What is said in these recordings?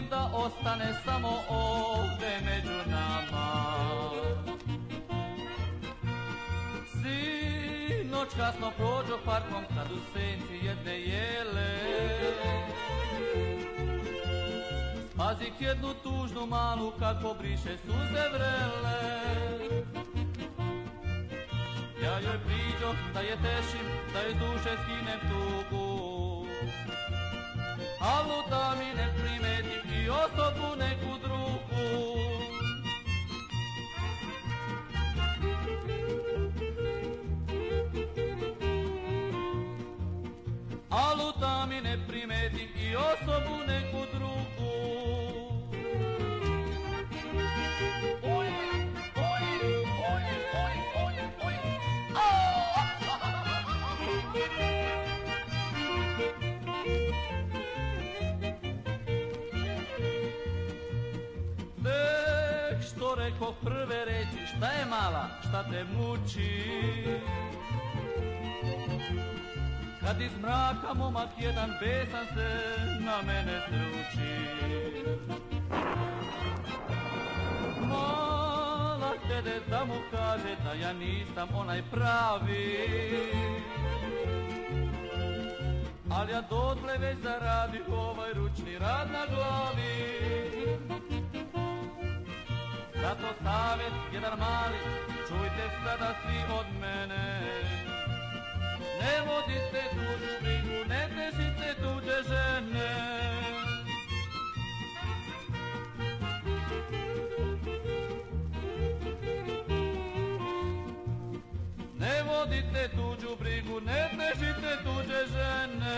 molim da ostane samo ovde među nama. Sinoć kasno prođo parkom kad u senci jedne jele spazih jednu tužnu malu kako briše suze vrele. Ja joj priđoh da je tešim, da je duše skinem tugu, ali da mi ne primetim i osobu neku drugu. Ali da mi ne primetim i osobu neku drugu. Što rekoh prve reći, šta je mala, šta te muči? Kad iz mraka momak jedan besan se na mene sruči. Mala htede da mu kaže da ja nisam onaj pravi, ali ja dotle već zaradi ovaj ručni rad na glavi. Zato savjet jedan mali, čujte sada svi od mene. Ne vodite tuđu brigu, ne težite tuđe žene. Ne vodite tuđu brigu, ne težite tuđe žene.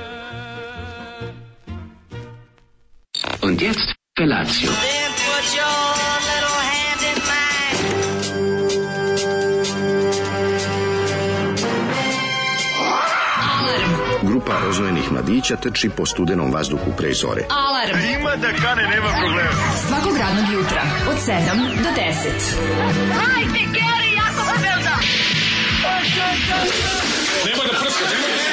Und jetzt Felatio. Then put your little hand in mine. Grupa rozvojenih mladića trči po studenom vazduhu pre zore. Alarm. Ima da kane, nema problema. Svakog radnog jutra od 7 do 10. Hajde, Geri, jako se velda. Nemoj da prska, nemoj da...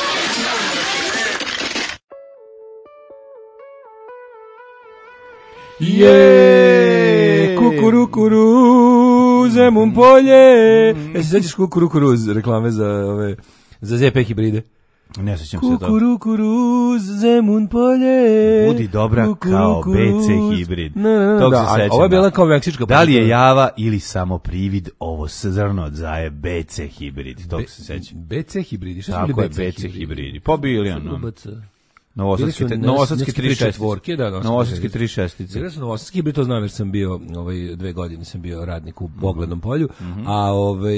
Je, kukurukuru, Zemun polje. Se sećaš kukurukuruz reklame za ZP hibride? Ne sećam se to. Kukurukuru, Zemun polje. Budi dobra kao BC hibrid. Tog se sećam. Ovo je bila kao meksička. Da li je java ili samo privid, ovo zrno zaje BC hibrid. Tog se sećam. BC hibridi, šta su tako bili je BC hibridi? Po bili ono. Novosadski 3.6. Da, Novosadski 3.6. Bili su novosadski hibrid, to znam jer sam bio 2 godine sam bio radnik u Oglednom polju, a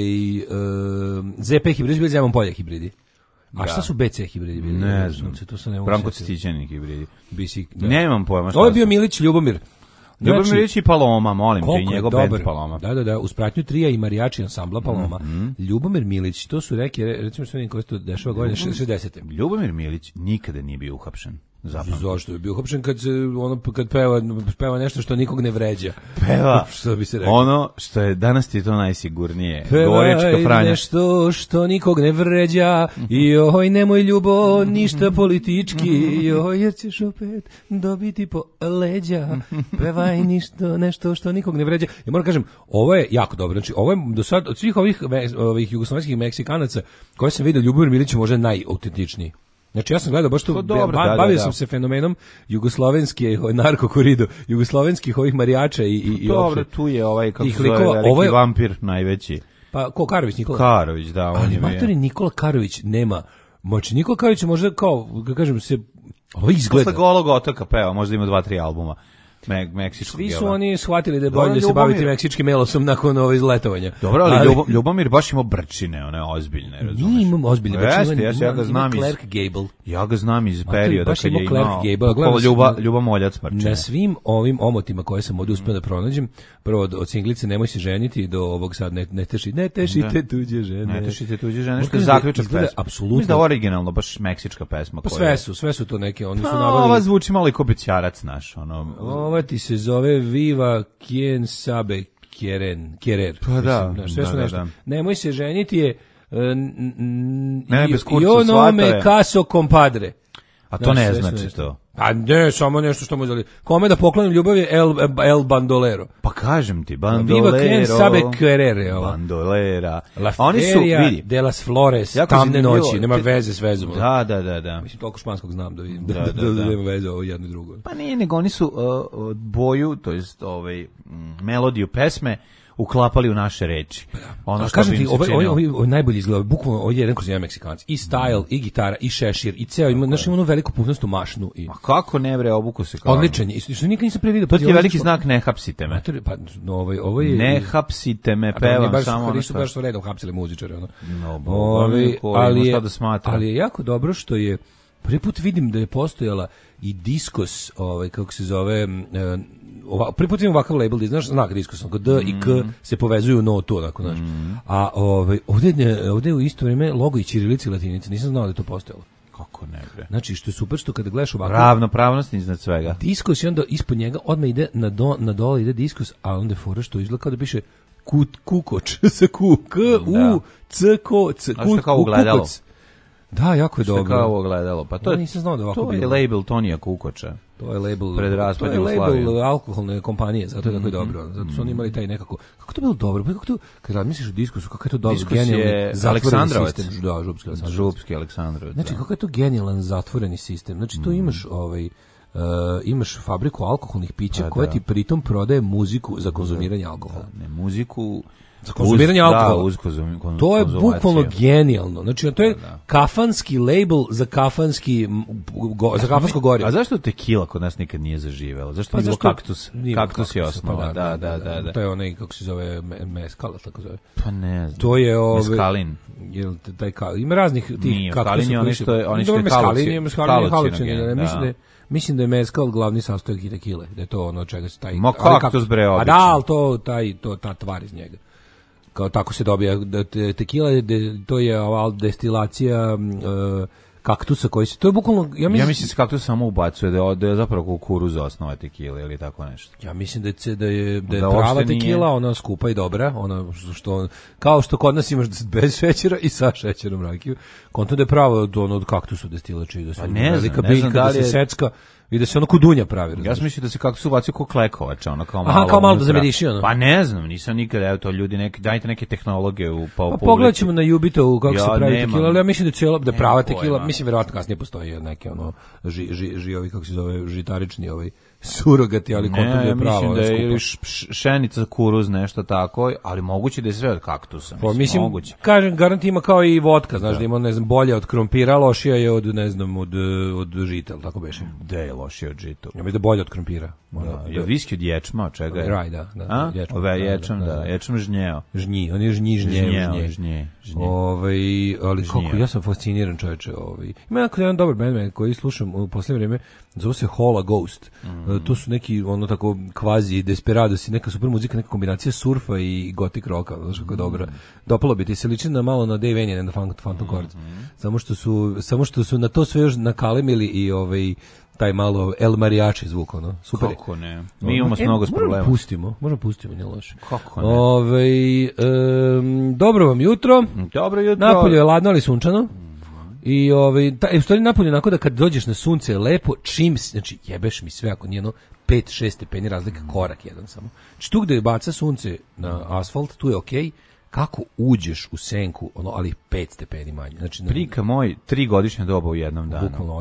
ZP hibridi bili Zemun polje hibridi. A šta su BC hibridi bili? Ne znam. Branko Cstićani hibridi. Nemam pojma. Ovo je bio Milić Ljubomir. Ljubomir Milić i Paloma, molim te, njegov bend Paloma. Da, uz pratnju trija i marijači ansambla Paloma. Ljubomir Milić, to su reke, recimo što vidim koje se to dešava godine 60. Ljubomir Milić nikada nije bio uhapšen. Zašto je bio uhapšen kad peva nešto što nikog ne vređa? Peva što bi se rekao. Ono što je danas ti to najsigurnije. Peva nešto što nikog ne vređa. Joj, nemoj ljubo, ništa politički. Joj, jer ćeš opet dobiti po leđa. Pevaj nešto što nikog ne vređa. Ja moram kažem, ovo je jako dobro. Znači, ovo je do sad od svih ovih jugoslovenskih Meksikanaca koje sam vidio, Ljubomir Milić je možda najautentičniji. Znači ja sam gledao baš to, bavio sam se fenomenom jugoslovenske narkokorido, jugoslovenskih ovih marijača i dobro, tu je ovaj kako se zove veliki vampir najveći. Pa ko Karović Nikola? Karović, da, on je. Matori Nikola Karović nema. Moći Nikola Karović možda kao, kako kažem se, ovo izgleda. Posle Golog otoka peva, možda ima 2-3 albuma. Meksičkog. Svi su oni shvatili da je bolje se baviti meksičkim melosom nakon ovog izletovanja. Dobro, ali Ljubomir baš ima brčine, one ozbiljne, razumeš? Nije imam ozbiljne brčine. Ja ga znam iz Clark Gable. Ja ga znam iz perioda kad je Clark imao Ljuba Moljac brčine. Na svim ovim omotima koje sam ovdje uspio da pronađem, prvo od singlice Nemoj se ženiti do ovog sad ne tešite tuđe žene. Ne tešite tuđe žene, što je zaključak pesme. Apsolutno. Mislim da je originalno baš meksička pesma. Pa sve su to neke, oni su nabavili. Ova zvuči malo i ko bećarac naš, ono. Ova ti se zove Viva quien sabe querer. Pa da, da. Nemoj se ženiti je ne, bez kurcu, Yo no me caso compadre. A to ne sve su znači nešto. to. A ne, samo nešto što mu izvali. Kome da poklonim ljubav je El Bandolero. Pa kažem ti, Viva bandolero. Ken Sabe Querere, ova. Bandolera. La Oni su, Feria vidi, de las Flores, jako tamne zanimljivo. noći, nema veze s vezom. Da. Mislim, toliko španskog znam da vidim, Da. da nema veze ovo jedno i drugo. Pa nije, nego oni su boju, to jest melodiju pesme uklapali u naše reči. Ono A što kažem bi ti, im se ovo činilo. najbolje izgleda, bukvalno ovo je jedan kroz jedan Meksikanac. I style, i gitara, i šešir, i ceo, ima onu veliku pufnastu mašnu. I Ma kako ne bre, obuku se kao. odličan je, što nikad nisam pre vidio. To ti je veliki znak, ne hapsite me. Pa, ovo je... Ne hapsite me, A pevam baš, samo ono nisu što... baš su redom hapsili muzičare. Ono. No, Ali je jako dobro što je, prvi put vidim da je postojala i diskos, kako se zove, prvi put vidim ovakav label, znaš, znak diskos, D i K se povezuju u notu, onako, znaš. A ovdje je u isto vrijeme logo i ćirilica i latinica, nisam znao da je to postojalo. Kako ne bre. Znači, što je super, što kada gledaš ovako... Ravnopravnost iznad svega. Diskos i onda ispod njega odmah ide na dole ide diskos, a onda je fora što izgleda kao da piše kukoč, sa ku, k, u, c, ko, c, A što kao ugledalo? kukoc. Da, jako je dobro. Što kao ogledalo? Pa to je, nisam znao da ovako to je bilo. label Tonija Kukoča. To je label, Pred raspad Jugoslavije. alkoholne kompanije, zato je tako i dobro. Zato su oni imali taj nekako... Kako to bilo dobro? Kako to, kad razmisliš o diskusu, kako je to dobro, Diskus genijalni je zatvoreni Aleksandrovac. sistem. Da, Župski Aleksandrovac. Župski Aleksandrovac. Znači, da. kako je to genijalan zatvoreni sistem. Znači, tu imaš imaš fabriku alkoholnih pića koja ti pritom prodaje muziku za konzumiranje alkohola. Ne, muziku... Za konzumiranje alkohola. Da, uz to je konzumaciju. bukvalno genijalno. Znači, to je kafanski label za kafansko gorivo. A zašto tekila kod nas nikad nije zaživela? Zašto nije bilo kaktus? Kaktus je osnova. Da. To je onaj, kako se zove, meskal, tako zove. Pa ne znam. To je meskalin. Ima raznih tih nije, kaktusa. meskalin je onaj što je Meskalin, mislim da je meskal glavni sastojak i tekile, da je to ono čega se taj... Ma kaktus bre, obično. A da, ali ta tvar iz njega. Kao tako se dobija tekila, to je ova destilacija kaktusa koji se, to je bukvalno, ja mislim se kaktus samo ubacuje da je zapravo kukuruz osnova tekile ili tako nešto. Ja mislim da je prava tekila, ona skupa i dobra, ona što kao što kod nas imaš bez šećera i sa šećerom rakiju, konto da je pravo ono od kaktusa destilači, da se velika biljka, da se secka i da se ono kudunja pravi. Ja sam mislio da se kaktus ubacio kao klekovača, ono kao malo. Aha, kao malo da zamiriši ono. Pa ne znam, nisam nikad, evo to ljudi, dajte neke tehnologije u pa pogledat ćemo na Jubitovu kako se pravi tekila, ali ja mislim da je prava tekila, mislim verovatno kasnije postoji neke ono živi, kako se zove, žitarični surogati, ali kontum je pravo. Mislim da je ili šenica, kuruz, nešto tako, ali moguće da je sve od kaktusa. Pa mislim, kažem, garant ima kao i vodka, znaš da ima, ne znam, bolje od krompira, lošija je od, ne znam, od žita, tako beše. Da je lošija od žita? Ja mislim da bolje od krompira. Je viski od ječma, od čega je? Raj, da. Ječam žnjeo. Žnji, on je žnje. Ali koliko, ja sam fasciniran čoveče. Ima jedan dobar band koji slušam u posljednje vrijeme, zove se Hola Ghost. To su neki, ono tako, kvazi desperadosi, neka super muzika, neka kombinacija surfa i gothic rocka, znaš kako je dobra. Dopalo bi ti se liči malo na Dave Vanian, na Phantom Chords. Samo što su na to sve još nakalemili i taj malo El Mariachi zvuk, ono, super. Kako ne? Mi imamo mnogo problema. Možemo pustimo, nije loše. Kako ne? Dobro vam jutro. Dobro jutro. Napolje je ladno, ali sunčano. I u stvari napolje onako da kad dođeš na sunce je lepo, znači jebeš mi sve ako nije 5-6 stepeni razlika, korak jedan samo. Znači tu gde baca sunce na asfalt, tu je okej. Kako uđeš u senku, ali 5 stepeni manje. Znači, prika moj 3 godišnje doba u jednom danu. Bukvalno,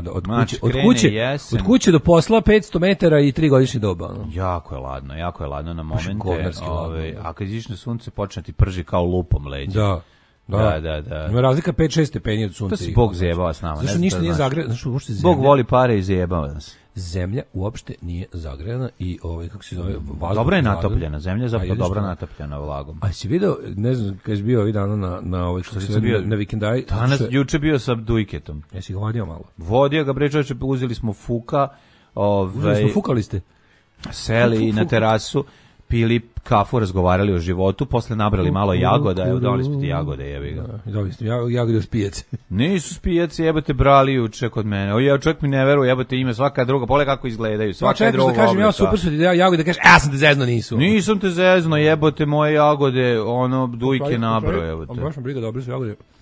od kuće do posla 500 metara i 3 godišnje doba. Ono. Jako je ladno na momente. A kad iziš na sunce počne ti prži kao lupom leđa. Da. Ima razlika 5-6 stepeni od sunca. To se Bog zajebava s nama. Zašto ništa nije zagrejano? Bog voli pare i zajebava nas. Zemlja uopšte nije zagrejana i kako se zove, vazduh. Dobro je natopljena, zemlja je zapravo dobro natopljena vlagom. A si video, ne znam, kad si bio ovih dana na što se bio na vikendaj? Juče bio sa Dujketom. Jesi ga vodio malo? Vodio ga, bre čoveče, uzeli smo fuka. Fukali ste? Seli na terasu, pili kafu, razgovarali o životu, posle nabrali malo jagoda, evo dali smo ti jagode, jebi ga. Dali ste jagode uz pijac. Nisu spijaci, jebote, brali juče kod mene. Čovjek mi ne veruje, jebote, ime svaka druga, pole kako izgledaju, svaka je druga oblika. Kažem, ja super su ti da jagode, kažeš, ja sam te zezno, nisu. Nisam te zezno, jebote, moje jagode, Dujke nabro, jebote. Baš me briga, dobre su jagode.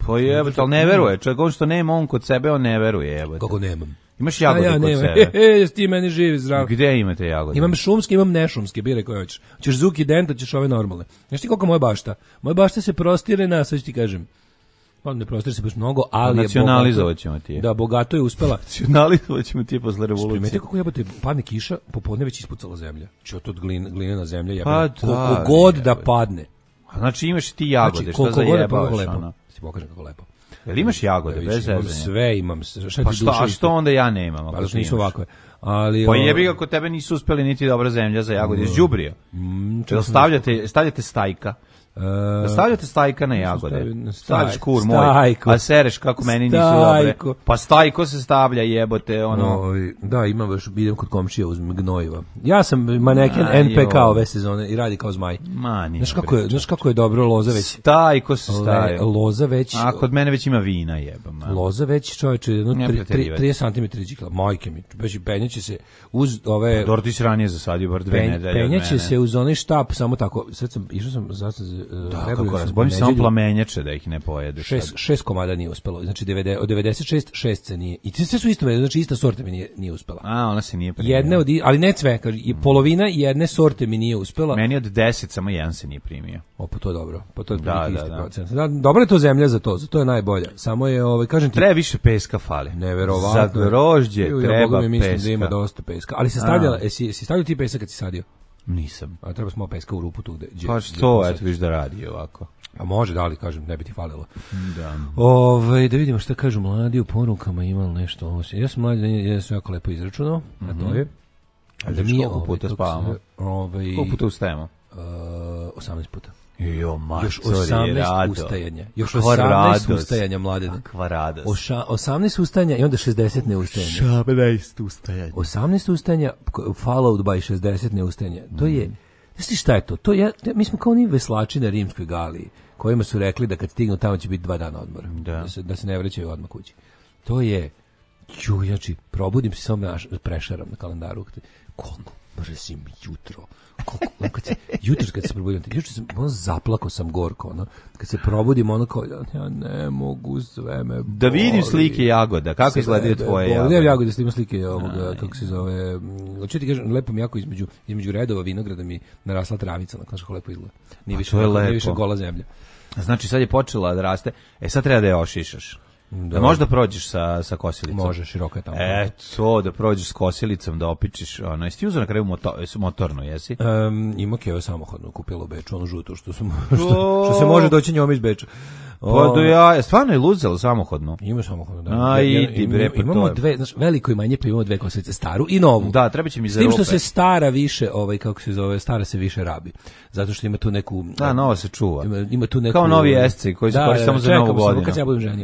Pa jebote, ali ne veruje. Čovjek, on što nema on kod sebe, on ne veruje, jebote. Kako nemam? Imaš jagode ja kod nemam. sebe? Jesi ti meni živi, zdrav. Gde imate jagode? Imam šumske, imam nešumske, biraj koje hoćeš. Hoćeš Zuki Denta, ćeš ove normalne. Znaš ti koliko moja bašta? Moja bašta se prostire na, sad ću ti kažem, pa ne prostire se baš mnogo, ali je nacionalizovat ćemo ti je. Da, bogato je uspela. Nacionalizovat ćemo ti je posle revolucije. Primeti kako jebote, padne kiša, popodne već ispucala zemlja. Či od glinena zemlja, jebote. Pa da, koliko god da padne. Znači imaš ti jagode, znači, šta zajebavaš? Lepo. Ti pokažem kako lepo. Jel imaš jagode, bez zezanja? Imam sve, imam. Pa što onda ja nemam? Pa nisu ovakve. Ali, pa jebi ga, kod tebe nisu uspeli niti dobra zemlja za jagode, izđubrio. Jel stavljate stajka? Da stavljate stajka na jagode. Staviš kur moj, a sereš kako meni nisu dobre. Pa stajko se stavlja, jebote, ono. Da, imam baš, idem kod komšija uzmem gnojiva. Ja sam maneken NPK ove sezone i radi kao zmaj. Znaš kako je dobro loza već. Stajko se stavlja. Loza već. A kod mene već ima vina, jebam. Loza već, čoveče, 30 cm cikla. Majke mi, već penjeće se uz ove. Dobro, ti si ranije zasadio bar 2 nedelje. Penjeće se uz onaj štap, samo tako. Sad sam išao sam da, kako bojim se samo plamenjače da ih ne pojedeš. 6 komada nije uspelo. Znači od 96 6 se nije. I sve su isto, znači ista sorta mi nije uspela. A, ona se nije primila. Jedne ali ne sve, kaže, i polovina jedne sorte mi nije uspela. Meni od 10 samo jedan se nije primio. Pa to je dobro. Pa to je isti procent. Da, dobra je to zemlja za to je najbolja. Samo je kažem ti, treba više peska fali. Neverovatno. Za grožđe treba peska. Da ima dosta peska. Ali se stavljala, si stavljao ti pesak kad si sadio? Nisam. A treba smo peska u rupu tu gde. Pa što, eto viš da radi ovako. A može, da li kažem, ne bi ti falilo. Da. Da vidimo šta kažu mladi u porukama, imali nešto. Ja sam mladi, ja sam jako lepo izračunao, a to je. Da mi koliko puta spavamo? Koliko puta ustajemo? 18 puta. Jo, još 18 ustajanja. Još 18 ustajanja, mladene. Kakva radost. 18 ustajanja i onda 60 neustajanja. 16 ustajanja. 18 ustajanja, followed by 60 neustajanja. To je, znaš šta je to? Mi smo kao oni veslači na Rimskoj Galiji, kojima su rekli da kad stignu tamo će biti 2 dana odmora. Da se ne vraćaju odmah kući. To je, znači, probudim se samo prešaram na kalendaru. Koliko mrzim jutro. Jutro kad se probudim, juče sam zaplakao sam gorko, kad se probudim kao ja ne mogu, sve me boli. Da vidim slike jagoda, kako izgledaju tvoje jagode? Ne jagode, snimam slike ovoga, kako se zove, hoću ti kažem, lepo mi jako između redova vinograda mi narasla travica, znaš kako lepo izgleda. Nije više gola zemlja. Znači sad je počela da raste, sad treba da je ošišaš. Da možda prođeš sa kosilicom. Može, široko je tamo. To da prođeš s kosilicom, da opičiš, jesi uzeo na kraju motorno, jesi? Ima Keva samohodno, kupila u Beču, ono žuto, što se može doći njome iz Beča. Pa do ja, stvarno je luzelo samohodno. Ima samohodno, da. Imamo dve, znaš, veliko i manje, pa imamo 2 kosilice, staru i novu. Da, treba će mi za rope. S tim što se stara više, kako se zove, stara se više rabi. Zato što ima tu neku... Da, nova se čuva. Ima tu neku... Kao novi esci koji se koristi samo za novu godinu. Kad se ja budem ženio.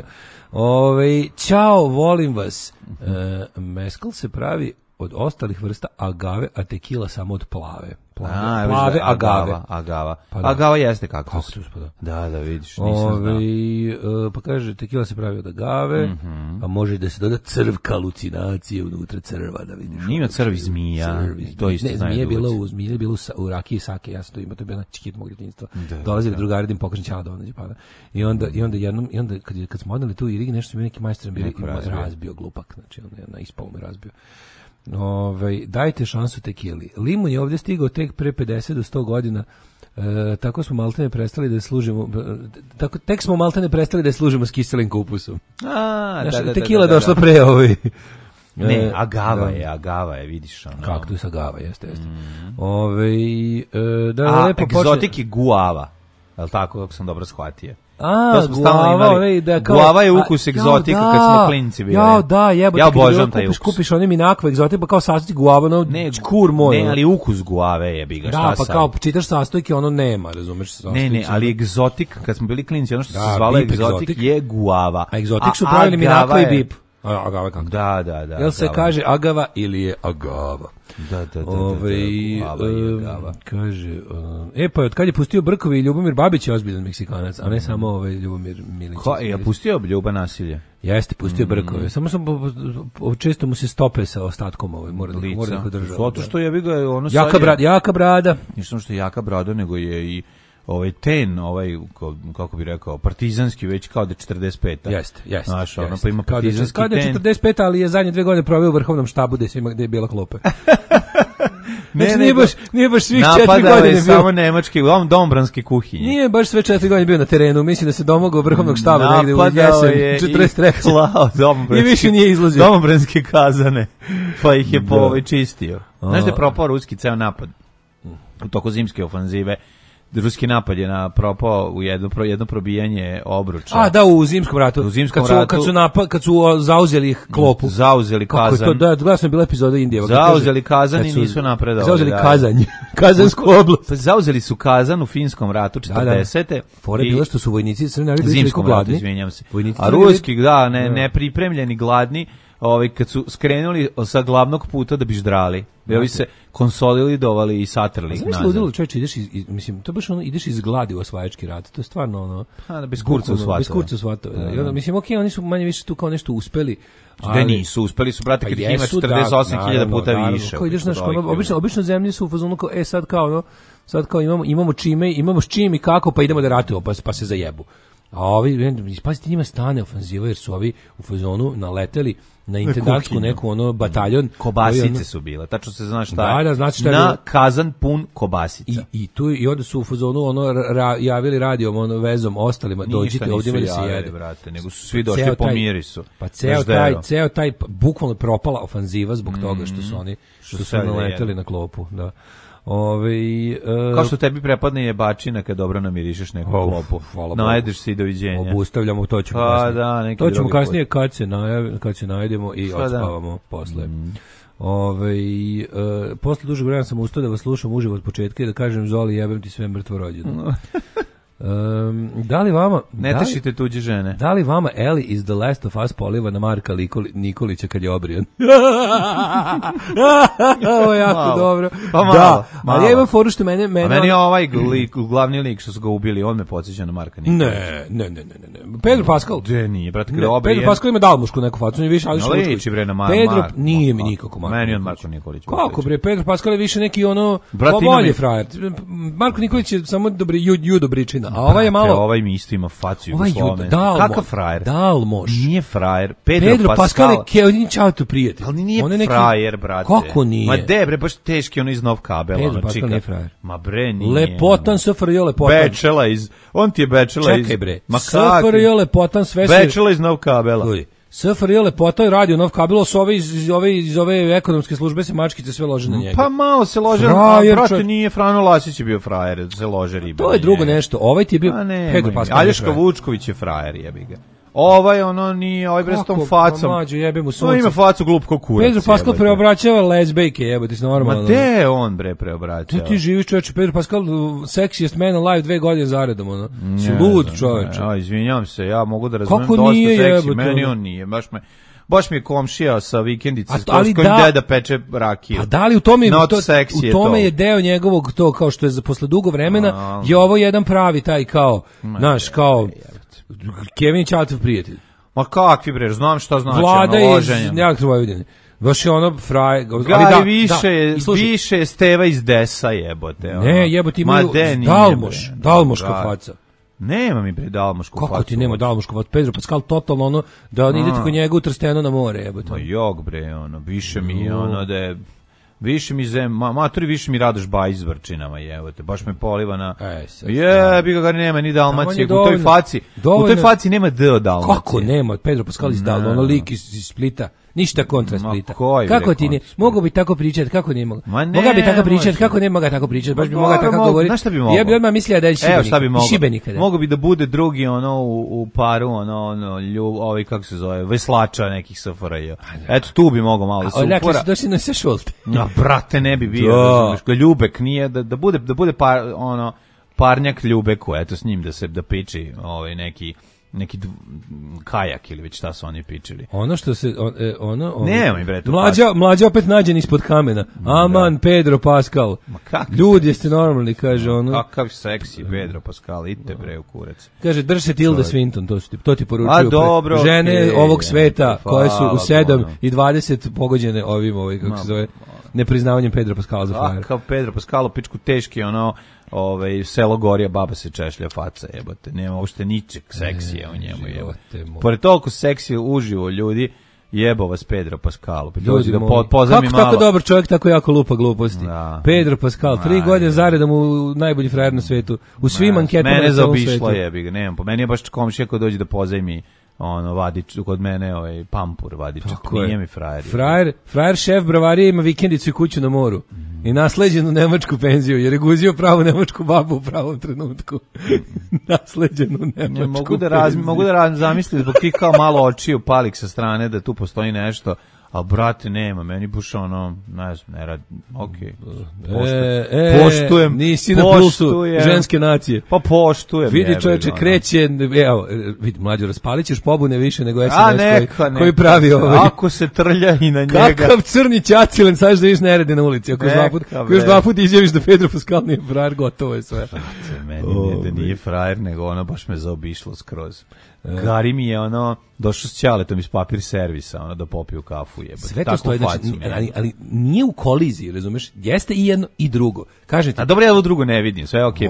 Ćao, volim vas. Meskal se pravi od ostalih vrsta agave, a tekila samo od plave. Plave agave. Agava jeste kaktus. Da, vidiš, nisam znao. Pa kaže, tekila se pravi od agave, a može da se doda crv halucinacije unutra crva, da vidiš. Ima crvi zmija, to isto znaju. Zmije je bilo u rakiji sake, jasno to ima, to je bilo čikit mog djetinjstva. Dolazili drugari da im pokažem ćala da onda Đepana. I onda kad smo odnali tu i Rigi, nešto su mi neki majstor bili razbio glupak, znači on ispao me razbio. Dajte šansu tekili. Limun je ovdje stigao tek pre 50 do 100 godina. Tako smo maltene prestali da služimo. Tek smo maltene prestali da služimo s kiselim kupusom. Tekila došla pre Ne, agava je, vidiš. Kaktus agava, jeste. Egzotik je guava. Je li tako, kako sam dobro shvatio? Guava je ukus egzotika kad smo klinci bili. Ja obožavam taj ukus. Kupiš onim inakva egzotika, pa kao sastojci guava, čkur moj. Ne, ali ukus guave je biga, šta sad? Da, pa kao čitaš sastojke, ono nema, razumeš se sastojci. Ne, ali egzotik, kad smo bili klinci, ono što se zvala egzotik je guava. A egzotik su pravili minakva i bip. Agava kako? Da. Jel se kaže agava ili je agava? Da, guava i agava. Kaže, pa od kad je pustio Brkovi i Ljubomir Babić je ozbiljan Meksikanac, a ne samo Ljubomir Milić. Je pustio Ljuba nasilje? Jeste, pustio Brkove. Samo često mu se stope sa ostatkom mora da ih održava. Zato što je ono jaka brada. Nije samo što je jaka brada, nego je i ten, kako bi rekao, partizanski već kao da je 45. Jeste. Znaš, ono pa ima partizanski ten. Kao da je 45, ali je zadnje 2 godine proveo u vrhovnom štabu gde je bila klopa. Nije baš svih 4 godine bio. Napadao je samo nemački, dombranski kuhinje. Nije baš sve 4 godine bio na terenu, mislim da se domogao vrhovnog štaba negde u jesen 43. I više nije izlazio. Dombranske kazane, pa ih je čistio. Znaš da je propao ruski ceo napad u toku zimske ofanzive? Ruski napad je propao u jedno probijanje obruča. U zimskom ratu. Kad su zauzeli klopu. Zauzeli Kazan. Kako je to? Gledao sam bila epizoda Indije. Zauzeli Kazan i nisu napredovali. Zauzeli Kazanj. Kazansku oblast. Zauzeli su Kazan u Finskom ratu 40. Fora je bila što su vojnici Crne Armije bili toliko gladni. Izvinjam se. A ruski, nepripremljeni, gladni, kad su skrenuli sa glavnog puta da bi ždrali. Ovi se konsolidovali i satrli ih nazad. Znaš ludilo, čovječe, mislim, to baš ideš iz gladi u osvajački rat. To je stvarno bez kurca u svatove. Bez kurca u svatove. Mislim, oni su manje više tu kao nešto uspeli. Da nisu, uspeli su, brate, kad ih ima 48.000 puta više. Kao ideš, znaš, obično zemlje su u fazonu kao, sad kao imamo s čim i kako, pa idemo da ratujemo, pa se zajebu. A ovi, pazite, njima stane ofanziva, jer su ovi u fazonu naleteli na intendantsku neku bataljon. Kobasice su bile, tačno se zna šta je. Znači šta je na Kazan pun kobasica. I onda su u fazonu javili radijom, vezom ostalima, dođite ovdje da se jede. Brate, nego su svi došli po mirisu. Pa ceo taj bukvalno propala ofanziva zbog toga što su oni naleteli na klopu, da. Kao što tebi prepadne jebačina kad dobro namirišeš neku klopu. Najedeš se i doviđenja. Obustavljamo, to ćemo kasnije. To ćemo kasnije kad se najedemo i odspavamo posle. Posle dužeg vremena sam ustao da vas slušam uživo od početka i da kažem Zoli, jebem ti sve mrtvo rođeno. Da li vama tešite tuđe žene? Da li vama Eli iz The Last of Us poliva na Marka Nikolića kad je obrijan? Ovo je jako dobro. Pa malo. Ali ja imam foru što meni je ovaj glavni lik što su ga ubili, on me podsjeća na Marka Nikolića. Ne. Pedro Pascal. Gde nije, brate, kada je obrijan. Pedro Pascal ima dalmušku neku facu, nije više, ali što liči bre na Marka. Pedro nije mi nikako Marko. Meni on Marko Nikolić. Kako bre, Pedro Pascal je više neki bolji frajer. Marko Nikolić je samo Judobričina. A ovaj je malo... Ovaj mi isto ima facu Jugoslovene. Kakav frajer? Dalmoš. Nije frajer. Pedro Pascal je Keodinić auto prijatelj. Ali nije frajer, brate. Kako nije? Ma bre, baš teški iz Nov kabela. Pedro Pascal nije frajer. Ma bre, nije. Lepotan, SFRJ lepotan. Bečela iz... On ti je Bečela iz... Čekaj bre. SFRJ lepotan, sve se... Bečela iz Nov kabela. SFRJ lepota je radio Nov kabelo, s iz ove ekonomske službe se mačkice sve lože na njega. Pa malo se lože, brate, nije Frano Lasić je bio frajer, se lože riba. To je drugo nešto, ovaj ti je bio Pedro Pascal. Alješka Vučković je frajer, jebi ga. Ovaj nije, ovaj bre s tom facom. Mađo, jebem u sunce. Ima facu glup ko kurac. Pedro Pascal preobraćava lezbejke, jebote, s normalno. Ma te on bre preobraćava. Ti živiš, čoveče, Pedro Pascal sexiest man alive 2 godine zaredom, Si lud, čoveče. Izvinjavam se, ja mogu da razumem dosta seksi, meni on nije, baš mi je komšija sa vikendice s kojim deda peče rakiju. A da li u tome je deo njegovog to, kao što je posle dugo vremena, je ovo jedan pravi taj kao, znaš, kao Kevin Čaltov prijatelj. Ma kakvi bre, znam šta znači Vlada iz Vojvodine. Baš je više Steva iz Desa jebote. Ne, jebote, imaju Dalmoška faca. Nema mi bre dalmošku facu. Kako ti nema dalmošku facu? Pedro Pascal totalno da idete kod njega u Trsteno na more, jebote. Ma jog bre, više mi je da je... Više mi više mi Radoš Bajić s vrčinama, jebote, baš me poliva na... Jebi ga nema ni Dalmacije, u toj faci nema D od Dalmacije. Kako nema, Pedro Pascal iz Dalmacije, lik iz Splita, ništa kontra Splita. Kako ti ne, mogu bi tako pričati, kako ne mogu? Moga bi tako pričati, kako ne moga tako pričati, baš bi moga tako govoriti. Znaš šta bi mogo? Ja bi odmah mislila da je Šibenik. Mogu bi da bude drugi u paru, ovaj kako se zove, veslača nekih SFRJ. Eto, tu bi mogo malo da se upora. Dakle, došli na Sešolte. Brate, ne bi bio, Ljubek nije, da bude parnjak Ljubeku, eto s njim da piči neki kajak ili već šta su oni pičili. Ono što se nema mi bre tu. Mlađa opet nađen ispod kamena. Aman Pedro Pascal. Ljudi jeste normalni, kaže ono. Kakav seksi Pedro Pascal, idite bre u kurac. Kaže drži se Tilda Swinton, to ti poručuju žene ovog sveta koje su u 7:20 pogođene ovim kako se zove nepriznavanjem Pedro Pascala za frajer. Kao Pedro Pascal pičku teški selo Gorija, baba se češlja faca, jebote. Nema uopšte ničeg seksije u njemu, jebote. Pored toliko seksije uživo ljudi, jebo vas Pedro Pascal. Dođi da pozami malo. Tako dobar čovjek, tako jako lupa gluposti. Da. Pedro Pascal, 3 godine zaredom u najbolji frajer na svetu. U svim anketama mene zaobišla jebi ga, nemam. Po meni je baš komšija ko dođe da pozajmi vadič, kod mene pampur vadičak, nije mi frajer. Frajer šef bravarije ima vikendicu i kuću na moru. I nasleđenu nemačku penziju, jer je guzio pravu nemačku babu u pravom trenutku. Nasleđenu nemačku penziju. Mogu da zamislim zbog tih kao malo očiju palik sa strane da tu postoji nešto, a brate nema, meni baš ne znam, ne radi, okej. Poštujem. Nisi na pulsu ženske nacije. Pa poštujem. Vidi čoveče, kreće, evo, vidi, mlađo, raspalit ćeš pobune više nego SNS koji pravi ako se trlja i na njega. Kakav crni ćacilen, sad da viš nerede na ulici, ako još dva put izjaviš da Pedro Pascal nije frajer, gotovo je sve. Meni ne da nije frajer, nego baš me zaobišlo skroz. Gari mi je došao s ćaletom iz papir servisa, da popiju kafu, jebate. Sve to stoji, ali nije u koliziji, razumeš? Jeste i jedno i drugo. Kažete. A dobro, ja ovo drugo ne vidim, sve je okej,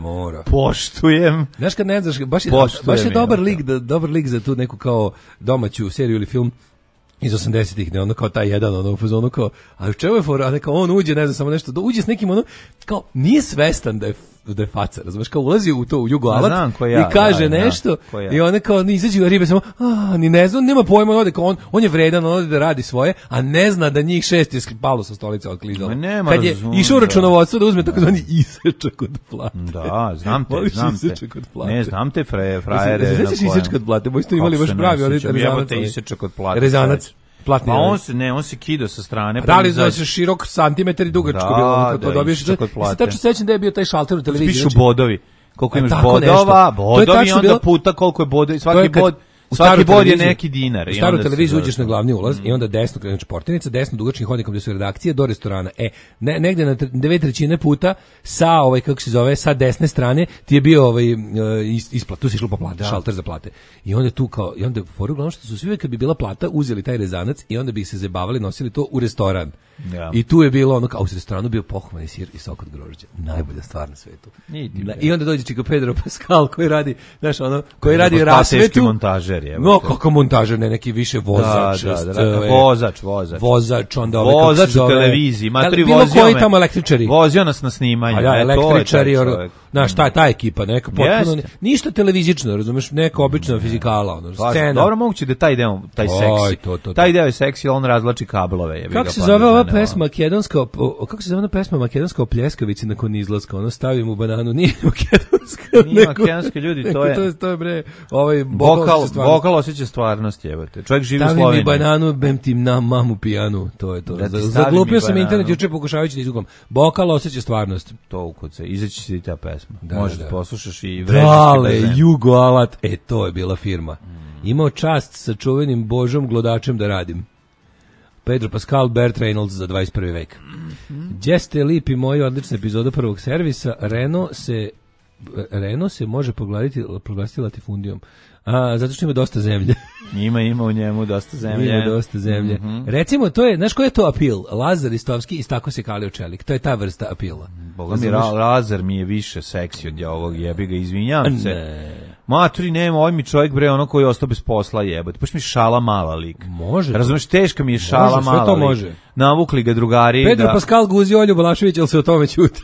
poštujem. Znaš kad ne znaš, baš je dobar lik za tu neku kao domaću seriju ili film iz 80-ih, ne kao taj jedan, u fazonu kao, a u čemu je fora, neka on uđe, ne znam, samo nešto, uđe s nekim kao, nije svestan da je faca, razumeš, kao ulazi u to u jugoalat i kaže nešto i on kao izađe u ribe samo, ni ne znam, nema pojma, on je vredan, on ode da radi svoje, a ne zna da njih 6 je palo sa stolice odklizalo. Kad je išao u računovodstvo da uzme takozvani isečak od plate. Da, znam te. Ne, znam te frajere. Znaš isečak od plate, boj ste imali baš pravi isečak od plate. Rezanac. Platni, pa on se kidao sa strane. Da li za širok santimetar i dugačko bilo, to dobiješ. Se tačno sećam da je bio taj šalter u televiziji. Pišu bodovi. Koliko imaš bodova, bodovi onda puta koliko je bodovi, svaki bod je neki dinar. U staru televiziju uđeš na glavni ulaz i onda desno, znači portirnica, desno dugačnim hodnikom gde su redakcije do restorana. Negde na 2/3 puta sa kako se zove, sa desne strane ti je bio isplat, tu si išlo po plate, šalter za plate. I onda tu kao, i onda foru uglavnom što su svi kad bi bila plata uzeli taj rezanac i onda bi se zabavali, nosili to u restoran. Ja. I tu je bilo kao u restoranu bio pohumani sir i sok od grožđa. Najbolja stvar na svetu. I onda dođe čika Pedro Pascal koji radi, znaš koji radi rasvetu. Montažer je. No, kako montažer, ne neki više vozač. Vozač, onda vozač u televiziji, matri vozio koji tamo električari. Vozio nas na snimanje. Električari, znaš, ta ekipa, neka potpuno ništa televizično, razumeš, neka obična fizikala, scena. Dobro, moguće da taj deo, taj seksi. Taj deo je seksi, on razvlači kablove. Kako se zove ova pesma makedonska, kako se zove ona pesma makedonska o pljeskavici nakon izlaska, stavim u bananu, nije makedonska. Nije makedonski ljudi, to je bre, vokal osjeća stvarnost, jebate. Čovjek živi u Sloveniji. Stavim mi bananu, bem ti na mamu pijanu, to je to. Zaglupio sam internet juče pokušavajući da izgubam. Vokal osjeća stvarnost. To ukuce, izaći si ta pesma. Možeš da poslušaš i vređiš. Dale, Jugoalat, to je bila firma. Imao čast sa čuvenim Božom Glodačem da radim. Pedro Pascal, Burt Reynolds za 21. vek. Gdje ste lipi moji, odlična epizoda prvog servisa. Renault se može proglasiti latifundijom. Zato što ima dosta zemlje. Ima u njemu dosta zemlje. Recimo, to je, znaš ko je to apil? Lazar Ristovski istako se kalio čelik. To je ta vrsta apila. Boga mi, Lazar mi je više seksi od ovog, jebi ga, izvinjam se. Maturi, nema, ovaj mi čovjek, bre, koji je ostao bez posla, jebate. Baš mi šala mala lik. Može. Razumeš, teška mi je šala mala lik. Sve to može. Navukli ga drugari. Pedro Pascal guzi Olju Balašević, ali se o tome ćuti.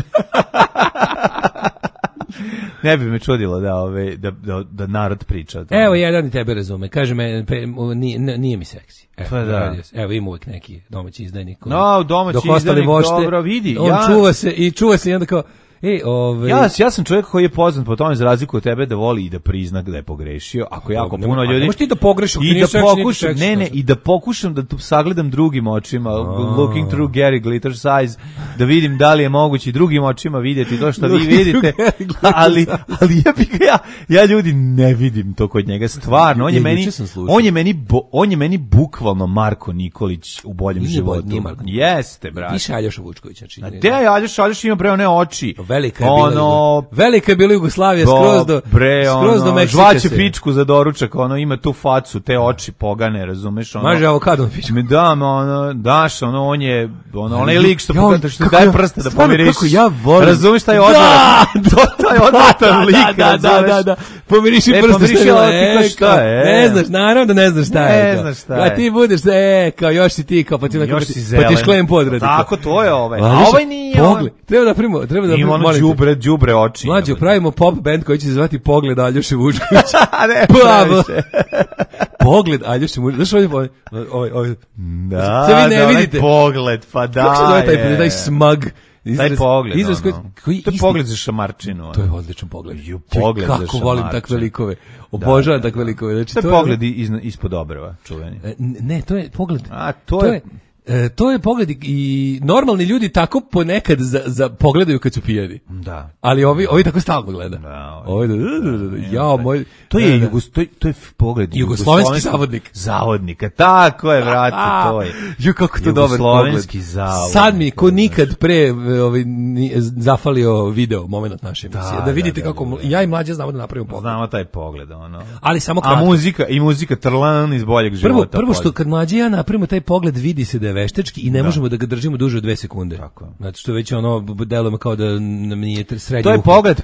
Ne bi me čudilo da narod priča. Evo, jedan i tebe razume. Kaže me, nije mi seksi. Evo, ima uvijek neki domaći izdajnik. Domaći izdajnik, dobro, vidi. On čuva se i onda kao, Ja sam čovjek koji je poznat po tome, za razliku od tebe, da voli i da prizna da je pogrešio. Ako jako puno ljudi... Ne možeš ti da pogrešiš, i da pokušam da tu sagledam drugim očima, looking through Gary Glitter's eyes, da vidim da li je moguće drugim očima vidjeti to što vi vidite, ali ja ljudi ne vidim to kod njega. Stvarno, on je meni bukvalno Marko Nikolić u boljem životu. Jeste, brate. Ti si Aljoša Vučković, znači. Te Aljoša ima bre one oči. Velika je bila Jugoslavija skroz do Meksika. Žvaće pičku za doručak, ima tu facu, te oči pogane, razumeš? Maže avokadom pičku. Onaj lik što pokaže što daje prste da pomiriš. Kako ja volim. Razumeš taj odvratan? Taj odvratan lik. Da. Pomiriši prste šta je. Ne znaš, naravno da ne znaš šta je. Ne znaš šta je. A ti budeš, kao još si ti, kao pa ti šklem podradi. Tako, to je ovaj. A ovaj nije. Pogled. Treba da ima ono đubre oči. Mlađo, pravimo pop band koji će se zvati Pogled Aljoše Vučkovića. Pogled Aljoše Vučkovića. Znaš ovaj. Da, vi ne vidite. Pogled, pa da. Kako se zove taj smag? Taj pogled, to je pogled za šamarčinu. To je odličan pogled. Pogled za kako volim takve likove. Obožavam takve likove. Znači, to je pogled ispod obrva, čuveni. Ne, to je pogled. To je pogled i normalni ljudi tako ponekad pogledaju kad su pijani. Da. Ali ovi tako stalno gleda. Da. To je pogled jugoslovenski zavodnik. Zavodnika. Tako je, vrati, to je. Kako to dobar pogled. Zavodnik. Sad mi ko nikad pre zafalio video moment naše emisije. Da vidite kako ja i Mlađa znamo da napravimo pogled. Znamo taj pogled, Ali samo kratko. A muzika trlan iz boljeg života. Prvo što kad Mlađa i ja napravimo taj pogled, vidi se da je veštački i ne možemo da ga držimo duže od 2 sekunde. Tako. Znači što već deluje kao da nam nije srednje uho. To je pogled,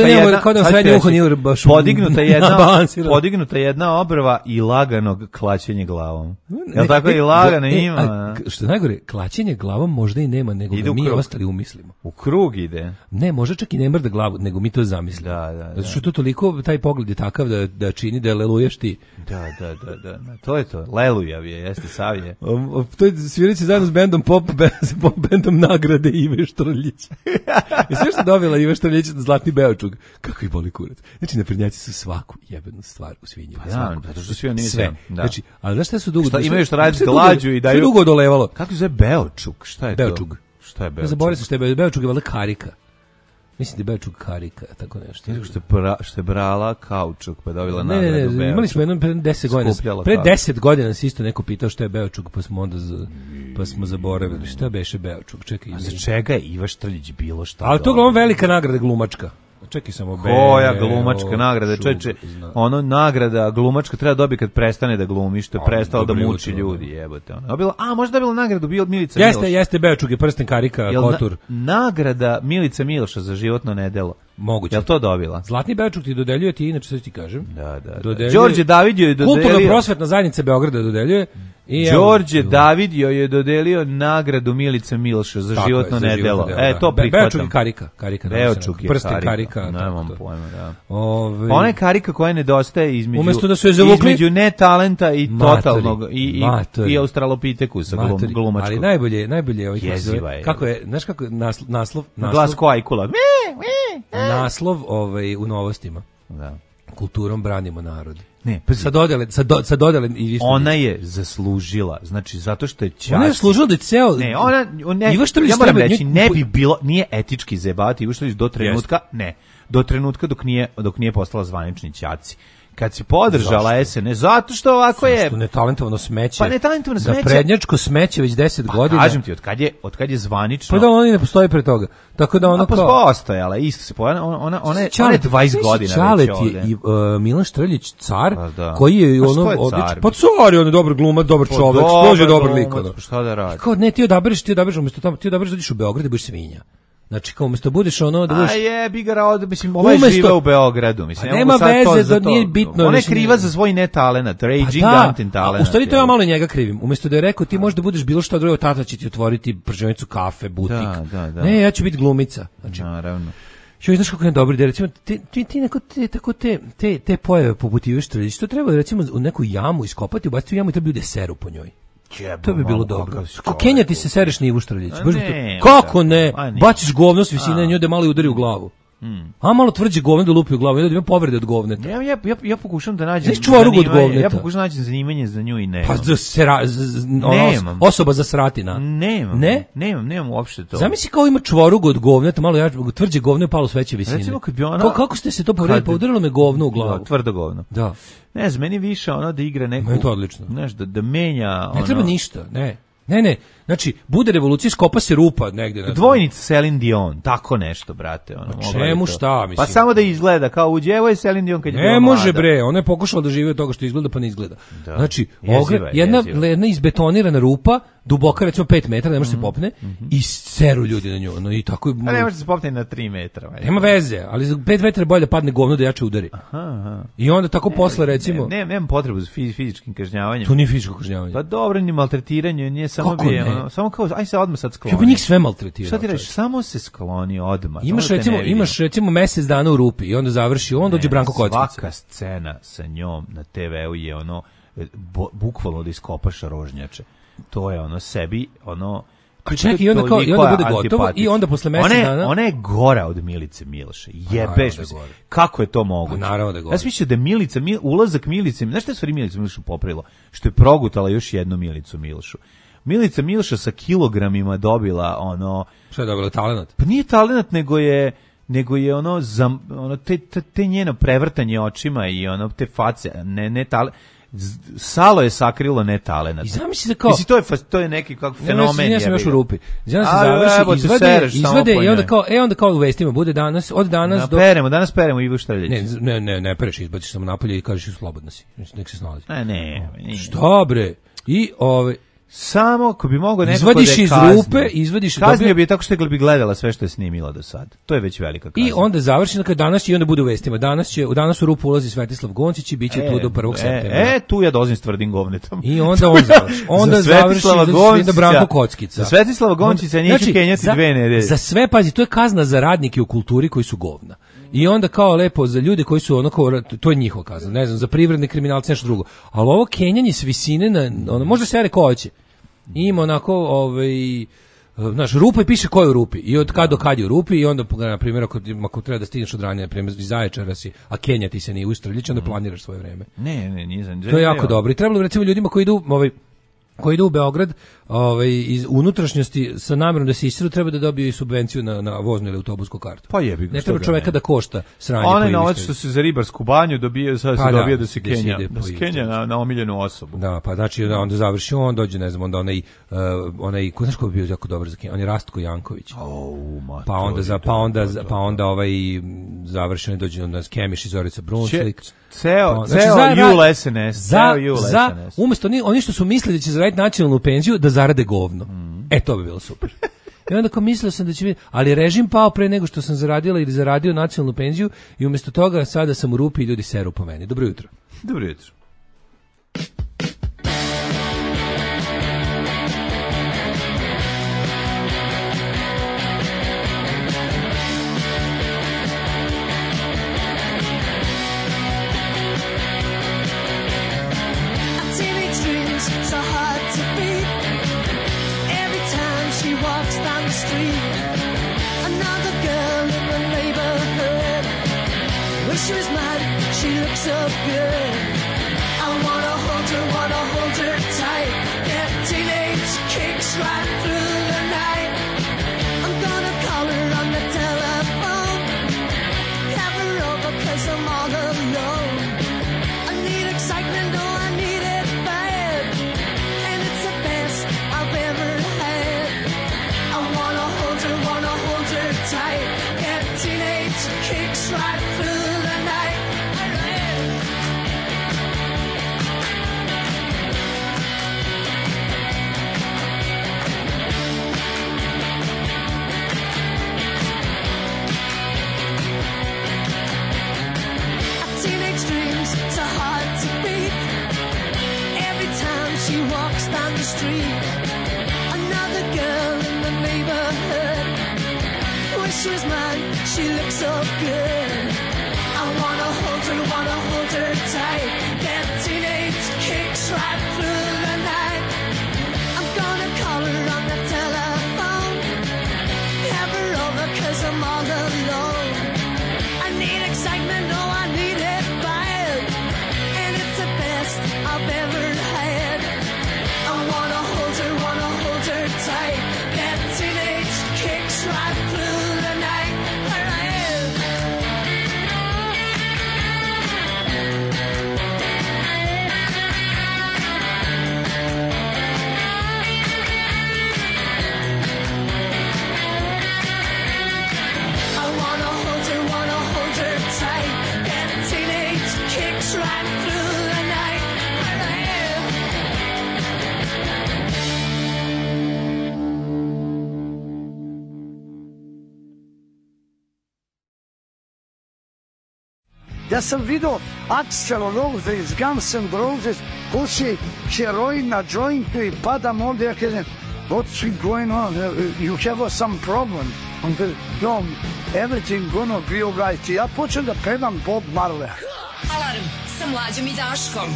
podignuta jedna obrva i laganog klaćenja glavom. Jel tako i lagano ima? Što najgore, klaćenje glavom možda i nema, nego da mi ostali umislimo. U krug ide. Ne, možda čak i ne mrda glavu, nego mi to zamislimo. Da. Zato što to toliko, taj pogled je takav da čini da leluješ ti. Da. To je to. Lelujavije, jeste savije. To je svirici zajedno s pop bandom nagrade Ive Štrljić. I sve što dobila Ive Štrljić Zlatni Beočug. Kako ih boli kurac. Znači, naprednjaci su svaku jebenu stvar u svinju. Zato što svi oni sve. Znači, ali znaš šta su dugo... Šta imaju što raditi glađu i daju... Sve dugo odolevalo. Kako se zove Beočug? Šta je to? Beočug. Šta je Beočug? Zaboravim se što je Beočug, je valjda karika. Mislim da je Beočug karika, tako nešto. Što je brala kaučuk, pa je dobila nagradu Beočug. Ne, imali smo jednom pre 10 godina. Pre 10 godina se isto neko pitao što je Beočug, pa smo onda zaboravili. Šta beše Beočug? Čekaj. A za čega je Iva Štrljić bilo šta? Ali to je velika nagrada glumačka. Čekaj samo koja glumačka nagrada, čoveče, nagrada glumačka treba dobiti kad prestane da glumi, što je prestao da muči ljudi, jebote. Možda je bila nagradu bio od Milica Miloša. Jeste Beočug je prsten karika Kotur. Nagrada Milica Miloša za životno nedelo. Moguće. Jel to dobila? Zlatni Beočug ti dodeljuje ti, inače sve ti kažem. Da. Đorđe David je dodelio. Kulturno-prosvetna zajednica Beograda dodeljuje. Đorđe David je dodelio nagradu Milica Miloša za životno nedelo. To prihvatam. Beočug je karika. Beočug je prsten karika. Nemam pojma, da. Ona je karika koja nedostaje između netalenta i totalnog i australopitekusa glumačkog. Ali najbolje ovih kako je, znaš kako je naslov? Glas ko ajkula. Naslov u Novostima. Da. Kulturom branimo narod. Ne, sa dodele i ona je zaslužila, znači zato što je čast. Ona je zaslužila da je ceo. Ne, ja moram reći, ne bi bilo, nije etički zajebavati Ivu Štrljić do trenutka dok nije postala zvanični ćaci. Kad si podržala SNS, zato što ovako je... Zašto netalentovano smeće? Pa netalentovano smeće. Da prednjačko smeće već 10 godina. Kažem ti, od kad je zvanično... Pa da oni ne postoji pre toga. Tako da ono kao... postojala, isto se pojela, ona je 20 godina Čalet je i Milan Štrljić car, koji je ono odličan. Pa car je on dobar glumac, dobar čovek, skroz je dobar lik. Šta da radi? Kao ne, ti odabereš, umjesto tamo, ti odabereš da ideš u Beograd da budeš svinja. Znači, kao umjesto budeš ono da budeš... Ovaj živa u Beogradu, mislim. Nema veze, da nije bitno. On je kriva za svoj netalenat, raging anti-talent. U stvari to ja malo njega krivim. Umjesto da je rekao, ti možeš da budeš bilo što drugo, tata će ti otvoriti prženicu kafe, butik. Da. Ne, ja ću biti glumica. Znači, naravno. Što znaš kako je dobro ide, recimo, te pojave poput Ive Štrljić, to treba recimo u neku jamu iskopati, ubaciti u jamu i treba ljudi seru po njoj. To bi bilo dobro. Ko Kenja ti se sereš na Ivu Štrljić? Kako ne? Baciš govno s visine na nju da malo udari u glavu. A malo tvrđe govno da lupi u glavu, da ima povrede od govneta. Ja pokušam da nađem zanimanje. Ja pokušam da nađem zanimanje za nju i ne. Pa osoba za sratina. Nemam uopšte to. Zamisli kao ima čvorug od govneta, malo tvrđe govno je palo s veće visine. Recimo kad bi ona... Kako ste se to povredili? Pa udarilo me govno u glavu. Tvrdo govno. Da. Ne znam, meni više ono da igra neku... Meni to odlično. Znaš, da menja... Ne treba ništa, ne. Ne, znači, bude revolucija, skopa se rupa negde. Dvojnica Celine Dion, tako nešto, brate. Ono, čemu šta, mislim? Pa samo da izgleda, kao uđe, evo je Celine Dion kad je bila ne može, mlada. bre, ona je pokušala da živi od toga što izgleda, pa ne izgleda. Da. Znači, Jeziva, jedna izbetonirana rupa, duboka, recimo 5 metara, ne može se popne, i seru ljudi na nju. No, i tako, a ne može se popne na 3 metra. Nema veze, ali za 5 metara bolje da padne govno da jače udari. Aha. I onda tako posle, recimo... Nemam potrebu za fizičkim kažnjavanjem. To nije fizičko kažnjavanje. Pa dobro, ni maltretiranje, nije samo kako bije, ne? samo kao, aj se odmah sad skloni. Ja bi njih sve maltretirao. Šta ti reći, samo se skloni odmah. Imaš recimo mesec dana u rupi i onda završi, onda dođe Branko Kockica. Svaka scena sa njom na TV-u je ono, bukvalno da iskopaš rožnjače. To je ono sebi, ono... Čekaj, i onda bude gotovo i onda posle mesec dana... Ona je gora od Milice Miloša. Jebeš mi se. Kako je to moguće? Naravno da je gora. Ja sam mislio da ulazak Milice... Znaš šta je stvari Milica Milošu popravila? Što je progutala još jednu Milicu Milošu. Milica Miloša sa kilogramima dobila ono... Šta je dobila, talenat? Pa nije talenat, nego je ono te njeno prevrtanje očima i ono te face, ne talenat. Salo je sakrilo ne talenat. I zamisli da kao... Mislim, to je neki kako fenomen. Ja sam još u rupi. Znači se završi, izvade i onda kao u vestima bude od danas danas peremo Ivo Štrljić. Ne pereš, izbaciš samo napolje i kažeš slobodna si. Nek se snalazi. Ne. Šta bre? I samo ako bi mogao nekako izvadiš iz rupe, kaznio bi je tako što bi gledala sve što je snimila do sad. To je već velika kazna. I onda završi kad danas i onda bude u vestima. Danas u rupu ulazi Svetislav Goncić i biće tu do 1. septembra. Tu ja dolazim s tvrdim govnetom. I onda on završi. Onda završi da Branko Kockica. Za Svetislava Goncića neću kenjati 2 nedelje. Za sve, pazi, to je kazna za radnike u kulturi koji su govna. I onda kao lepo za ljude koji su ono kao, to je njihova kazna, ne znam, za privredne kriminalce nešto drugo. Ali ovo kenjanje s visine na ono, možda se jare ko hoće. Ima onako znaš, rupa i piše ko je u rupi i od kad do kad je u rupi i onda na primjer ako treba da stigneš od ranije, na primjer iz Zaječara si, a Kenja ti se nije u Streljić, onda planiraš svoje vreme. Ne, nisam. To je jako dobro. I trebalo recimo ljudima koji idu u Beograd iz unutrašnjosti sa namjerom da se isiru, treba da dobiju i subvenciju na voznu ili autobusku kartu. Pa jebi ga. Ne treba čoveka da košta sranje. Onaj novac što se za ribarsku banju dobije, sad se dobije da se Kenja na omiljenu osobu. Da, pa znači onda završi on, dođe, ne znam, onda onaj ko znaš ko bi bio jako dobar za Kenja, on je Rastko Janković. Pa onda završeno dođe onda Skemiš i Zorica Brunslik. Ceo jul SNS. Umesto oni što su mislili da će zaraditi nacionalnu penziju, da zarade govno. To bi bilo super. I onda kao mislio sam da će biti, ali režim pao pre nego što sam zaradila ili zaradio nacionalnu penziju i umjesto toga sada sam u rupi i ljudi seru po meni. Dobro jutro. Dobro jutro. She was mad, she looks so good. I wanna hold her tight. Get teenage kicks right through the night. I'm gonna call her on the telephone. Have her over 'cause I'm all alone. I need excitement, oh I need it bad. And it's the best I've ever had. I wanna hold her tight. Get teenage kicks right through. Down the street, another girl in the neighborhood. Wish she was mine, she looks so good. I wanna hold her tight. Get teenage kicks right through the night. I'm gonna call her on the telephone. Have her over 'cause I'm all alone. I need excitement, oh I need it bad. And it's the best I've ever had. I wanna hold her tight. Get teenage kicks right through the night. All right. Ja sam vidio Axl Rose iz Guns N' Roses, puši heroin na jointu i padam ovdje, ja kažem, what's going on? You have some problem. On kaže, no, everything gonna be alright. I ja počnem da pevam Bob Marley. Alarm sa Mlađom i Daškom.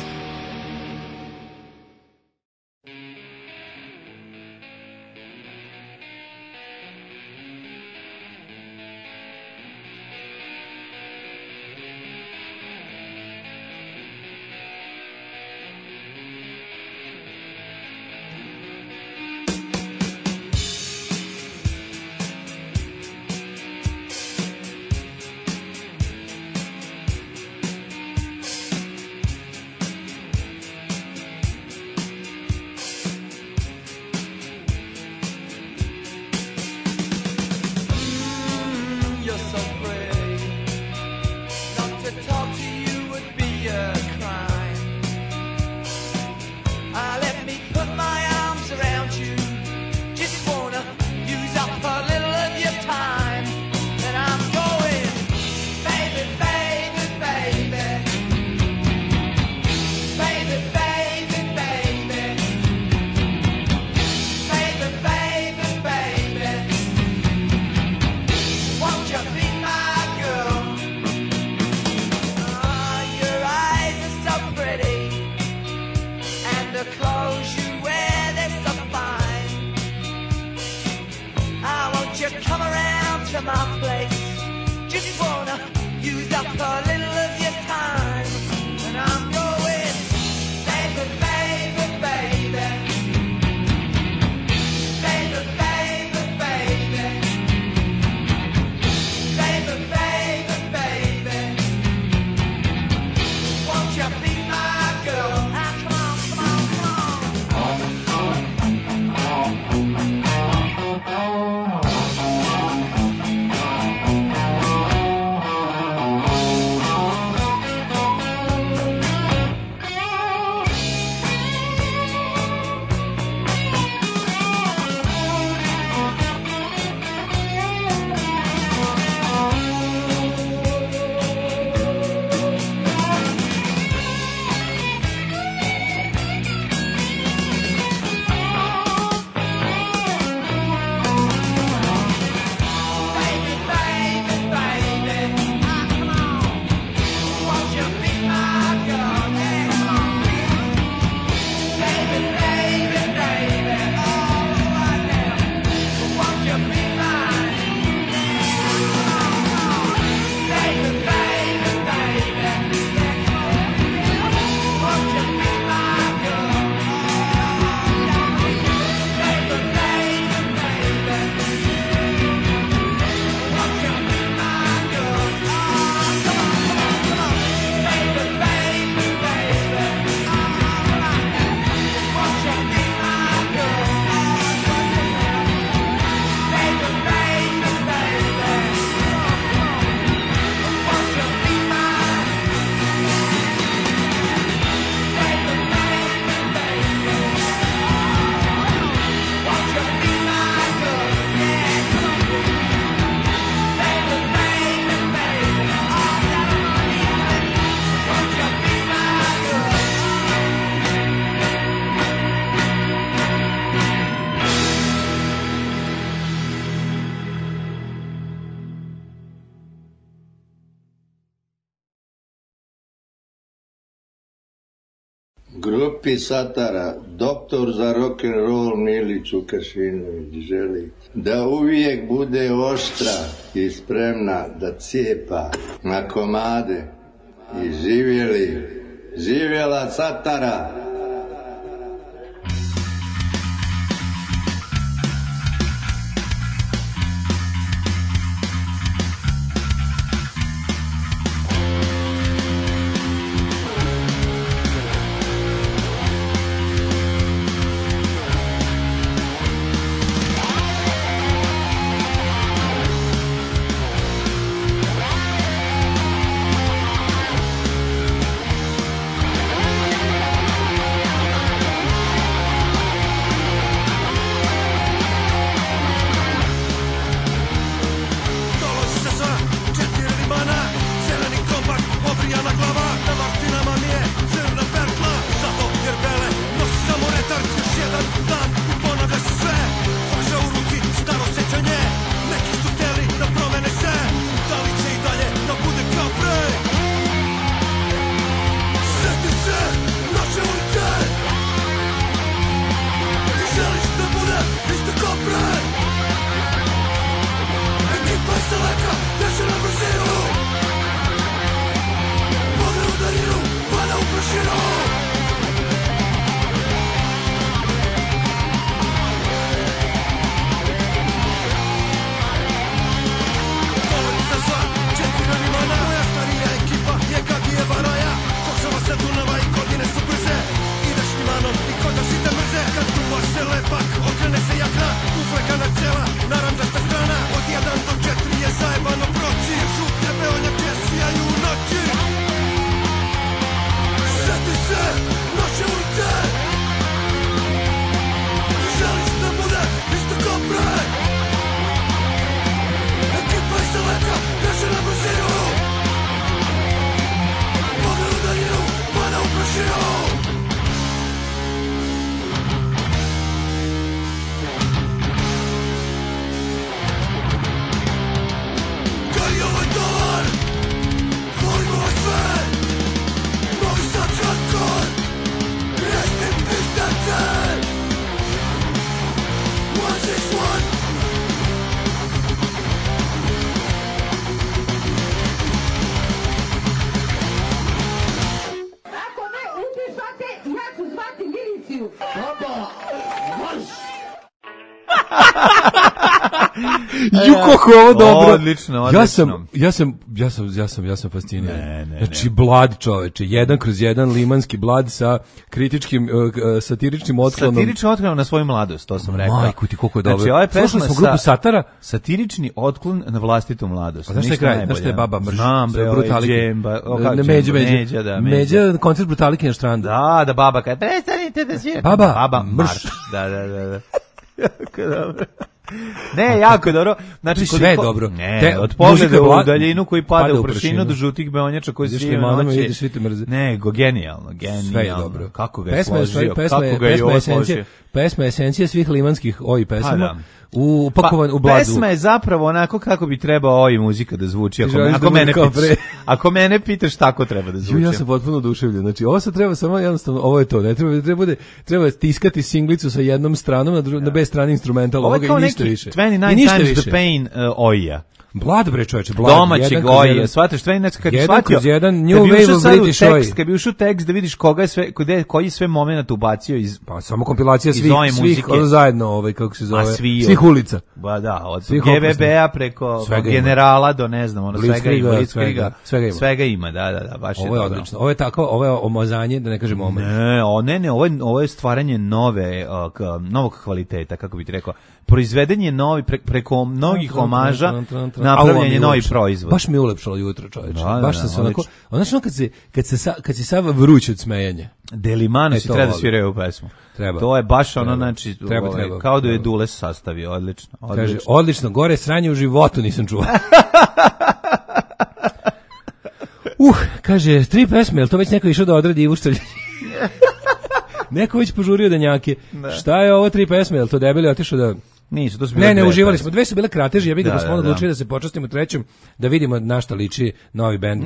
Grupi Satara, doktor za rock'n'roll Milić Vukašinović želi da uvijek bude oštra i spremna da cijepa na komade i živjela Satara. Ju, kako je ovo dobro. Odlično. Ja sam fasciniran. Znači, Blad, čoveče, 1/1 limanski Blad sa kritičkim, satiričnim otklonom. Satirični otklon na svoju mladost, to sam rekao. Majku ti, koliko je dobro. Znači, ova je pesma slušali smo grupu Satara. Satirični otklon na vlastitu mladost. Znaš šta je kraj? Znaš šta je Baba Mrš? Znam, bre, Brutalike. Međa, koncert Brutalike na Štrandu. Da, baba kada prestanite da svirate. Baba Mrš. Da. Jako dobro. Ne, jako dobro. Znači, sve je dobro. Ne, od pogleda u daljinu koji pada u prašinu do žutih beonjača koji se svije noći. Ne, genijalno. Sve je dobro. Kako ga je složio, kako ga je osložio. Pesma je esencija svih limanskih pesama. Upakovan u Bladu. Pesma je zapravo onako kako bi trebao muzika da zvuči. Ako mene pitaš tako treba da zvuči. Ja sam potpuno oduševljen. Znači, ovo sad treba samo jednostavno, ovo je to. Ne treba stiskati singlicu sa jednom stranom, na B strani instrumental, ovoga i ništa više. 29 Times the Pain Oija. Blad, bre, čoveče, Blad. Domaćeg Oija, shvataš, 29 kad je shvatio. New Wave of British Oi. Kad bi ušao tekst da vidiš koga je sve, koji sve moment ubacio iz... Pa samo kompilacija svih zajedno, kako se zove, svih ulica. Ba da, od GVB-a preko generala do ne znam, Blitzkriga, svega ima, da, baš je. Ovo je odlično, ovo je tako, ovo je omazanje, da ne kažem omanje. Ne, ovo je stvaranje novog kvaliteta, kako bi ti rekao. Proizvedenje novi preko mnogih omaža, napravljanje novih proizvoda. Baš mi je ulepšalo jutro, čovječe. Baš se onako, znači kad si sav vruć od smejanja. Delimano si treba da sviraju u pesmu. Treba. To je baš ono, znači, kao da je Dules sastavio, odlično. Kaže, odlično, gore sranje u životu nisam čuo. Kaže, 3 pesme, je li to već neko išao da odradi Ivu Štrljić? Neko već požurio danjake. Šta je ovo 3 pesme, je li to debeli otišao da... Nisu, to su bile ne, uživali smo. 2 su bile krateže, ja bih ga smo odlučili da se počastimo 3, da vidimo na šta liči novi bend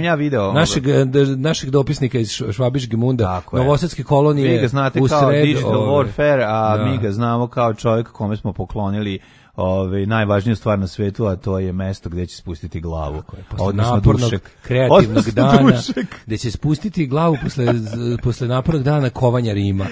našeg dopisnika iz Švabiške Munda, Novosadske kolonije. Vi ga znate kao Digital Warfare, a mi ga znamo kao čovjek kome smo poklonili najvažniju stvar na svetu, a to je mesto gdje će spustiti glavu. Posle napornog kreativnog dana, gdje će spustiti glavu posle napornog dana kovanja Rima.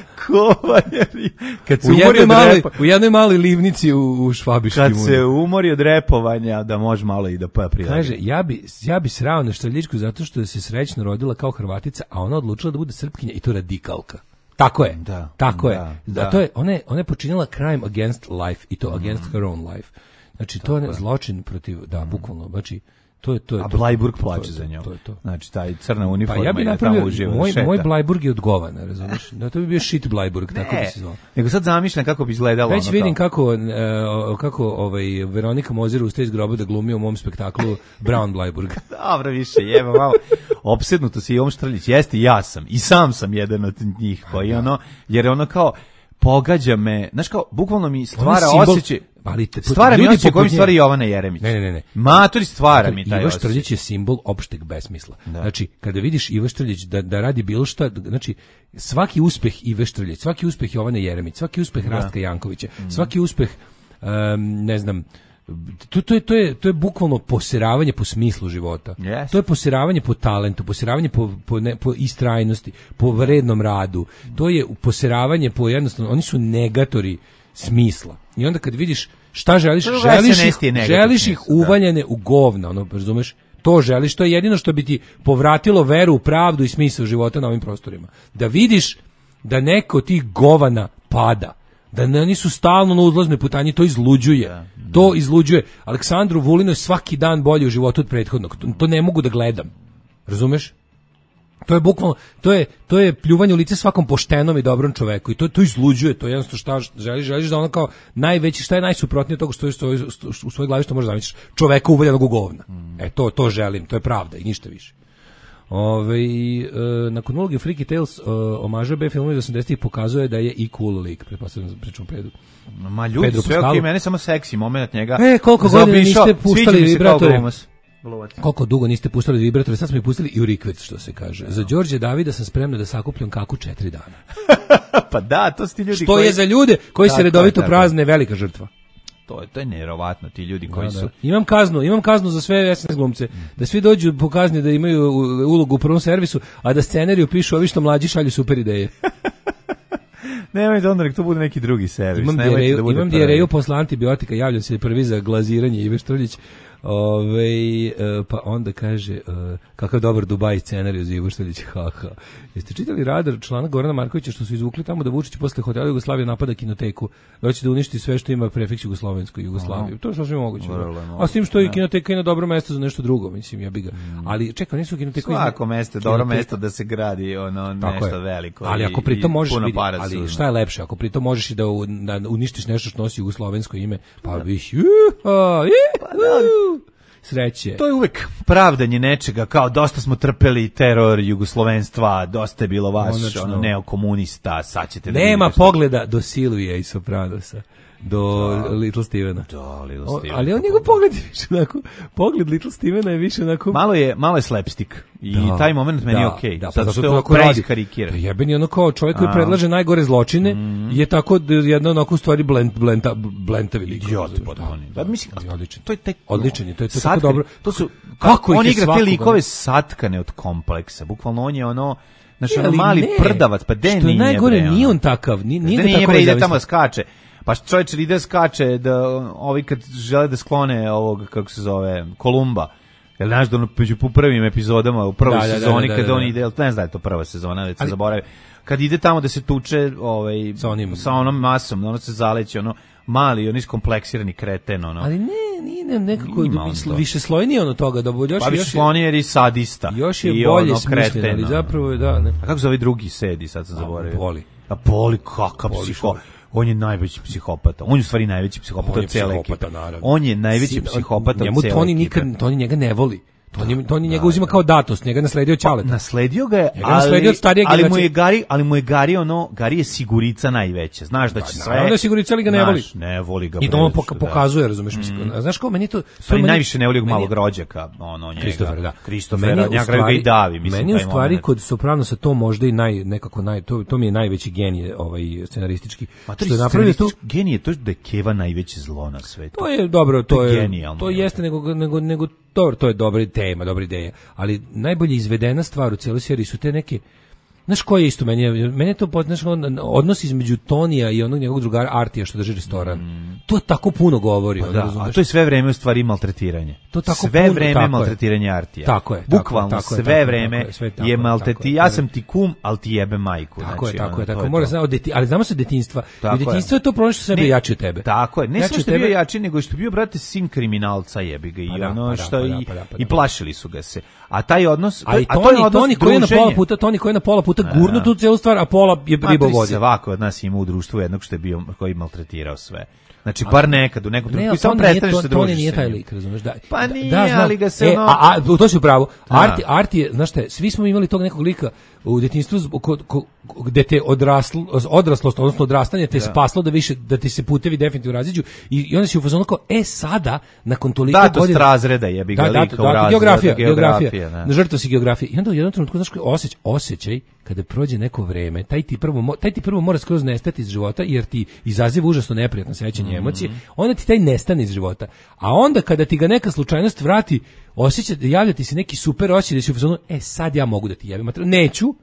Kad se u jednoj maloj livnici u Švabiškim. Kad se umori od repovanja, da može malo i da prijavlja. Kaže, ja bi srao na Štrljičku zato što se srećno rodila kao Hrvatica, a ona odlučila da bude Srpkinja i to radikalka. Tako je, to je, ona je počinila crime against life i to against her own life. Znači, to je zločin protiv, bukvalno, znači, to je. A Blajburg plače za njom. Znači, taj crna uniforma je tamo uživa. Moj Blajburg je odgovan, razumiješ? To bi bio shit Blajburg, tako bi se zvao. Nego sad zamišljam kako bi izgledalo. Već vidim kako Veronika Mozer ustaje iz groba da glumi u mom spektaklu Brown Blajburg. Dobro, više, jeba malo. Opsednuto si Ivom Štrljić, jeste, ja sam. I sam sam jedan od njih koji jer je ono kao pogađa me, znaš kao, bukvalno mi stvara osjećaj. Stvara mi osjećaj kojim stvari Jovana Jeremić. Ne. Matori stvara mi taj osjećaj. Ivo Štrljić je simbol opšteg besmisla. Znači, kada vidiš Ivo Štrljić da radi bilo šta, znači, svaki uspeh Ive Štrljić, svaki uspeh Jovane Jeremić, svaki uspeh Rastka Jankovića, svaki uspeh, ne znam, to je bukvalno posiravanje po smislu života. To je posiravanje po talentu, posiravanje po istrajnosti, po vrednom radu. To je posiravanje po jednostavno, oni su negatori smisla. I onda kad vidiš šta želiš ih uvaljene u govna, razumeš? To želiš, to je jedino što bi ti povratilo veru u pravdu i smisao života na ovim prostorima. Da vidiš da neko od tih govana pada, da oni su stalno na uzlaznoj putanji, to izluđuje. To izluđuje. Aleksandru Vulinu je svaki dan bolje u životu od prethodnog. To ne mogu da gledam. Razumeš? To je bukvalno, to je pljuvanje u lice svakom poštenom i dobrom čoveku i to izluđuje, to je jednostavno šta želiš da ono kao najveći, šta je najsuprotnije toga što je u svojoj glavi što možeš zamisliti, čoveka uvaljenog u govna. To želim, to je pravda i ništa više. Nakon uloge Freaky Tales omaža B filmu iz 80-ih pokazuje da je i cool lik, pretpostavljam pričamo Pedro. Ma ljudi, sve ok, mene samo seksi moment njega. Koliko godina niste puštali vibratore? Koliko dugo niste puštali vibratore, sad smo ih pustili i u rikvec, što se kaže. Za Đorđe Davida sam spremna da sakupljam kaku 4 dana. Pa da, to su ti ljudi što je za ljude koji se redovito prazne velika žrtva. To je nevjerovatno, ti ljudi koji su... Imam kaznu za sve SNS glumce, da svi dođu po kazni da imaju ulogu u prvom servisu, a da scenariju pišu ovi što mlađi šalju super ideje. Nemojte onda nek to bude neki drugi servis. Imam dijareju posle antibiotika, javljam se prvi za glaziranje Ive Štrljić. Pa onda kaže kakav dobar Dubai scenarij za Ivo Štrljić. Jeste čitali Radar članak Gorana Markovića što su izvukli tamo da Vučić posle hotela Jugoslavije napada kinoteku, da će da uništi sve što ima prefiks jugoslovensko i Jugoslaviju. To je sasvim moguće. A s tim što je kinoteka na dobro mesto za nešto drugo, mislim, ja bi ga. Ali čekaj, nisu kinoteku. Svako mesto je dobro mesto da se gradi nešto veliko. Ali ako pritom možeš vidjeti, ali šta je lepše, ako pritom možeš i da uništiš nešto što nosi jugoslovensko ime, pa biš sreće. To je uvek pravdanje nečega, kao dosta smo trpeli teror jugoslovenstva, dosta je bilo vas, neokomunista, sad ćete da nema pogleda do Silvija i Sopranosa. Do Little Stevena. Ali on njegov pogled je više onako, pogled Little Stevena je više onako... Malo je slapstick. I taj moment meni je okej. Zato što je ovo preiskarikira. Jeben je ono kao čovjek koji predlaže najgore zločine, je tako jedna onako u stvari blentavi lik. Odličan je, to je tako dobro. On igra te likove satkane od kompleksa. Bukvalno on je ono... Znači, mali prdavac, pa de nije bre. Što najgore, nije on takav. Nije bre, ide tamo skače. Pa čovječ ide skače da ovi kad žele da sklone ovog, kako se zove, Kolumba. Jel znaš da ono među prvim epizodama u prvoj sezoni kada on ide, ne znam da je to prva sezona, već se zaboravi. Kad ide tamo da se tuče sa onom masom, ono se zaleće, ono mali, on iskompleksirani kreten, ono. Ali nije nekako više slojniji ono toga, da bude još... Pa više slojniji jer i sadista. Još je bolje smišljen, ali zapravo je, da. Ne. A kako se ovaj drugi sedi, sad sam zaboravio? Poli, kakav psihopat. On je najveći psihopata. On je u stvari najveći psihopata od cele ekipe. On je najveći psihopata od cele ekipe. Toni njega ne voli. Toni njega uzima kao datost, njega nasledio Ćaleta. Nasledio ga je, ali mu je Gari je sigurica najveća. Znaš da će sve... Onda je sigurica, ali ga ne voli. Ne voli ga. I to on pokazuje, razumeš, mislim. Znaš kao, meni to... Stvari najviše ne voli malog rođaka, njega. Kristofera, njega ga i davi, mislim. Meni u stvari kod Sopranosa to možda i to mi je najveći genije scenaristički. Što je napravio to... Genije, to je da je Keva najveće zlo na svetu. To je dobro, to jeste, nego dobro, to je dobra tema, dobra ideja, ali najbolje izvedena stvar u cijeloj seriji su te neke, znaš koje je isto, meni je to odnos između Tonija i onog njegovog drugara Artija što drži restoran. To tako puno govori. A to je sve vreme u stvari maltretiranje. Sve vreme maltretiranje Artija. Tako je. Bukvalno sve vreme je maltretiranje. Ja sam ti kum, ali ti jebe majku. Tako je. Mora znati, ali znamo se detinjstva. U detinjstvu je to problem što sebe jači od tebe. Tako je. Ne samo što je bio jači, nego što je bio, brate, sin kriminalca, jebi ga. I plašili su ga se. A taj odnos, Toni koji je na pola puta gurno tu cijelu stvar, a pola je ribo vodi. Svako od nas ima u društvu jednog što je bio, koji maltretirao sve. Znači, bar nekad, u nekom trenutku, i samo prestaneš se družiš. Toni nije taj lik, razumeš? Pa nije, ali ga se to si upravo. Arti je, znaš šta, svi smo imali tog nekog lika u djetinjstvu gde te odraslost, odnosno odrastanje te spaslo da ti se putevi definitivno raziđu i onda si u fazonu kao, sada, nakon toliko godina... Datost razreda jebi ga lika u razredu. Geografija. Žrtva si geografije. I onda u jednom trenutku, znaš, osjećaj kada prođe neko vreme, taj ti prvo mora skroz nestati iz života jer ti izaziva užasno neprijatno sećanje emocije, onda ti taj nestane iz života. A onda kada ti ga neka slučajnost vrati, javlja ti se neki super osjećaj da si u fazonu, sad ja mogu da ti jebim, neću,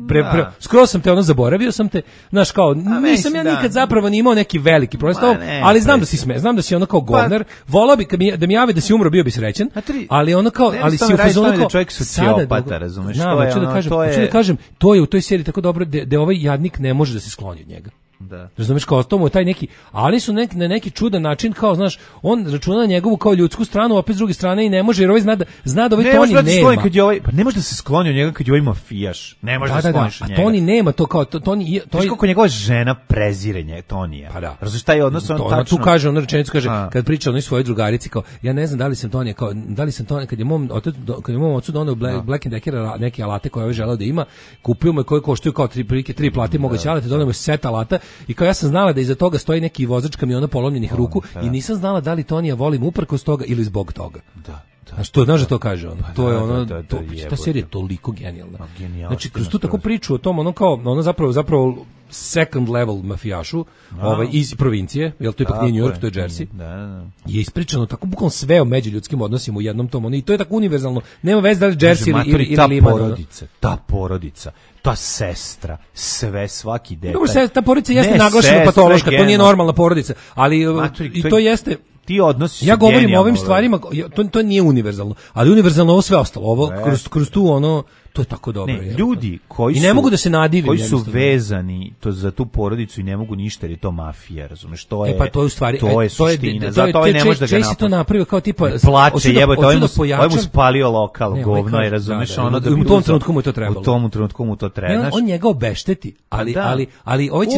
skroz sam te zaboravio sam te, znaš kao, nisam ja nikad zapravo ni imao neki veliki problem, ali znam da si znam da si ono kao govnar, volao bi da mi jave da si umro, bio bi srećan, ali ono kao, ali si u fazonu kao, čovjek sociopata, razumeš, hoću da kažem, to je u toj seriji tako dobro da ovaj jadnik ne može da se skloni od njega. Razumeš, kao to mu je taj neki, ali su na neki čudan način, kao, znaš, on računa na njegovu kao ljudsku stranu, opet s druge strane i ne može, jer ovaj zna da ovaj Toni nema. Pa ne može da se skloni od njega kad je ovaj mafijaš. Ne može da se skloniš od njega. A Toni nema to kao, Toni... Znaš kako njegova žena prezire Tonija. Pa da. Razumeš, taj odnos, on tačno... Tu kaže, ona rečenicu kaže, kad priča onoj svojoj drugarici, kao, ja ne znam da li sam Tonija, kao, da li sam Tonija, kad je mom ocu doneo Black & Decker neke alate koje je želeo da ima, kupio mu koje koštuju kao 3 plate moguće alate, doneo mu set alata. I kao ja sam znala da iza toga stoji neki vozač kamiona polomljenih ruku i nisam znala da li Tonija volim uprkos toga ili zbog toga. Da. Znaš da to kaže ono. To je ono, ta serija je toliko genijalna. Znači, kroz tu tako priču o tom, ono kao, ono zapravo second level mafijašu, iz provincije, jel to ipak nije New York, to je Jersey. Je ispričano tako bukvalno sve o međuljudskim odnosima u jednom tomu. I to je tako univerzalno. Nema veze da li Jersey ili Liman. Ta porodica, ta sestra, sve, svaki detalj. Dobro, ta porodica jeste naglašena patološka, to nije normalna porodica, ali i to jeste... Ti odnosi ja govorim o ovim stvarima, to nije univerzalno, ali univerzalno ovo sve ostalo, ovo kroz tu ono, to je tako dobro. Ne, ljudi koji i ne mogu da se nadivim, koji su vezani za tu porodicu i ne mogu ništa jer je to mafija, razumeš, to je. Pa to je u stvari, to je suština, zato ovaj ne može da ga napusti. To napravio kao tipa plače, jebote, ovaj mu spalio lokal, govno je, razumeš, ono da u tom trenutku mu je to trebalo. U tom trenutku mu to treba. On njega obešteti, ali ovaj će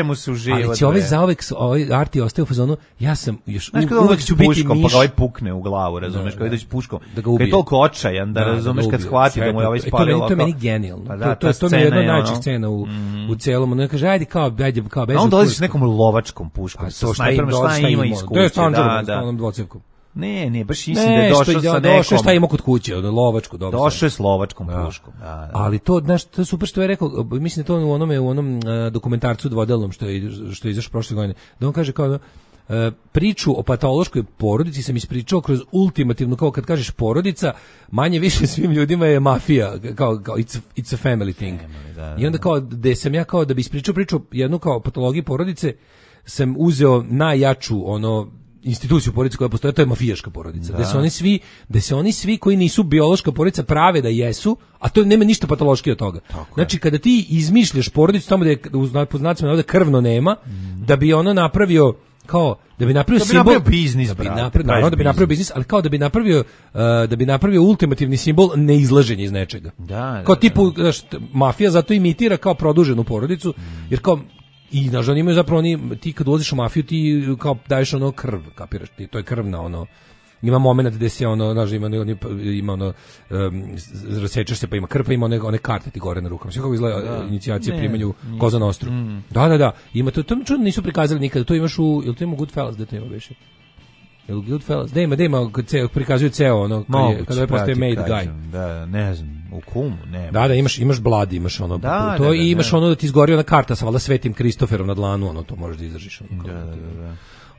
zauvek ovaj Arti ostaje u fazonu, ja sam još uvek ću biti miš. Pa ga ovaj pukne u glavu, razumeš, kao ideš puškom. Kad je toliko očajan da razumeš kad shvati da mu je ovaj spalio lokal. To je meni genijalno. To mi je jedna najčešća scena u celom. On kaže, ajde kao beži. A on dolazi s nekom lovačkom puškom. Sa snajperom, šta ima iskustva. To je Stanđelom, s onom dvocevkom. Ne, baš mislim da je došao sa nekom. Došao šta ima kod kuće, lovačku, dobro. Došao je s lovačkom puškom. Ali to, znaš, to je super što je rekao, mislim to u onom dokumentarcu dvodelnom što je izašao prošle godine. Da on kaže kao priču o patološkoj porodici sam ispričao kroz ultimativno, kao kad kažeš porodica, manje više svim ljudima je mafija, kao it's a family thing. I onda kao, da sam ja kao da bi ispričao priču jednu kao patologiju porodice, sam uzeo najjaču instituciju porodice koja postoje, to je mafijaška porodica. Da se oni svi koji nisu biološka porodica prave da jesu, a to nema ništa patološki od toga. Znači kada ti izmišljaš porodicu tamo da je po znacima navoda krvno nema, da bi ono napravio kao da bi napravio simbol biznis, da bi napravio biznis, ali kao da bi napravio ultimativni simbol neizlaženja iz nečega. Kao tipu mafija zato imitira kao produženu porodicu, jer kao i znaš, oni imaju zapravo ti kad ulaziš u mafiju ti kao daješ krv, kapiraš, to je krvna ima moment gde se znaš, ima rasečeš se pa ima krv, pa ima one karte ti gore na rukama. Sve kako izgleda inicijacija primanju Koza Nostru. Da. Ima to mi čudno nisu prikazali nikada. To imaš jel to ima Goodfellas, da to ima više? Jel Goodfellas? Da ima prikazuju ceo kada je postaje made guy. Da, ne znam, u Kumu, ne. Da, imaš Blood, imaš to i imaš da ti izgori ona karta sa valjda Svetim Kristoferom na dlanu, to možeš da izdržiš. Da.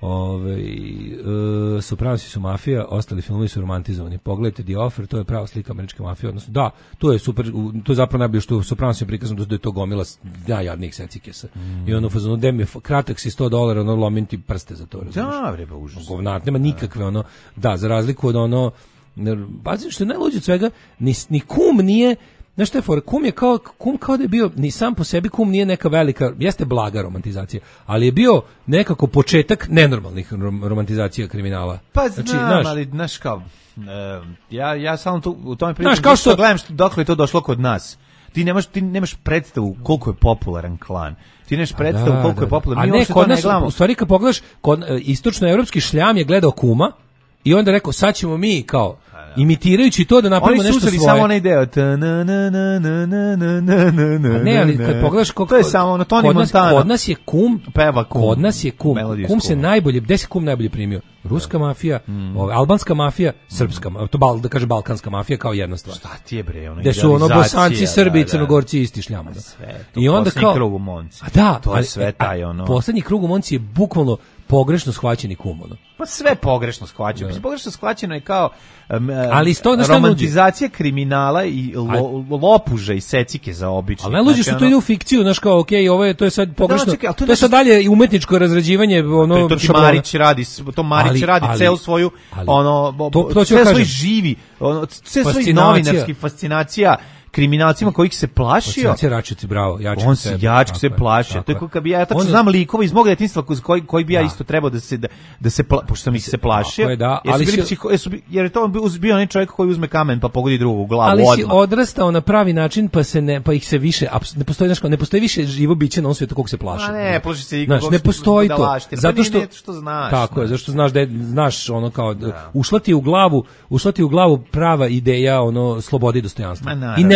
Sopranosi su mafija, ostali filmovi su romantizovani. Pogledajte The Offer, to je prava slika američke mafije, odnosno da, to je super, to je zapravo najbolje što u Sopranosi je prikazano da je to gomila najjadnijih secikesa. I ono fazonu, da mi je kratak si $100, lomim ti prste za to, razumiješ? Da, vreba, užas. Govnat, nema nikakve za razliku od pazi što je najluđe od svega, ni kum nije. Znaš što je for? Kum kao da je bio, ni sam po sebi kum nije neka velika, jeste blaga romantizacija, ali je bio nekako početak nenormalnih romantizacija kriminala. Pa znam, ali znaš kao, ja samo u tome pričam, kao što gledam dokle je to došlo kod nas. Ti nemaš predstavu koliko je popularan klan. Ti nemaš predstavu koliko je popularan. A ne, kod nas, u stvari kad pogledaš, istočnoevropski šljam je gledao kuma i onda rekao, sad ćemo mi kao imitirajući to da napravimo nešto svoje. Oni su samo onaj deo. Ne, ali kad pogledaš to je samo Tony Montana. Kod nas je kum. Peva kum. Kod nas je kum. Kum se najbolje, gde se kum najbolje primio? Ruska mafija, albanska mafija, srpska, to da kaže balkanska mafija kao jedna stvar. Šta ti je bre, gde su Bosanci, Srbi i Crnogorci isti šljama. I onda kao krug u Monci. Da, to je sve taj poslednji krug u Monci je bukvalno pogrešno shvaćeni kum. Pa sve pogrešno shvaćeno. Pogrešno shvaćeno je kao ali romantizacija kriminala i lopuža i secike za običaj. Ali najluđe što to ide u fikciju, znaš kao, to je sad pogrešno, to je sad dalje i umetničko razrađivanje, to Marić radi celu svoju, sve svoj živi, sve svoj novinarski fascinacija kriminalcima kojih se plašio. Jačkice, bravo, Jačkice se plašio. To je kako bi ja tačno znam likova iz mog detinjstva koji bi ja isto trebao da se pošto sam ih se plašio. Jer je to bio onaj čovjek koji uzme kamen pa pogodi drugu u glavu odmah. Ali si odrastao na pravi način pa ih se više ne postoji više živo biće na ovom svijetu kog se plaši. Ne, plaši se ikog. Ne postoji to. Zato što znaš. Tako je, zašto znaš kao ušla ti u glavu prava ideja slobode i dostojanstva. I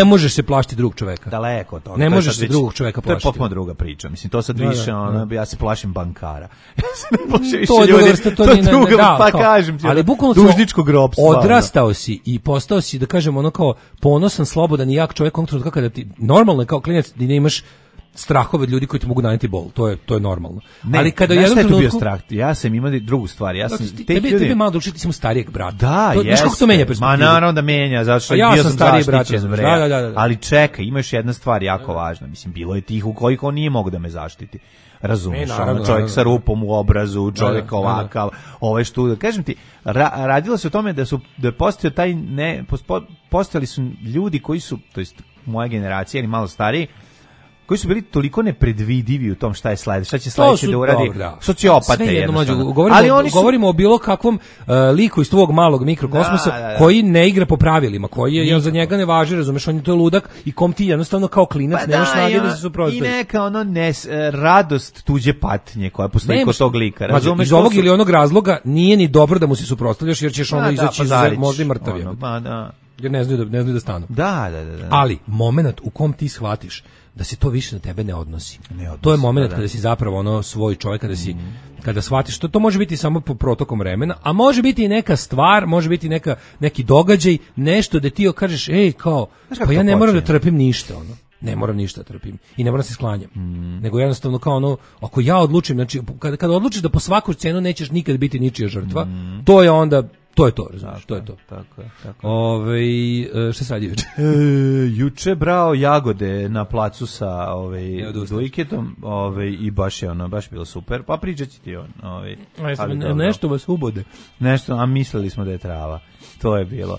ne možeš se plašiti drugog čoveka. Daleko od toga. Ne možeš se drugog čoveka plašiti. To je potpuno druga priča. Mislim, to sad više, ja se plašim bankara. Ja se ne plašim više to ljudi. Vrsta, to nije, pa kažem ti, ali bukvalno dužničkog ropstva. Odrastao si i postao si, da kažem, ono kao ponosan, slobodan i jak čovjek, kako kada ti, normalno je kao klinac da ne imaš strahove od ljudi koji ti mogu naneti bol, to je normalno. Ne, ali kada jednom trenutku bio strah, ja sam imao drugu stvar, ja sam tebi malo učiti sam starijeg brata. Da, znaš kako to menja perspektivu? Ma naravno da menja, zato što bio sam stariji brat. Da. Ali čekaj, imaš jedna stvar jako važna, mislim bilo je tih u kojih on nije mogao da me zaštiti. Razumeš, čovjek sa rupom u obrazu, čovjek ovakav, ovaj što, kažem ti, radilo se o tome da je postojali su ljudi koji su, to jest moja generacija ili malo stariji, koji su bili toliko nepredvidivi u tom šta je sledeće, šta će sledeće da uradi, sociopate jednostavno. Govorimo o bilo kakvom liku iz tvog malog mikrokosmosa koji ne igra po pravilima, koji je za njega ne važi, razumeš, on je to ludak i kom ti jednostavno kao klinac nemaš snage da se suprotstaviš. I neka radost tuđe patnje koja postoji kod tog lika, razumeš? Iz ovog ili onog razloga nije ni dobro da mu se suprotstavljaš jer ćeš onda izaći možda i mrtav. Jer ne znaju da stanu. Da. Ali moment u kom ti shvatiš da se to više na tebe ne odnosi. To je moment kada si zapravo svoj čovjek, kada shvatiš, to može biti samo po protokom vremena, a može biti i neka stvar, može biti neki događaj, nešto da ti kažeš, pa ja ne moram da trpim ništa, ne moram ništa da trpim i ne moram se sklanjam. Nego jednostavno kao ako ja odlučim, znači kada odlučiš da po svaku cenu nećeš nikad biti ničija žrtva, to je onda to je to, razumiješ, to je to. Tako. Šta se radi juče? Juče brao jagode na placu sa dujketom, i baš je baš bilo super. Pa pričat će ti on. Nešto vas ubode. Nešto, a mislili smo da je trava. To je bilo.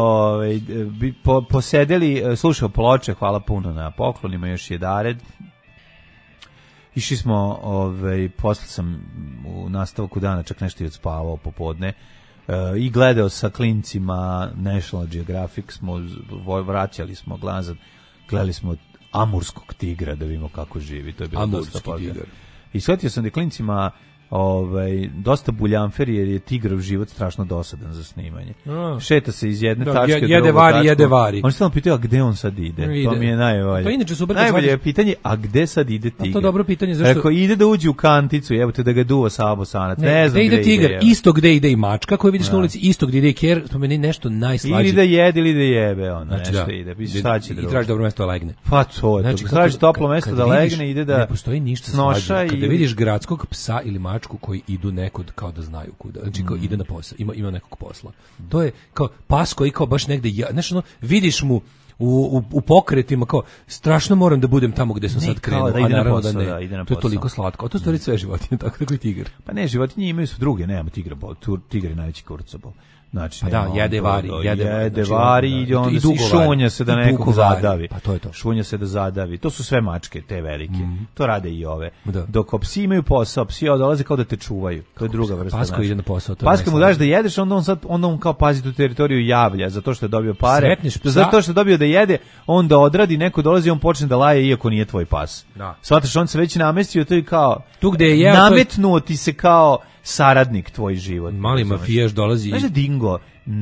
Posedeli, slušao Ploče, hvala puno na poklonima, još je Dared. Išli smo, posle sam u nastavku dana čak nešto i odspavao popodne. I gledao sa klincima National Geographic, vraćali smo glazat, gledali smo amurskog tigra da vidimo kako živi, to je bilo dosta pozdravno. I shvatio sam da klincima dosta buljanfer jer je tigrov život strašno dosadan za snimanje. Šeta se iz jedne tačke do druge tačke. Jede vari. On se tamo pitao, a gde on sad ide? To mi je najbolje. Pa inače super. Najbolje je pitanje, a gde sad ide tigar? To je dobro pitanje. Zašto? Rekao, ide da uđe u kanticu, jebote da ga duva Sabo Sanac. Ne znam gde tigar, isto gde ide i mačka koju vidiš na ulici, isto gde ide i ker, spomeni nešto najslađe. Ili da jede ili da jebe, nešto ide. I traži dobro mesto da legne. Pa to je to. Traži toplo mesto da legne, ide da ne postoji ništa slađe. Kada vidiš gradskog psa ili mačku koji idu nekud kao da znaju kuda, znači kao ide na posao, ima nekog posla. To je kao pas koji kao baš negde, znači vidiš mu u pokretima kao strašno moram da budem tamo gde sam sad krenuo, a naravno da ne. To je toliko slatko. A to stvari sve životinje, tako da je tigar. Pa ne, životinje imaju su druge, nema tigra bol, tigar je najveći kurcobol. Znači, pa da, jede vari i šunja se da nekog zadavi. Pa to je to. Šunja se da zadavi. To su sve mačke, te velike. To rade i ove. Dok psi imaju posao, psi dolaze kao da te čuvaju. To je druga vrsta. Pasko ide na posao. Paska mu daš da jedeš, onda on kao pazi tu teritoriju javlja, zato što je dobio pare. Zato što je dobio da jede, onda odradi, neko dolazi, on počne da laje iako nije tvoj pas. Shvataš, on se već namestio, to je kao tu gde je nametnuo ti se kao saradnik tvoj život. Mali mafijaš dolazi. Znaš da Dingo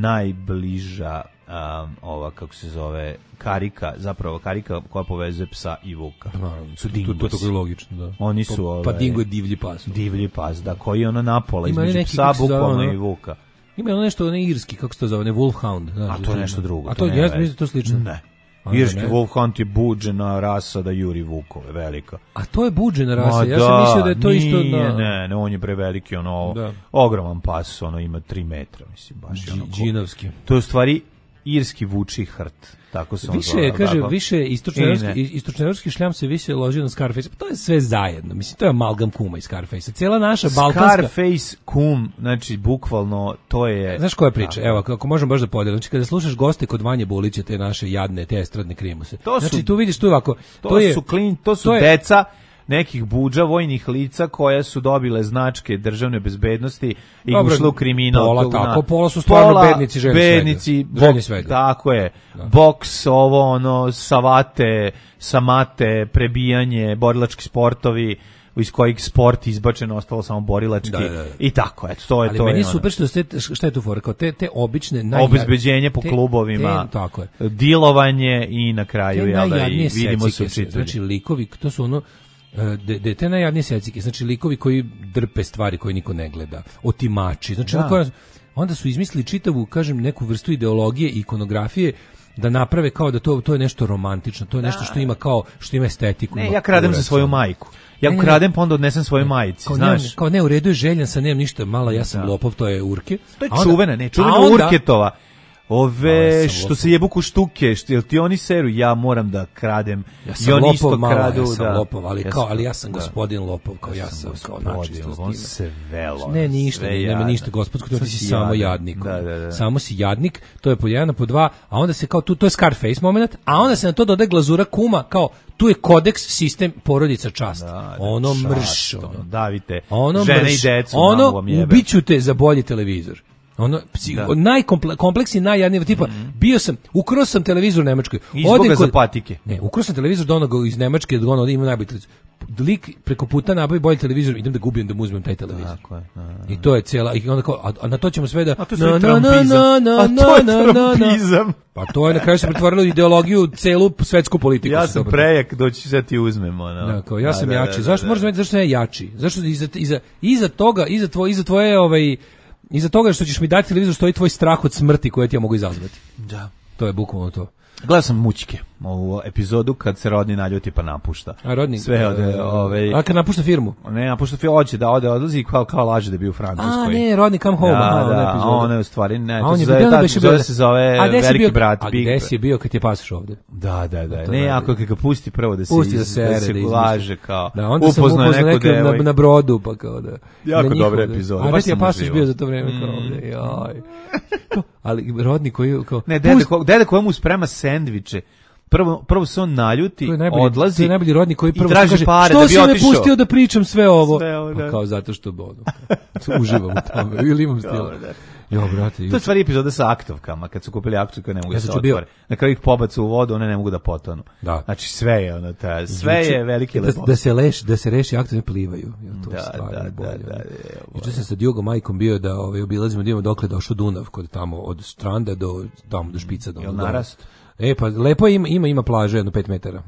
najbliža ova, kako se zove, karika koja povezuje psa i vuka. Su Dingosi. To je logično, da. Oni su pa Dingo je divlji pas. Divlji pas, da, koji je napola između psa, bukvalno i vuka. Ima nešto irski, kako se to zove, Wolfhound. A to je nešto drugo. A to ja mislim to slično. Ne. Irski Wolfhound je buđena rasa da juri vukove, velika. A to je buđena rasa, ja sam mislio da je to isto... Ne, on je preveliki, ogroman pas, ima 3 metra, mislim, baš džinovski. To je u stvari irski vuči hrt. Tako se više istočnoevropski šljam se više ložio na Scarface. To je sve zajedno. Mislim, to je amalgam kuma iz Scarface. Cijela naša balkanska... Scarface kum, znači, bukvalno, to je... Znaš koja je priča? Evo, ako možemo baš da podijelimo. Znači, kada slušaš goste kod Vanje Bulića, te naše jadne, te estradne krimuse. Znači, tu vidiš tu ovako... To su deca nekih budža vojnih lica koja su dobile značke državne bezbednosti i ušle u kriminal. Pola su stvarno bednici, ženi svega. Tako je. Boks, savate, samate, prebijanje, borilački sportovi, iz kojeg sport izbačen, ostalo samo borilački i tako, eto, to je ali to. Ali meni je je super što šta je tu fora, kao te obične obezbeđenje po klubovima, tako je. Dilovanje i na kraju i vidimo se učitelji. Znači likovi, to su ono te najjadnije secike, znači likovi koji drpe stvari koje niko ne gleda, otimači, znači onda su izmislili čitavu, kažem, neku vrstu ideologije i ikonografije da naprave kao da to je nešto romantično, to je nešto što ima kao što ima estetiku. Ne, ja kradem za svoju majku. Ja ukradem, pa onda odnesem svojoj majici, znaš. Kao ne, u redu je željan sa, nemam ništa, mala, ja sam lopov, to je Urke. To je čuvena Urketova. Ove što se jebu ku štuke, jel ti oni seru, ja moram da kradem. Ja sam lopov, isto kradu, ja sam lopov, ali ja sam gospodin lopov, kao ja sam kao način on se velo. Ne, ništa, nema ništa gospodsko, ti si samo jadnik. Samo si jadnik, to je po jedan, po dva, a onda se kao to je Scarface moment, a onda se na to dodaje glazura kuma, kao tu je kodeks, sistem, porodica, čast. Ono mrš, davite žene i decu, ono ubiću te za bolji televizor. Ono najkompleksniji, najjadniji tipa ukrao sam televizor u Nemačkoj. Izboga za patike. Ne, ukrao sam televizor do onoga iz Nemačke, do onoga ima najbolji televizor. Lik preko puta nabavi bolji televizor, idem da gubim da mu uzmem taj televizor. Tako je. I to je cijela, i onda kao, a na to ćemo sve da to je trampizam. Pa to je na kraju se pretvorilo ideologiju, celu svetsku politiku. Ja sam prejak, doći sad ti uzmemo. Ja sam jači. Zašto možeš zašto sam ja jači? Zašto iza toga, iza tvoje iza toga što ćeš mi dati televizor stoji tvoj strah od smrti koje ti ja mogu izazvati. Da. To je bukvalno to. Gledao sam Mućke, ovu epizodu kad se Rodni naljuti pa napušta. A Rodni? Sve a kad napušta firmu? Ne, napušta firmu, hoće da odlazi kao laže da je bio u Francuskoj. A ne, Rodni come home. Da, ona je u stvari, ne, to se zove Veliki brat. A gde si bio kad je pasoš ovde? Da. Ne, ako ga pusti prvo da se laže kao upoznao neku devojku. Na brodu, pa kao da. Jako dobra epizoda. A gde ti je pasoš bio za to vreme kao ovde? Jaj. Ali Rodni koji kao... Ne, deda kojemu sprema sendviče. Prvo se on naljuti, odlazi. To je najbolji Rodni koji prvo kaže pare da bi otišao. Što si me pustio da pričam sve ovo? Pa kao zato što uživam u tome. Ili imam stila. Jo, brate. To je stvari epizoda sa aktovkama, kad su kupili akciju koje ne mogu da se otvore. Na kraju ih pobacu u vodu, one ne mogu da potonu. Da. Znači sve je sve je veliki lepo. Da se reši aktovi plivaju. Da. Juče sam sa Djugom majkom bio da obilazimo, da imamo dokle došao Dunav, kod tamo od stranda do špica. Jel narast? Pa lepo ima plaže jedno 5 metara.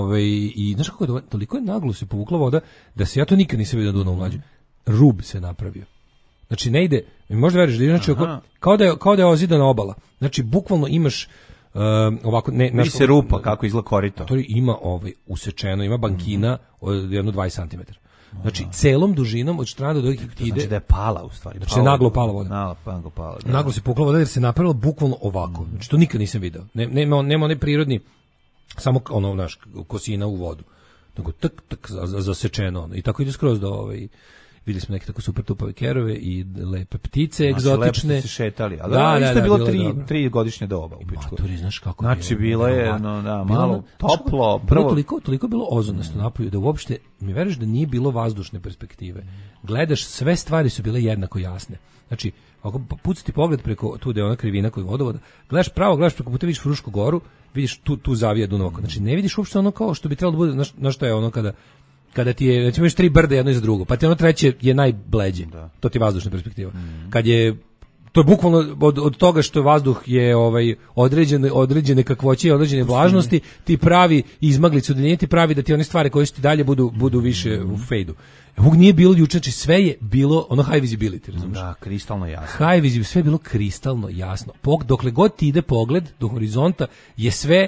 I znaš kako je, toliko je naglo se povukla voda da se ja to nikad nisam vidio na Dunavu mlađe. Rub se napravio. Znači ne ide, možda veriš da znači kao da je ozidana obala. Znači bukvalno imaš ovako vidi se rupa kako izgleda korito. To ima usečeno, ima bankina od jedno 20 cm. Znači celom dužinom od strane do ide. Znači da je pala u stvari. Znači naglo pala voda. Naglo se pukla voda jer se napravilo bukvalno ovako. Znači to nikad nisam video. Nema onaj prirodni samo naš kosina u vodu. Nego tak zasečeno i tako ide skroz do vidjeli smo neke tako super tupave kerove i lepe ptice egzotične. Lepo ste se šetali, ali isto je bilo 3 godišnje doba u pičku. Maturi, znaš kako znači bilo je malo toplo. Prvo toliko bilo ozonasto napolju da uopšte mi veruješ da nije bilo vazdušne perspektive. Gledaš, sve stvari su bile jednako jasne. Znači, ako pucati pogled preko tu da je ona krivina kod vodovoda, gledaš preko puta, vidiš Frušku goru, vidiš tu zavija Dunava. Znači ne vidiš uopšte ono kao što bi trebalo da bude, znaš što je ono kada ti je, recimo imaš 3 brda jedno iza drugo, pa ti ono treće je najbleđe. To ti je vazdušna perspektiva. Kad je to je bukvalno od toga što vazduh je određene kakvoće i određene vlažnosti, ti pravi izmaglicu udaljenja, ti pravi da ti one stvari koje su ti dalje budu više u fejdu. Ovog nije bilo juče, znači sve je bilo ono high visibility, razumiješ? Da, kristalno jasno. High visibility, sve je bilo kristalno jasno. Dokle god ti ide pogled do horizonta je sve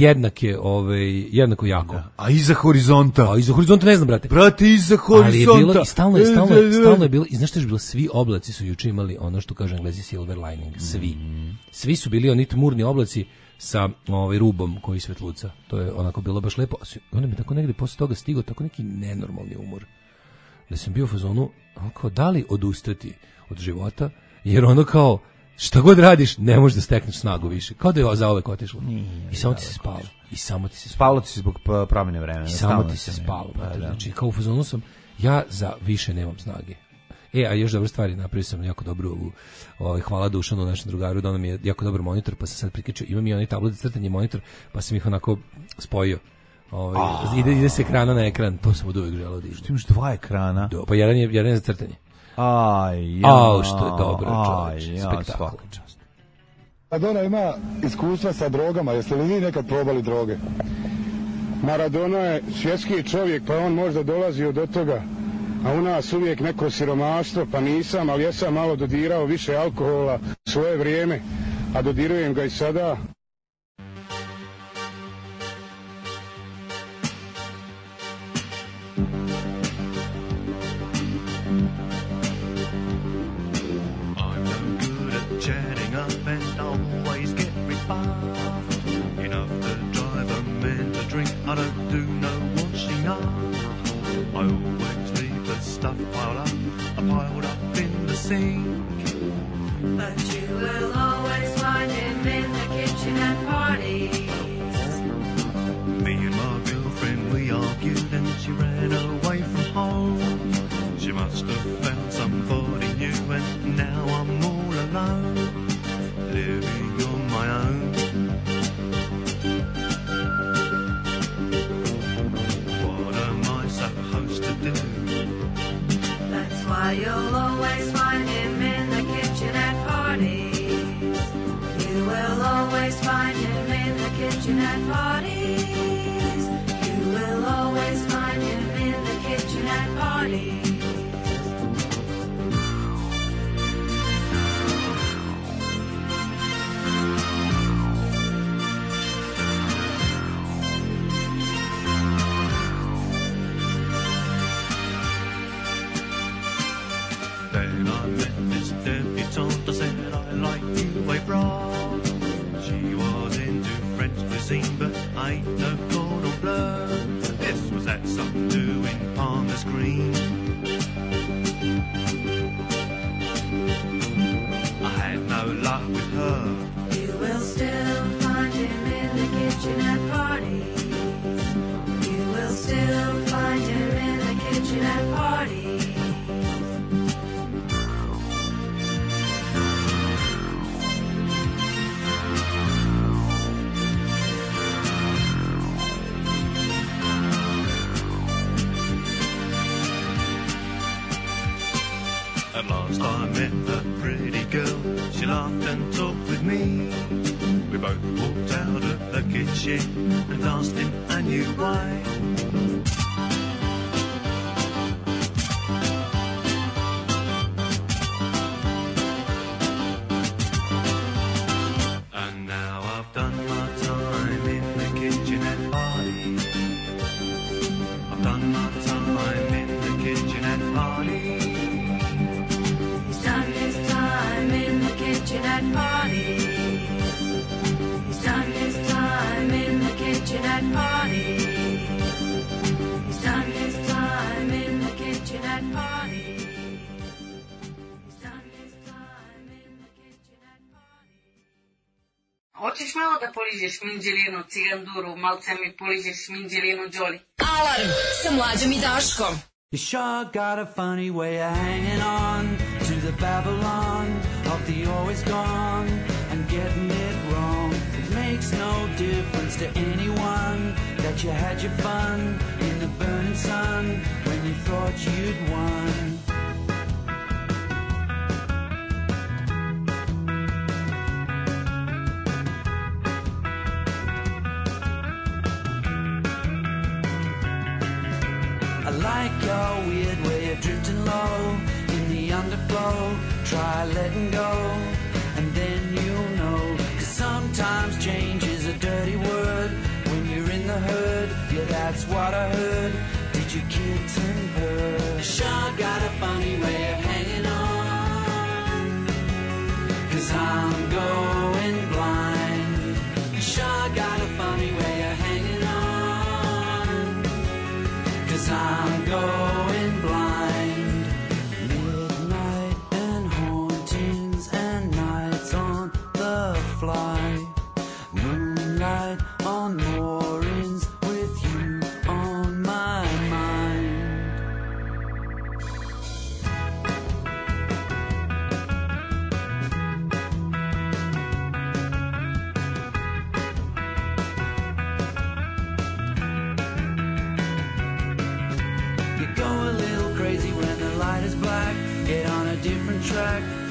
jednako jako. Da. A iza horizonta? Ne znam, brate. Brate, iza horizonta. Ali je bilo, stalno je bilo, i znaš što je bilo, svi oblaci su juče imali ono što kaže Englezi silver lining, svi. Svi su bili oni tmurni oblaci sa rubom koji svetluca. To je onako bilo baš lepo. Onda mi tako negde posle toga stigao tako neki nenormalni umor. Da sam bio u fazonu, kao da li odustati od života, jer ono kao, šta god radiš, ne možeš da stekneš snagu više. Kao da je zaovek otišlo. I samo ti se spalo. Spalo ti se zbog promjene vremena. I samo ti se spalo. Znači, kao u fazonu sam, ja za više nemam snage. A još dobre stvari, napravio sam jako dobru, hvala Dušanu, našem drugaru, da on mi je jako dobar monitor, pa sam sad priključio, imam i onaj tablet za crtanje monitor, pa sam ih onako spojio. Ide se ekrana na ekran, to sam od uvek želeo da ide. Što imaš 2 ekrana? Pa jedan je za crtanje. Što je dobro, čovječe, spektakl. Maradona ima iskustva sa drogama, jeste li vi nekad probali droge? Maradona je svjetski čovjek, pa on možda dolazio do toga, a u nas uvijek neko siromaštvo, pa nisam, ali ja sam malo dodirao više alkohola svoje vrijeme, a dodirujem ga i sada. Chatting up and always get rebuffed. Enough to drive a man to drink. I don't do no washing up. I always leave the stuff piled up in the sink. But you will always find him in the kitchen at parties. Me and my girlfriend, we argued and she ran away from home. She must have found somebody new and now I'm all alone, living on my own. What am I supposed to do? That's why you'll always find him in the kitchen at parties. You will always find him in the kitchen at parties. You will always find him in the kitchen at parties. Then I met this debutante, I said I like you, way bra. She was into French cuisine, but I ain't no cordon bleu. This was at some do in Palmer's Green. I had no luck with her. You will still find him in the kitchen at parties. You will still find him in the kitchen at parties. At last I met a pretty girl, she laughed and talked with me. We both walked out of the kitchen and asked in a new way. And now I've done my time in the kitchen at parties. I've done my time in the kitchen at parties. Done his time in the kitchen at parties. He's done his time in the kitchen at parties. He's done his time in the kitchen at parties. He's done his time in the kitchen at parties. Hoćeš malo da poližeš minđelinu, ciganduru, malce mi poližeš minđelinu, Đoli? Alarm sa Mlađom i Daškom. You sure got a funny way of hanging on to the Babylon of the always gone and getting it wrong. It makes no difference to anyone that you had your fun in the burning sun when you thought you'd won. I like your weird way of drifting low in the underflow. Try letting go, and then you'll know. 'Cause sometimes change is a dirty word when you're in the herd. Yeah, that's what I heard. Did you kitten her? Sure got a funny way of hanging on. 'Cause I'm going blind. Sure got a funny way of hanging on. 'Cause I'm going blind. Midnight and hauntings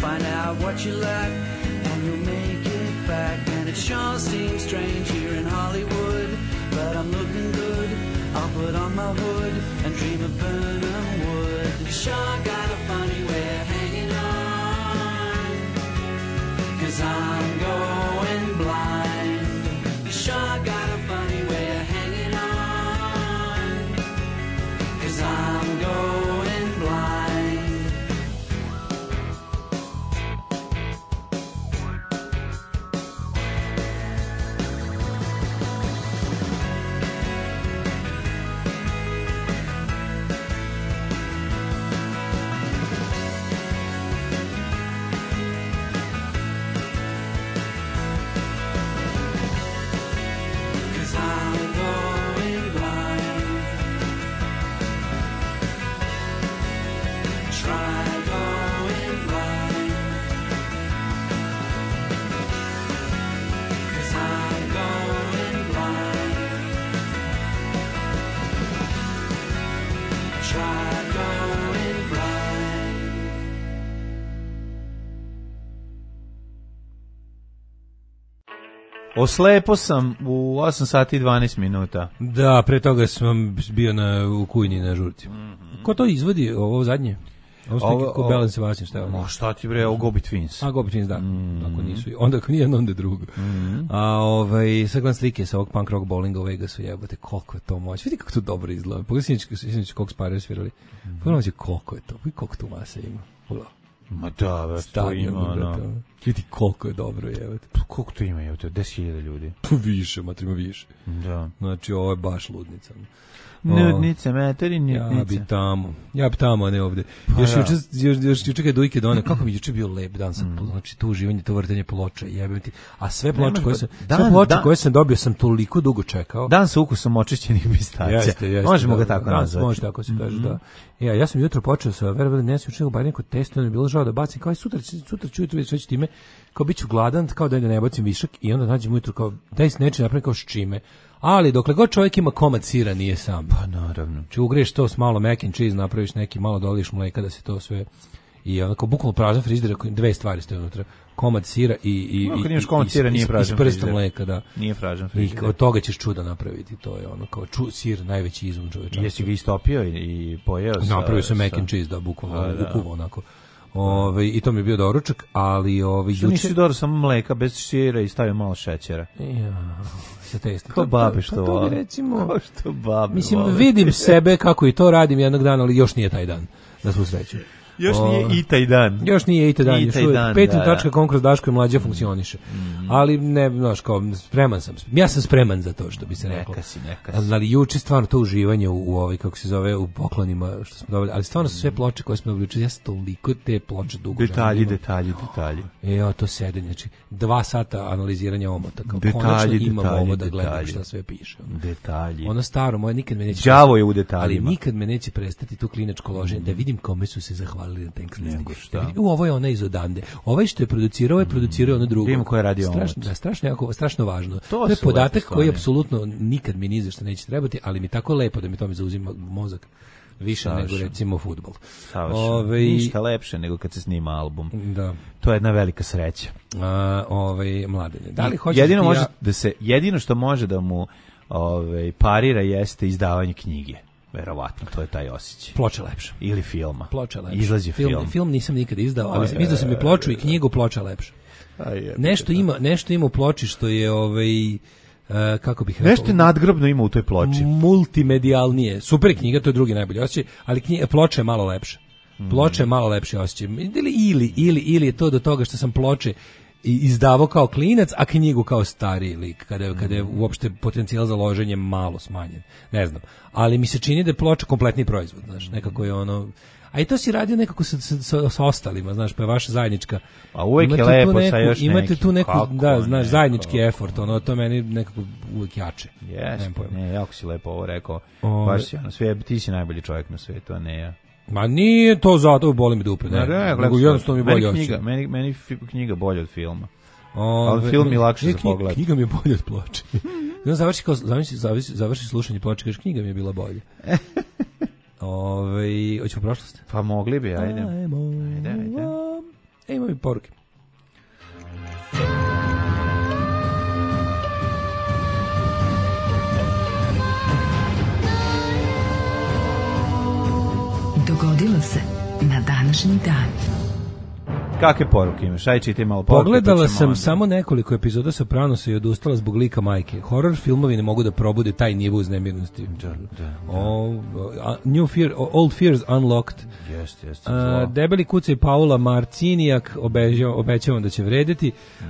find out what you lack, and you'll make it back. And it sure seems strange here in Hollywood, but I'm looking good. I'll put on my hood and dream of Burnham Wood. You sure got a funny way of hanging on, 'cause I'm going blind. You sure got a funny way of hanging on, 'cause I'm going blind. Oslepo sam u 8 sati i 12 minuta. Da, pre toga sam bio u Kujni na žurci. Ko to izvodi, ovo zadnje? Ovo su neki ko Belen Sebastian, šta je ono? Šta ti bre, ovo Gobi Twins. A, Gobi Twins, da. Ako nisu, onda ako nije jedno, onda drugo. A sad gledam slike sa ovog punk rock bowlinga u Vegasu, jebote, koliko je to moć. Vidi kako to dobro izgleda. Pogledaj sinoć koliko spare svirali. Pogledaj koliko je to, vidi koliko tu masa ima. Pogledaj. Ma da, već to ima, no. Vidi koliko je dobro, jebote. Koliko to ima, jebote, 10.000 ljudi. Više, matrima više. Da. Znači, ovo je baš ludnica. Nudnice, meteri, nudnice. Ja bi tamo, a ne ovde. Još juče kad je Dujke doneo, kako mi juče bio lep dan sam, znači to uživanje, to vrtenje ploča, jebem ti. A sve ploče koje sam dobio sam toliko dugo čekao. Dan sa ukusom očišćenih pistacija. Jeste, možemo ga tako nazvati. Može tako se kaže, da. Ja sam jutro počeo sa verovali nesu učinio bar neko test, ono je bilo žao da bacim, kao sutra ću jutro već time, kao bit ću gladan, kao da ne bacim višak i onda nađem ujutro kao daj s nečim napravim kao s čime. Ali dokle god čovjek ima komad sira nije sam. Pa naravno. Či ugreš to s malo mac and cheese, napraviš neki, malo doliš mleka da se to sve i onako bukvalno prazan frižider, dve stvari stoje unutra. Komad sira i komad sira nije prazan frižider. Mleka, da. Nije prazan frižider. I od toga ćeš čuda napraviti, to je ono kao sir najveći izum čovječanstva. Jesi ga istopio i pojeo sa... Napravio sam mac and cheese, da, bukvalno ukuvo onako. I to mi je bio doručak, ali što nisi dodao samo mleka bez sira i stavio malo šećera? Ja, sa testom. Ko babi što to recimo, ko što babi mislim, vidim sebe kako i to radim jednog dana, ali još nije taj dan, da smo sreću. Još nije i taj dan. Još nije i taj dan. Petrin.com kroz Daško i Mlađa funkcioniše. Ali ne, znaš, kao, spreman sam. Ja sam spreman za to, što bi se reklo. Neka si. Ali juče stvarno to uživanje u ovoj, kako se zove, u poklonima što smo dobili. Ali stvarno su sve ploče koje smo dobili juče. Ja sam toliko te ploče dugo. Detalji. To sedenje. Znači, 2 sata analiziranja omota. Konačno imam ovo da gledam šta sve piše. Detalji. Ono staro moje nikad me neće... Đavo je u detaljima. Ali nikad me neće prestati tu klinačko loženje da vidim kome su se zahvalili na Thanks listingu. Ovo je ona iz odande. Ovaj što je producirao ono drugo. Vidimo ko je radio strašno važno. To je podatak koji apsolutno nikad mi ni za što neće trebati, ali mi tako lepo da mi to mi zauzima mozak. Više nego recimo fudbal. Ništa lepše nego kad se snima album. Da. To je jedna velika sreća. Mladene. Da li hoćeš jedino što može da mu parira jeste izdavanje knjige. Verovatno, to je taj osjećaj. Ploča lepša. Ili filma. Ploča lepša. Izlazi film. Film nisam nikada izdao, ali izdao sam i ploču i knjigu, ploča lepša. Nešto ima u ploči što je kako bih rekao. Nešto nadgrobno ima u toj ploči. Multimedijalnije. Super knjiga, to je drugi najbolji osjećaj, ali ploča je malo lepša. Ploča je malo lepši osjećaj. Ili je to do toga što sam ploče izdavao kao klinac, a knjigu kao stariji lik, kada je uopšte potencijal za loženje malo smanjen. Ne znam. Ali mi se čini da je ploča kompletni proizvod, znaš, nekako je ono... A i to si radio nekako sa ostalima, znaš, pa je vaša zajednička... A uvijek je lepo sa još nekim. Imate tu neku, znaš, zajednički effort, ono, to meni nekako uvijek jače. Jeste, jako si lepo ovo rekao. Baš si, ti si najbolji čovjek na svijetu, a ne ja. Ma nije to zato, boli mi dupe, nego jednostavno mi bolje osjećaj. Meni knjiga bolje od filma. Ali film mi lakše za pogled. Knjiga mi je bolje od ploče. Završi slušanje ploče, kažeš, knjiga mi je bila bolje. Hoćemo prošlost? Pa mogli bi, ajde. Imam i poruke. Dogodilo se na današnji dan. Kakve poruke imaš? Aj čitaj malo poruke. Pogledala sam samo nekoliko epizoda Sopranosa i odustala zbog lika majke. Horror filmovi ne mogu da probude taj nivo uznemirnosti. New fear, old fears unlocked. Debeli kucaj Paula Marcinijak, obećavam da će vredeti.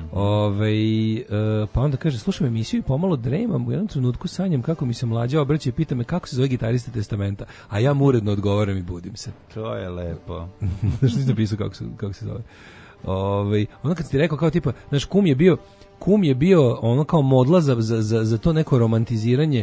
Pa onda kaže, slušam emisiju i pomalo dremam, u jednom trenutku sanjam kako mi se mlađa obraća i pita me kako se zove gitarista Testamenta, a ja mu uredno odgovaram i budim se. To je lepo. Znaš, nisi napisao kako se zove. Ono kad si ti rekao kao tipa, znaš, kum je bio ono kao modla za to neko romantiziranje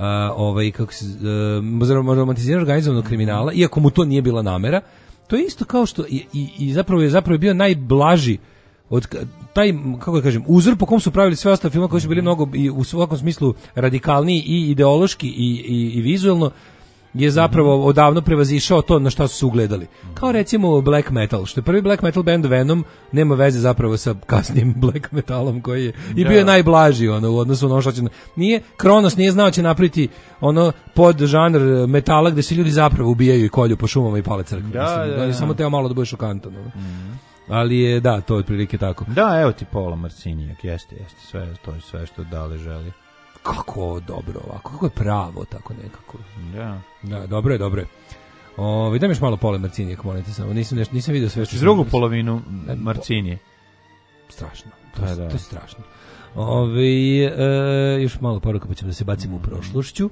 za romantiziranje organizovanog kriminala, iako mu to nije bila namera. To je isto kao što i zapravo je bio najblaži od taj, kako da kažem, uzor po kom su pravili sve ostale filmove koji su bili mnogo i u svakom smislu radikalniji i ideološki i vizuelno, je zapravo odavno prevazišao to na šta su se ugledali. Kao recimo black metal, što je prvi black metal band Venom, nema veze zapravo sa kasnim black metalom koji je i bio je najblaži u odnosu na ono što će... Kronos nije znao će napraviti ono pod žanr metala gde se ljudi zapravo ubijaju i kolju po šumama i pale crkve. Da, samo teo malo da bude šokantan. Ali je, da, to je otprilike tako. Da, evo ti Paula Marcinijak, jeste, sve što Dale želi. Kako dobro ovako, kako je pravo tako nekako. Da, dobro je. Daj mi još malo Paula Marcinijak, molim te samo. Nisam vidio sve što... Drugu polovinu Marcinije. Strašno. To je strašno. Još malo poruka pa ćemo da se bacimo u prošlošću.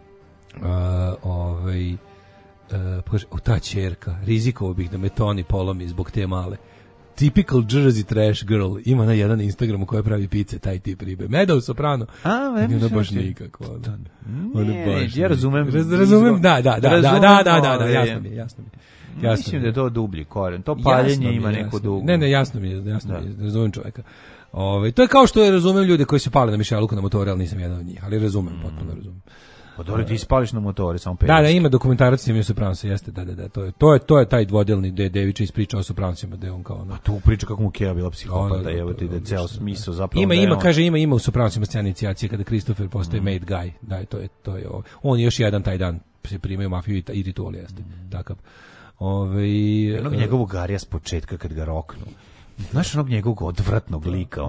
Ta ćerka, rizikovao bih da me Toni polomi zbog te male. Typical Jersey trash girl. Ima na jedan Instagramu koja pravi pice, taj tip ribe. Meadow Soprano. Ono baš nikako. Ja razumem. Da, jasno mi je. Mislim da je to dublji koren. To paljenje ima neku dugu. Ne, jasno mi je, razumem čovjeka. To je kao što je razumem ljude koji se pale na mišeluku na motore, ali nisam jedan od njih. Ali potpuno razumem. Pa dobro, ti spališ na motore, samo 50. Da, ima dokumentarac snimio Sopranosa, jeste, da, to je taj dvodelni Devića ispriča o Sopranosima, da je on kao ono. A tu priča kako mu Keva bila psihopata, evo ti da je ceo smisao zapravo. Ima u Sopranosima scena inicijacije kada Christopher postaje made guy, da, to je ovo. On još jedan taj dan se primaju mafiju i ritual, jeste, takav. Onog njegovog Garija s početka kad ga roknu. Znaš onog njegovog odvratnog lika,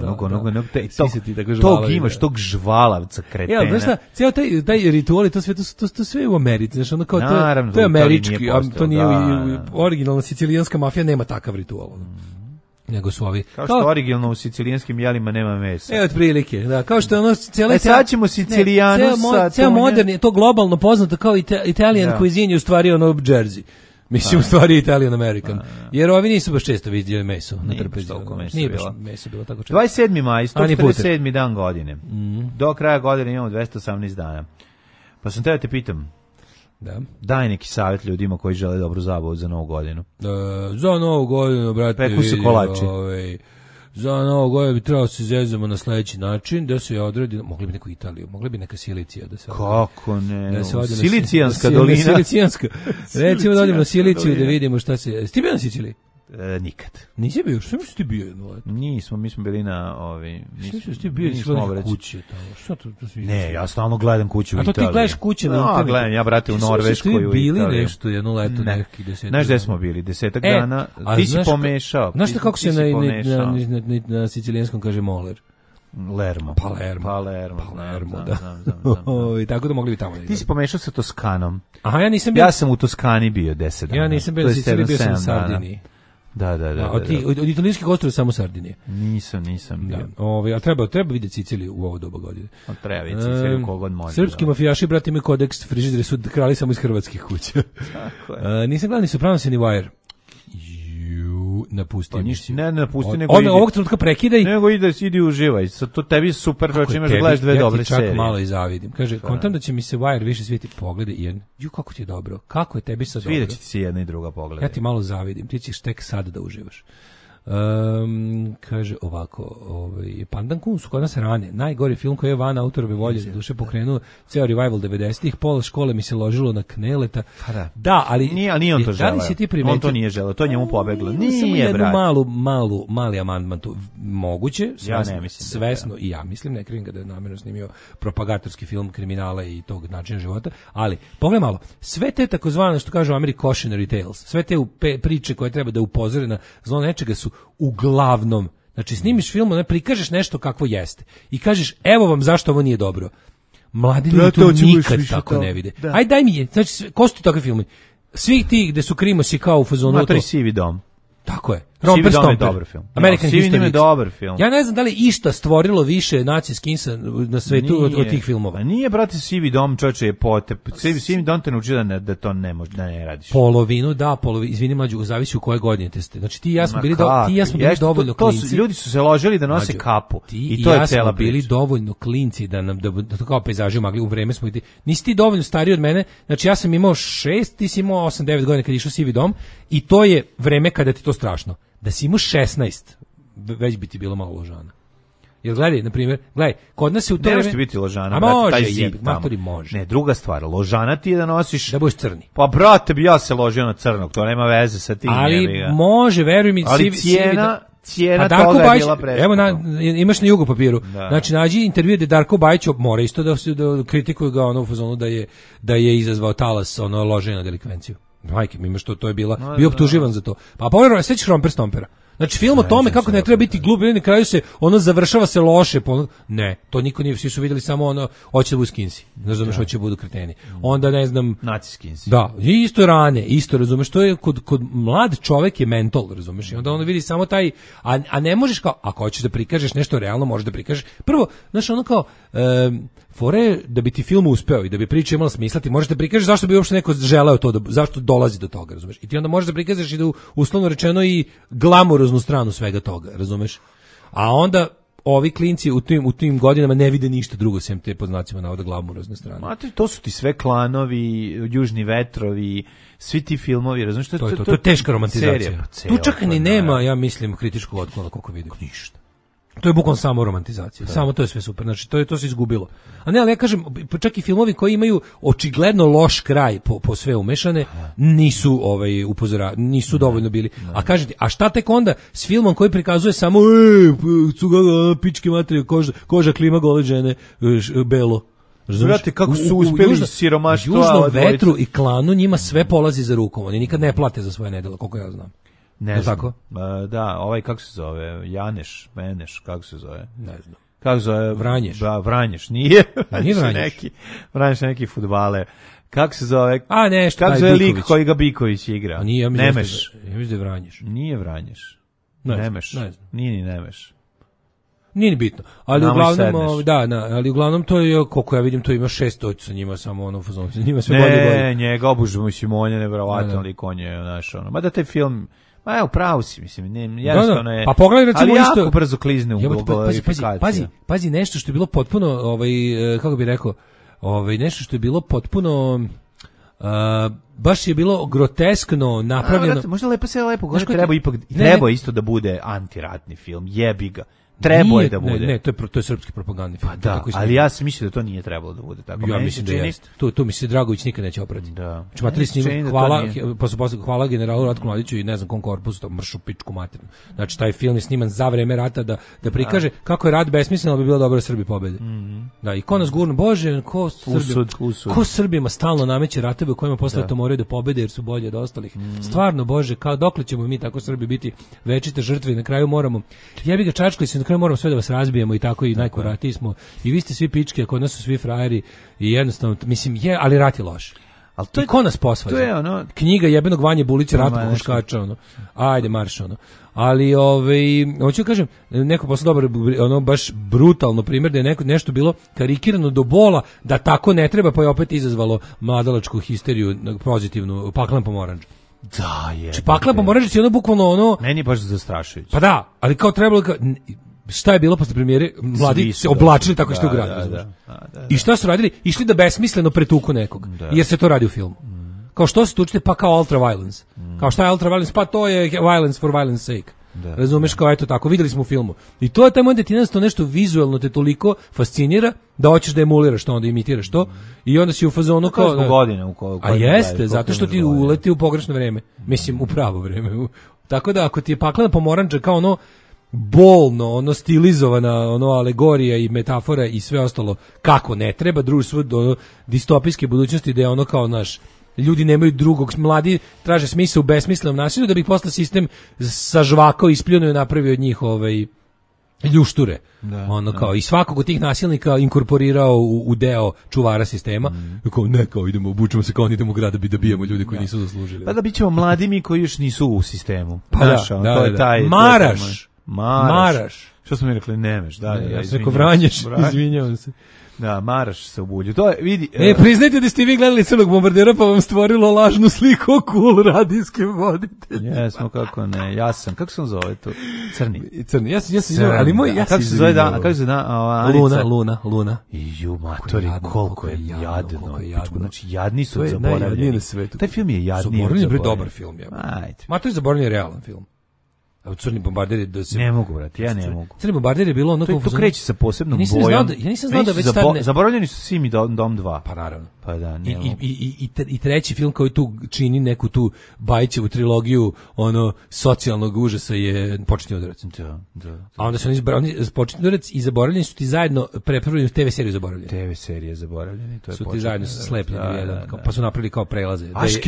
tog imaš, tog žvalavca kretena. Znaš šta, cijel taj ritual i to sve u Americi, znaš, ono kao to je američki, to nije originalna sicilijanska mafija nema takav ritual. Nego su ovi. Kao što originalno u sicilijanskim jelima nema mesa. Otprilike, da, kao što je ono sad ćemo Sicilijanusa. Ceo moderni, to globalno poznato kao Italian cuisine, u stvari ono Jersey. Mislim, u stvari Italian American. Jer ovi nisu baš često vidjeli meso na trpezi. Nije baš meso bilo tako često. 27. maj, 147. dan godine. Do kraja godine imamo 218 dana. Pa sam te pitam, daj neki savjet ljudima koji žele dobru zabavu za Novu godinu. Za Novu godinu, brate, peku se kolači. Za Novu godinu bi trebalo se zezamo na sledeći način, da se odredi, mogli bi neku Italiju, mogli bi neka Silicija da se odredi. Kako ne? Silicijanska dolina. Silicijanska. Recimo da odemo na Siliciju da vidimo šta se... Sti bio na Siciliji? Nikad. Nisi bio? Što misliš ti bio jedno leto? Nismo, mi smo bili na ti bio iz kuće tamo. Šta to ne, ja stalno gledam kuću u Italiji. A to ti gledaš kuće na internetu? Gledam, ja brate u Norveškoj u Italiji. Bili nešto jedno leto neki 10. Znaš gde smo bili? 10 dana. Ti si pomešao. Znaš kako se na sicilijanskom kaže moler? Lermo. Palermo, da. I tako da mogli bi tamo. Ti si pomešao sa Toskanom. Aha, ja nisam bio. Ja sam u Toskani bio 10 dana. Ja nisam bio na Siciliji, bio sam u Sardiniji. Da. Od italijanskih ostrva samo Sardinije. Nisam bio. A treba vidjeti Siciliju u ovo doba godine. Treba vidjeti Siciliju kogod može. Srpski mafijaši, brate, imaju kodeks, frižideri su krali samo iz hrvatskih kuća. Tako je. Nisam gledao ni Sopranosa ni Wire. Napustio. Ne napusti, nego ide. Ovog trenutka prekidaj. Nego idi uživaj. To tebi super, znači imaš da gledaš dve dobre serije. Ja ti čak malo i zavidim. Kaže, kontam da će mi se Wire više svijeti. Pogledaj jedan. Kako ti je dobro. Kako je tebi sad dobro. Svijet će ti se jedna i druga pogleda. Ja ti malo zavidim. Ti ćeš tek sad da uživaš. Kaže ovako, Pandan Kun su kod nas rane. Najgori film koji je van autorove volje duše pokrenuo ceo revival 90-ih. Pola škole mi se ložilo na Kneleta. Da, ali nije on to želeo. Da li si ti primetio? On to nije želeo, to njemu pobeglo. Nije, brat. Mali amandman tu. Moguće, svesno, ja ne mislim svesno i ja mislim, ne krivim ga da je namjerno snimio propagatorski film kriminala i tog načina života, ali pogledaj malo, sve te takozvane, što kažu u Americi cautionary tales, sve te priče koje treba da upozore na zlo nečega su uglavnom, znači snimiš film, ne prikažeš nešto kakvo jeste i kažeš evo vam zašto ovo nije dobro. Mladi ljudi to nikad tako ne vide. Aj daj mi je, znači ko su ti takvi filmi? Svi ti gde su krimosi kao u fazonu Matori Sivi dom. Tako je. Romper Stomper. Dobar film. American History je dobar film. Ja ne znam da li išta stvorilo više nacijskih insa na svetu od tih filmova. Nije, brate, Sivi dom, čoveče, je Sivi dom te naučio da to ne može, da ne radiš. Polovinu, izvini mlađu, zavisi u koje godine ste. Znači ti i ja smo bili dovoljno klinci. Ljudi su se ložili da nose kapu. I to je cela priča. Bili dovoljno klinci da nam da to kao pejzaži mogli u vreme smo i nisi ti dovoljno stariji od mene. Znači ja sam imao 6, ti si imao 8-9 godina kad je išao Sivi dom i to je vreme kada ti to strašno. Da si imao 16, već bi ti bilo malo ložana. Jer gledaj, na primjer, kod nas je u to vreme... Ne biti ložana, a brate, može, taj zid tamo. Može. Ne, druga stvar, ložana ti je da nosiš... Da budeš crni. Pa, brate, bi ja se ložio na crnog, to nema veze sa tim. Ali može, veruj mi... Ali cijena toga je bila preskupa. Evo, imaš na jugo papiru. Da. Znači, nađi intervju da Darko Bajić mora isto da kritikuju ga u fazonu da je izazvao talas loženja na delikvenciju. Majke, imaš to je bio optuživan za to. Pa pogledaj, sećaš Romper Stompera. Znači film o tome kako ne treba biti glup, na kraju se završava se loše. Ne, to niko nije, svi su vidjeli samo hoće da budu skinsi. Ne znam hoće da budu kreteni. Onda ne znam, naci skinsi. Da, isto rane, isto razumeš, to je kod mlad čovek je mentol, razumeš? I onda vidi samo taj a ne možeš kao ako hoćeš da prikažeš nešto realno, možeš da prikažeš. Prvo, znaš, kao fore da bi ti film uspeo i da bi priča imala smisla, ti možeš da prikažeš zašto bi uopšte neko želeo to, zašto dolazi do toga, razumeš? I ti onda možeš da prikažeš i da uslovno rečeno i glamuroznu stranu svega toga, razumeš? A onda ovi klinci u tim godinama ne vide ništa drugo sem te pod znacima navoda glamurozne strane. Mate, to su ti sve klanovi, Južni vetrovi, svi ti filmovi, razumeš? To je teška romantizacija. Tu čak ni nema, ja mislim, kritičkog otklona koliko vidim. Ništa. To je bukvalno samo romantizacija. Da. Samo to je sve super. Znači to se izgubilo. A ne, ali ja kažem, čak i filmovi koji imaju očigledno loš kraj po sve umešane, nisu nisu dovoljno bili. A kažete, a šta tek onda s filmom koji prikazuje samo pičke materije, koža klima gole žene, belo. Znate kako su uspeli siromaštvo. U Južnom vetru i klanu njima sve polazi za rukom. Oni nikad ne plate za svoje nedela, koliko ja znam. Ne znam. Tako? Da, kako se zove? Meneš, kako se zove? Ne znam. Kako se zove? Vranješ. Da, Vranješ, nije. Nije Vranješ. Vranješ neki fudbale. Kako se zove? A nešto, kako se zove lik koji ga Biković igra? A nije, Nemeš. Ja mislim da je Vranješ. Nije Vranješ. Nemeš. Ne znam. Nije ni Nemeš. Nije ni bitno. Ali uglavnom to je, koliko ja vidim, to ima 6 sa njima samo fazon. Njima sve bolje. Ne, njega obužujemo Simonja, nevjerovatno lik on je, znaš, mada taj film, ma evo, pravo si, mislim, jednostavno je, pa pogledaj, recimo, ali jako brzo klizne u glorifikaciju. Pazi, nešto što je bilo potpuno, kako bi rekao, nešto što je bilo potpuno, baš je bilo groteskno napravljeno. Možda lepo, treba isto da bude antiratni film, jebi ga. Trebao je da bude. Ne, to je srpski propagandni film. Pa da, ali ja se mislim da to nije trebalo da bude tako. Ja mislim da jeste. Tu mi se Dragović nikad neće oprati. Da. Znači, hvala generalu Ratku Mladiću i ne znam kom korpusu, mršu pičku materinu. Znači, taj film je sniman za vreme rata da prikaže kako je rat besmislen, ali bi bilo dobro da Srbi pobede. Da, i ko nas gurno, Bože, ko Srbima stalno nameće ratove u kojima posle to moraju da pobede jer su bolji od ostalih. Stvarno, Bože, dokle ćemo mi tako Srbi biti večite žrtve i na kraju moramo, jebi ga čačkali se, na kraju moramo sve da vas razbijemo i tako i najkoratiji smo i vi ste svi pičke, a kod nas su svi frajeri i jednostavno, mislim, ali rat je loš. I ko nas posvađa? To je ono... Knjiga jebenog Vanje Bulića, Ratko Huškača, ajde marš, Ali, hoću kažem, neko posle dobar, baš brutalno primjer da je nešto bilo karikirano do bola, da tako ne treba, pa je opet izazvalo mladalačku histeriju, pozitivnu, Paklan pomoranđ. Da, je. Znači, Paklan pomoranđ je bukvalno Meni je baš zastrašujuće. Pa da, ali kao trebalo... Šta je bilo posle premijere? Mladi se oblačili tako što u gradu. I šta su radili? Išli da besmisleno pretuku nekog. Jer se to radi u filmu. Kao što se tučite, pa kao ultra violence. Kao šta je ultra violence? Pa to je violence for violence sake. Razumeš, kao eto tako, videli smo u filmu. I to je taj moment da ti jednostavno nešto vizualno te toliko fascinira da hoćeš da emuliraš to, onda imitiraš to i onda si u fazonu kao... To godine a jeste, zato što ti uleti u pogrešno vreme. Mislim, u pravo vreme. Tako da ako ti je paklena pomoranđa kao ono bolno, ono stilizovana, ono alegorija i metafora i sve ostalo kako ne treba, društvo do distopijske budućnosti da je ono kao naš ljudi nemaju drugog, mladi traže smisao u besmislenom nasilju da bi posle sistem sažvakao, ispljunuo i napravio od njih ljušture. Ono kao i svakog od tih nasilnika inkorporirao u deo čuvara sistema. Kao ne, kao idemo, obučemo se kao idemo u grad da bi dobijamo ljude koji nisu zaslužili. Pa da bićemo mladi mi koji još nisu u sistemu. Pa znaš, to je taj Maraš. Što smo mi rekli, nemeš, da. Ja sam rekao Vranješ, izvinjavam se. Da, Maraš se u Bulju. To je, vidi... priznajte da ste vi gledali Crnog bombardera pa vam stvorilo lažnu sliku o cool radijskim voditeljima. Jesmo, kako ne. Ja sam, kako se on zove to? Crni. Ja sam, ali moj, ja kako se zove Anica? Luna. Ju, matori, koliko je jadno. Znači, jadni su zaboravljeni. Na svetu. Taj film je jadni. Zaboravljen je dobar film. Matori zaboravljen je realan film. A u Crni bombarder je da se... Ne mogu, brate, ja ne mogu. Crni bombarder je bilo ono... To kreće sa posebnom bojom. Ja nisam znao da već tad... Zaboravljeni su svi mi Dom 2. Pa naravno. Pa da, I treći film koji tu čini neku tu Bajićevu trilogiju ono socijalnog užasa je Početni udarac. Da. A onda su oni Početni udarac i Zaboravljeni su ti zajedno prepravili TV seriju Zaboravljeni. TV serije Zaboravljeni, to je su ti zajedno slepljeni jedan, pa su napravili kao prelaze.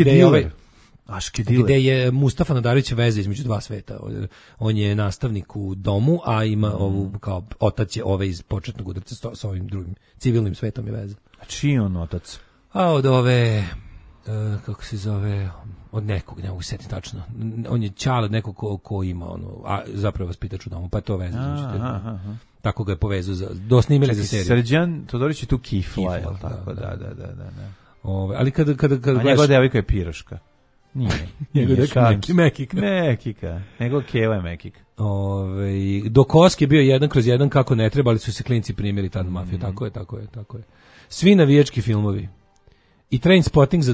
Aški Dile. Gde je Mustafa Nadarević veza između dva sveta. On je nastavnik u domu, a ima ovu kao otac je iz Početnog udarca sa ovim drugim civilnim svetom je veza. A čiji on otac? A od ove kako se zove, od nekog, ne mogu se setiti tačno. On je ćale od nekog ko ima a zapravo vaspitač u domu, pa je to veza. Tako ga je povezao dosnimili za seriju. Srđan Todorić je tu kifla, je tako? Da. Ali kada a njegova devojka je Piroška. Nije Mekika. Nego Keva je Mekika. Do Koske je bio 1/1 kako ne treba, ali su se klinci primili tad mafiju. Tako je. Svi navijački filmovi. I Trainspotting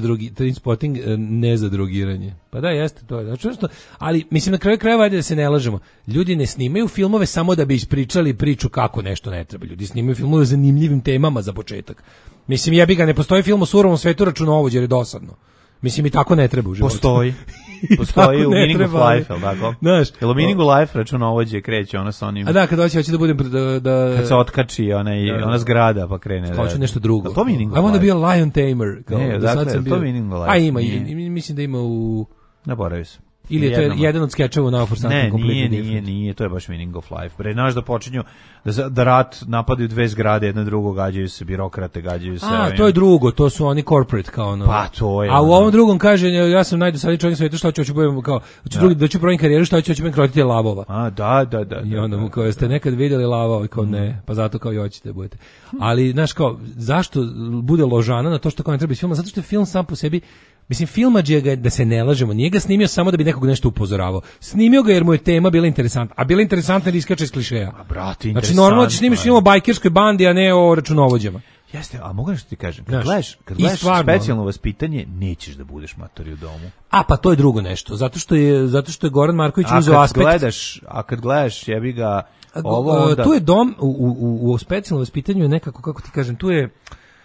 ne za drogiranje. Pa da, jeste to. Znači, ali mislim na kraju krajeva ajde da se ne lažemo. Ljudi ne snimaju filmove samo da bi ispričali priču kako nešto ne treba. Ljudi snimaju filmove o zanimljivim temama za početak. Mislim, jebi ga, ne postoji film o surovom svetu računovođe jer je dosadno. Mislim, i tako ne treba u životu. Postoji u Meaning of Life, jel tako? Jel u Meaning of Life računovođe kreće ona sa onim... A da, kad hoće da budem... Kad se otkači ona zgrada pa krene... Hoće nešto drugo. To Meaning of Life? I want to be a lion tamer. Ne, dakle, to Meaning of Life. A ima, mislim da ima u... Naboravio sam. Ili je to jedan od skečeva u Now for Something Completely Different? Nije, to je baš Meaning of Life. Bre, znaš da počinju, da rat napadaju dve zgrade, jedna drugo, gađaju se birokrate, gađaju se... to je drugo, to su oni corporate kao ono. Pa to je. A u ovom drugom kaže, ja sam najdosadniji čovjek na svijetu, šta hoću budem kao, da ću provim karijeru, šta hoću budem krotiti lavova. Da. I onda mu kao, jeste nekad vidjeli lavova, kao ne, pa zato kao i hoćete budete. Ali, znaš kao, zašto bude ložana na to što kao ne treba iz filma? Zato što je film sam po sebi. Mislim, filmadžija ga, da se ne lažemo, nije ga snimio samo da bi nekog nešto upozoravao. Snimio ga jer mu je tema bila interesantna. A bila interesantna jer iskače iz klišeja. Znači, normalno ćeš snimiš film o bajkerskoj bandi, a ne o računovođama. Jeste, a mogu nešto ti kažem, kad gledaš specijalno vaspitanje, nećeš da budeš matori u domu. A pa to je drugo nešto, zato što je Goran Marković uzeo aspekt. A kad gledaš, jebi ga, tu je dom, u specijalnom vaspitanju je nekako, kako ti kažem, tu je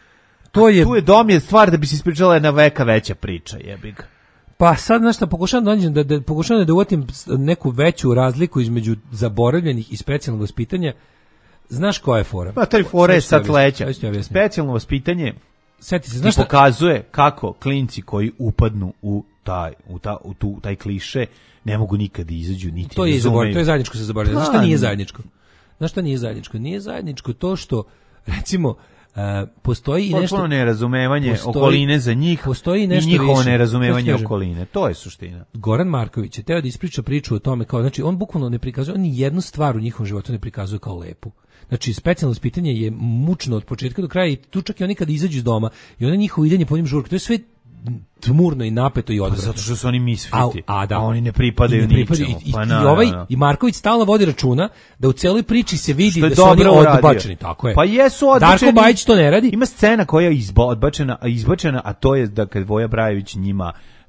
dom je stvar da bi se ispričala jedna veka veća priča, jebi ga. Pa sad nešto pokušavam da uvatim neku veću razliku između zaboravljenih i specijalnog vaspitanja. Znaš koja je fora? Pa taj fora je sad sledeća. Specijalno vaspitanje pokazuje kako klinci koji upadnu u taj kliše ne mogu nikad izađu niti to je zajedničko sa zaboravljanjem. Znaš šta nije zajedničko? Nije zajedničko to što recimo postoji i nešto potpuno nerazumevanje okoline za njih i njihovo nerazumevanje okoline. To je suština. Goran Marković je teo da ispriča priču o tome kao, znači on bukvalno ne prikazuje, on ni jednu stvar u njihovom životu ne prikazuje kao lepu. Znači, specijalno ispitanje je mučno od početka do kraja i tu čak i oni kada izađu iz doma i onda njihovo idenje po njim žurka, to je sve tmurno i napeto i odvratno. Zato što su oni misfiti, a oni ne pripadaju ničemu. I Marković stalno vodi računa da u celoj priči se vidi da su oni odbačeni. Tako je. Pa jesu odbačeni. Darko Bajić to ne radi. Ima scena koja je izbačena, a to je da kad Voja Brajević njima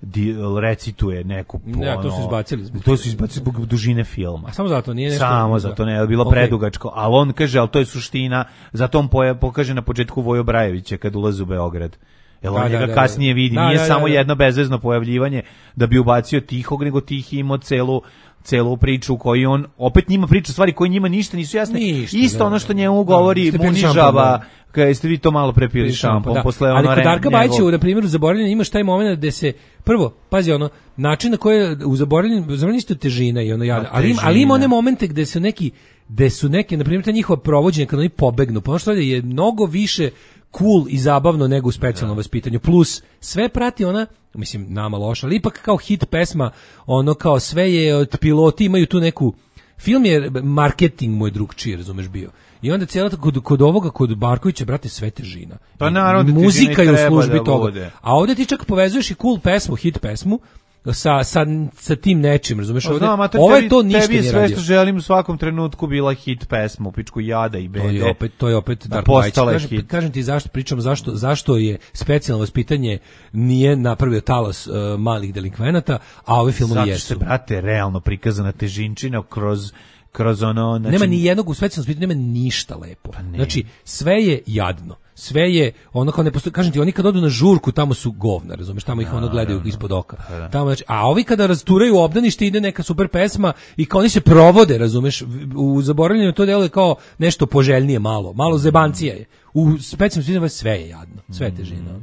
recituje neku to su izbacili. To su izbacili zbog dužine filma. A samo zato nije nešto. Samo zato ne, bilo predugačko. Ali on kaže, ali to je suština. Zato on pokaže na početku Vojo Brajevića kad ulazi u Beograd. Jer on njega kasnije vidi. Nije samo jedno bezvezno pojavljivanje da bi ubacio Tihog, nego Tihi imao celu priču u kojoj on opet njima priča stvari koje njima ništa nisu jasne. Isto ono što njemu govori Munižaba, kada ste vi to malo prepili šampon posle ono. Ali kod Darka Bajića na primjer u Zaboravljenju imaš taj moment gde se prvo, pazi ono, način na koji u Zaboravljenju isto težina i ono jada, ali ima one momente gde su neke, na primjer ta njihova provođenja kad oni pobegnu, pa ono što je mnogo više cool i zabavno nego u specijalnom vaspitanju. Plus, sve prati ona, mislim, nama loša, ali ipak kao hit pesma, ono kao sve je od piloti, imaju tu neku, film je marketing moj drugčiji, razumeš, bio. I onda cijela kod Barkovića, brate, sve težina. Pa naravno, muzika je u službi toga. A ovdje ti čak povezuješ i cool pesmu, hit pesmu, sa tim nečim, razumeš? Ovo je to ništa nije radio. Tebi sve što želim u svakom trenutku bila hit pesma u pičku Jada i Bede. To je opet Darko Bajić. Kažem ti zašto je specijalno vaspitanje nije napravio talas malih delikvenata, a ove filmovi jesu. Zato što se, brate, realno prikazana težinčina kroz ono... Znači... Nema ni jednog u specijalnom vaspitanju, nema ništa lepo. Znači, sve je jadno. Sve je ono kao ne postoji, kažem ti, oni kad odu na žurku tamo su govna, razumeš, tamo ih ono gledaju ispod oka. Tamo, znači, a ovi kada rasturaju obdanište ide neka super pesma i kao oni se provode, razumeš, u Zaboravljenju to deluje kao nešto poželjnije malo zebancija je. U specijalnom sve je jadno, sve je težina.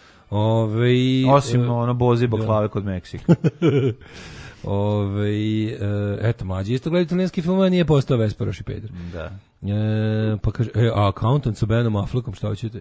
Osim ono boze i baklave kod Meksika. Eto, mlađi isto gleda italijanski film, nije postao Vesporoš i Pedro. Da. Pa kaže, a Accountant sa Benom Affleckom, šta hoćete?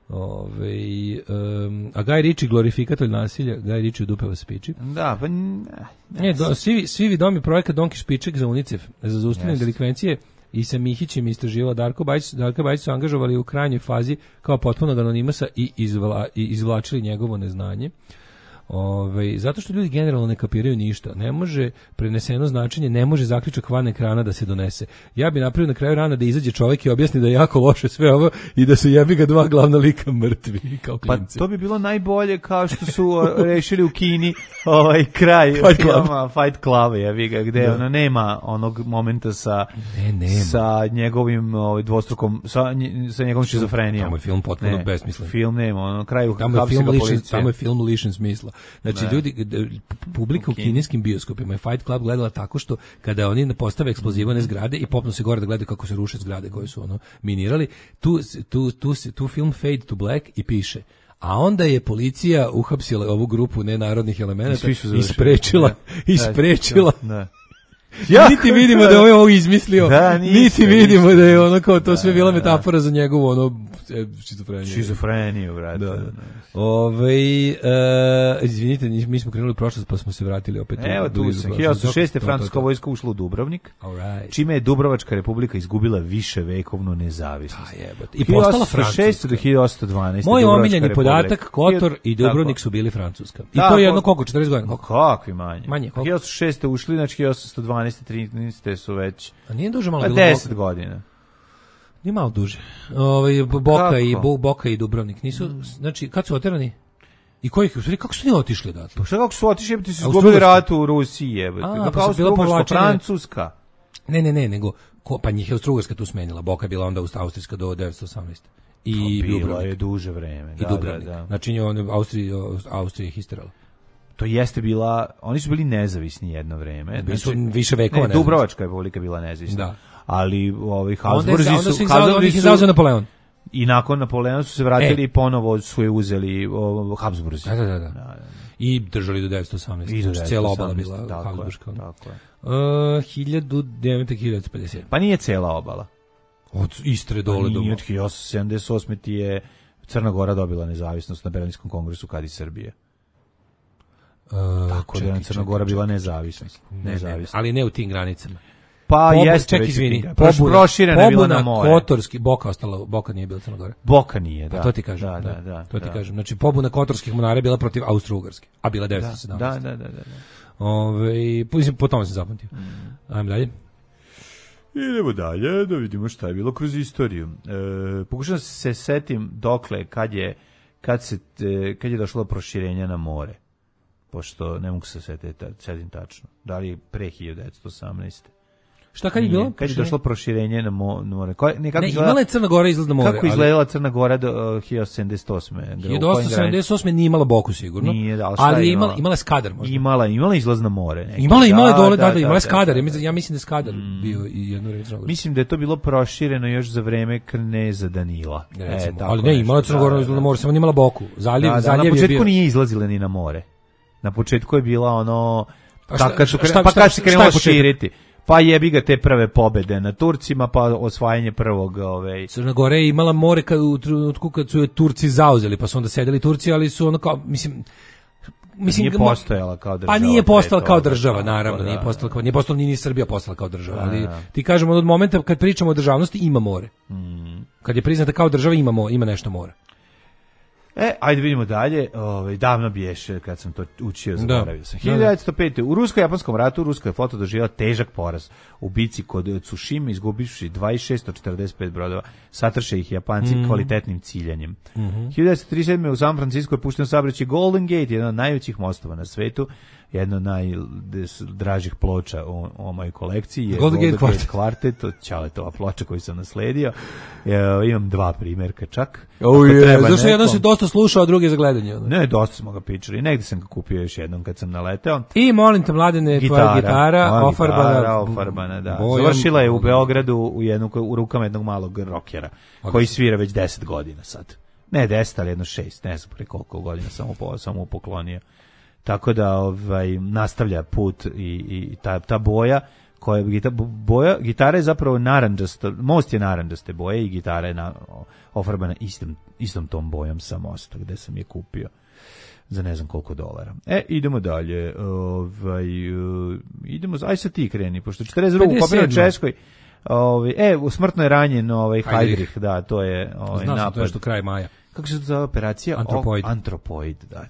A Guy Ritchie glorifikator nasilja, Guy Ritchie u dupe vas piči. Da, pa... Svi vidomi projekat Donki Špiček za UNICEF, za zaustavljanje delikvencije i sa Mihićem istraživao Darko Bajić su angažovali u krajnjoj fazi kao potpunog anonimasa i izvlačili njegovo neznanje. Zato što ljudi generalno ne kapiraju ništa. Ne može preneseno značenje, ne može zaključak van ekrana da se donese. Ja bi napravio na kraju rana da izađe čovjek i objasni da je jako loše sve ovo i da su jebi ga dva glavna lika mrtvi kao klinci. Pa to bi bilo najbolje kao što su rešili u Kini kraj Fight Club, jebi ga, gde ono nema onog momenta sa njegovim dvostrukom sa njegovom šizofrenijom. Tamo je film potpuno besmislen. Film nema, ono kraju tamo je film lišen smisla. Znači, publika u kineskim bioskopima je Fight Club gledala tako što kada oni postave eksplozivane zgrade i popnu se gore da gledaju kako se ruše zgrade koje su minirali, tu film Fade to Black i piše: a onda je policija uhapsila ovu grupu nenarodnih elemenata i sprečila. Niti vidimo da je ovo izmislio, niti vidimo da je ono kao to sve bila metafora za njegovu šizofreniju, brate. Izvinite, mi smo krenuli u prošlost pa smo se vratili opet. Evo tu sam, 1906. francuska vojska ušla u Dubrovnik, čime je Dubrovačka republika izgubila viševekovnu nezavisnost. I postala francuska. 1906. do 1812. Moj omiljeni podatak, Kotor i Dubrovnik su bili francuska. I to je jedno koliko, 40 godina? Kakvi manje? 1906. ušli, znači 1812. 13. su već... A nije duže malo bilo 10 godina. Nije malo duže. Boka i Dubrovnik. Nisu, znači, kad su oterani? I kako su nije otišli odatle? Pa šta kako su otišli, jebate, su izgubili rat u Rusiji, jebate. Pa su bila povlačenja. Francuska. Ne, nego, pa njih je Austro-Ugarska tu smenila. Boka je bila onda austrijska do 1918. I bila je duže vreme. I Dubrovnik. Znači, Austrija je histerala. To jeste bila, oni su bili nezavisni jedno vreme. Bili su više vekova nezavisni. Dubrovačka republika bila nezavisna. Da. Ali Habsburzi su izazvao Napoleon. I nakon Napoleona su se vratili i ponovo su je uzeli Habsburzi. Da. I držali do 1918. Znači, cijela obala bila Habsburgska. Tako je. 1950. Pa nije cijela obala. Od Istre dole do... Nije, od 1878. ti je Crna Gora dobila nezavisnost na Berlinskom kongresu kad i Srbije. Tako da je Crna Gora bila nezavisna. Ali ne u tim granicama. Pa jeste, proširena je bila na more. Kotorski, Boka nije bila Crna Gora. Boka nije, da. To ti kažem. To ti kažem. Znači, pobuna kotorskih monara je bila protiv Austro-Ugarske, a bila 1917. Da. Po tome sam zapamtio. Ajmo dalje. Idemo dalje, da vidimo šta je bilo kroz istoriju. Pokušam se setim dokle, kad je došlo do proširenja na more. pošto ne mogu se setim tačno. Da li je pre 1918. Šta kad je bilo? Kad je došlo proširenje na more? Imala je Crna Gora izlaz na more. Kako izgledala Crna Gora do 1078. 1878. nije imala Boku sigurno. Nije, ali je imala Skadar možda. Imala izlaz na more. Imala je dole, imala je Skadar. Ja mislim da je Skadar bio i jednu reč. Mislim da je to bilo prošireno još za vreme kneza Danila. Ali ne, imala Crna Gora izlaz na more, samo nije imala Boku. Zaljev je bio. Na početku nije izlazila ni na more. Na početku je bila ono... Pa kad se krenulo širiti. Pa jebi ga te prve pobede na Turcima, pa osvajanje prvog... Crna Gora je imala more u trenutku kad su je Turci zauzeli, pa su onda sedeli Turci, ali su ono kao, mislim nije postojala kao država. Pa nije postala kao država, naravno, nije postala ni Srbija postala kao država, ali ti kažemo od momenta kad pričamo o državnosti ima more. Kad je priznata kao država ima nešto more. Ajde vidimo dalje. Davno biješe kad sam to učio, zaboravio sam. 1905. U rusko-japanskom ratu Ruska je flota doživjela težak poraz u bici kod Tsushima, izgubivši 26 od 45 brodova. Satrše ih Japanci kvalitetnim ciljanjem. 1937. u San Francisco je pušten saobraćaj Golden Gate, jedan od najvećih mostova na svetu. Jedna od najdražih ploča u mojoj kolekciji je Golden Gate Quartet, od Ćaletova ploča koju sam nasledio. Imam dva primjerka čak. Zašto jedan se dosta slušao, a drugi za gledanje? Ne, dosta smo ga pičali. Negdje sam ga kupio još jednom kad sam naleteo. I molim te, Mladene, tvoja gitara, ofarbana, da. Završila je u Beogradu u rukama jednog malog rokera, koji svira već 10 godina sad. Ne 10, ali jedno 6, ne znam pre koliko godina samo poklonio. Tako da nastavlja put i ta boja gitara je zapravo narandžasta, most je narandžaste boje i gitara je ofarbana istom tom bojom sa mosta gde sam je kupio za ne znam koliko dolara. Idemo dalje. Aj sad ti kreni, pošto 42. pobjeda u Češkoj. Smrtno je ranjen Heydrich, da, to je napad. To je što kraj maja. Kako se to zove operacija? Antropoid, da.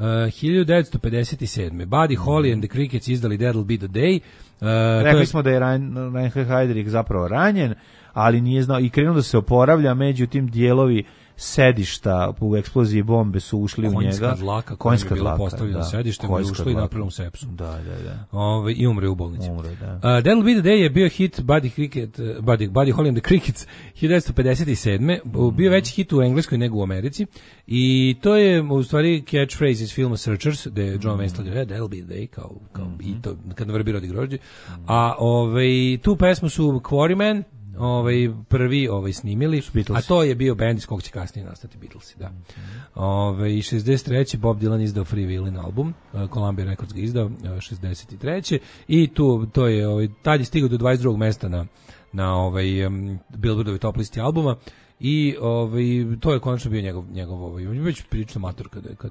1957. Buddy Holly and the Crickets izdali That'll Be the Day. Rekli smo da je Reinhard Heydrich zapravo ranjen, ali nije znao i krenuo da se oporavlja, međutim dijelovi sedišta u eksploziji bombe su ušli u njega. Konjska dlaka postavljena sedištem i ušli i napravili sepsu. Da. I umre u bolnici. That'll Be the Day je bio hit Buddy Holly and the Crickets 1957. Bio veći hit u Engleskoj nego u Americi i to je u stvari catchphrase iz filma Searchers, gde je John Wayne sladio That'll Be the Day kao i to kad vrbi rodi grožđe. A tu pesmu su Quarrymen prvi snimili, a to je bio bend iz kog će kasnije nastati Beatlesi, da. 63. Bob Dylan izdao Free Willin album, Columbia Records ga izdao 63. I to je tad je stigao do 22. mesta na Billboardovoj top listi albuma i to je konačno bio njegov već prilično mator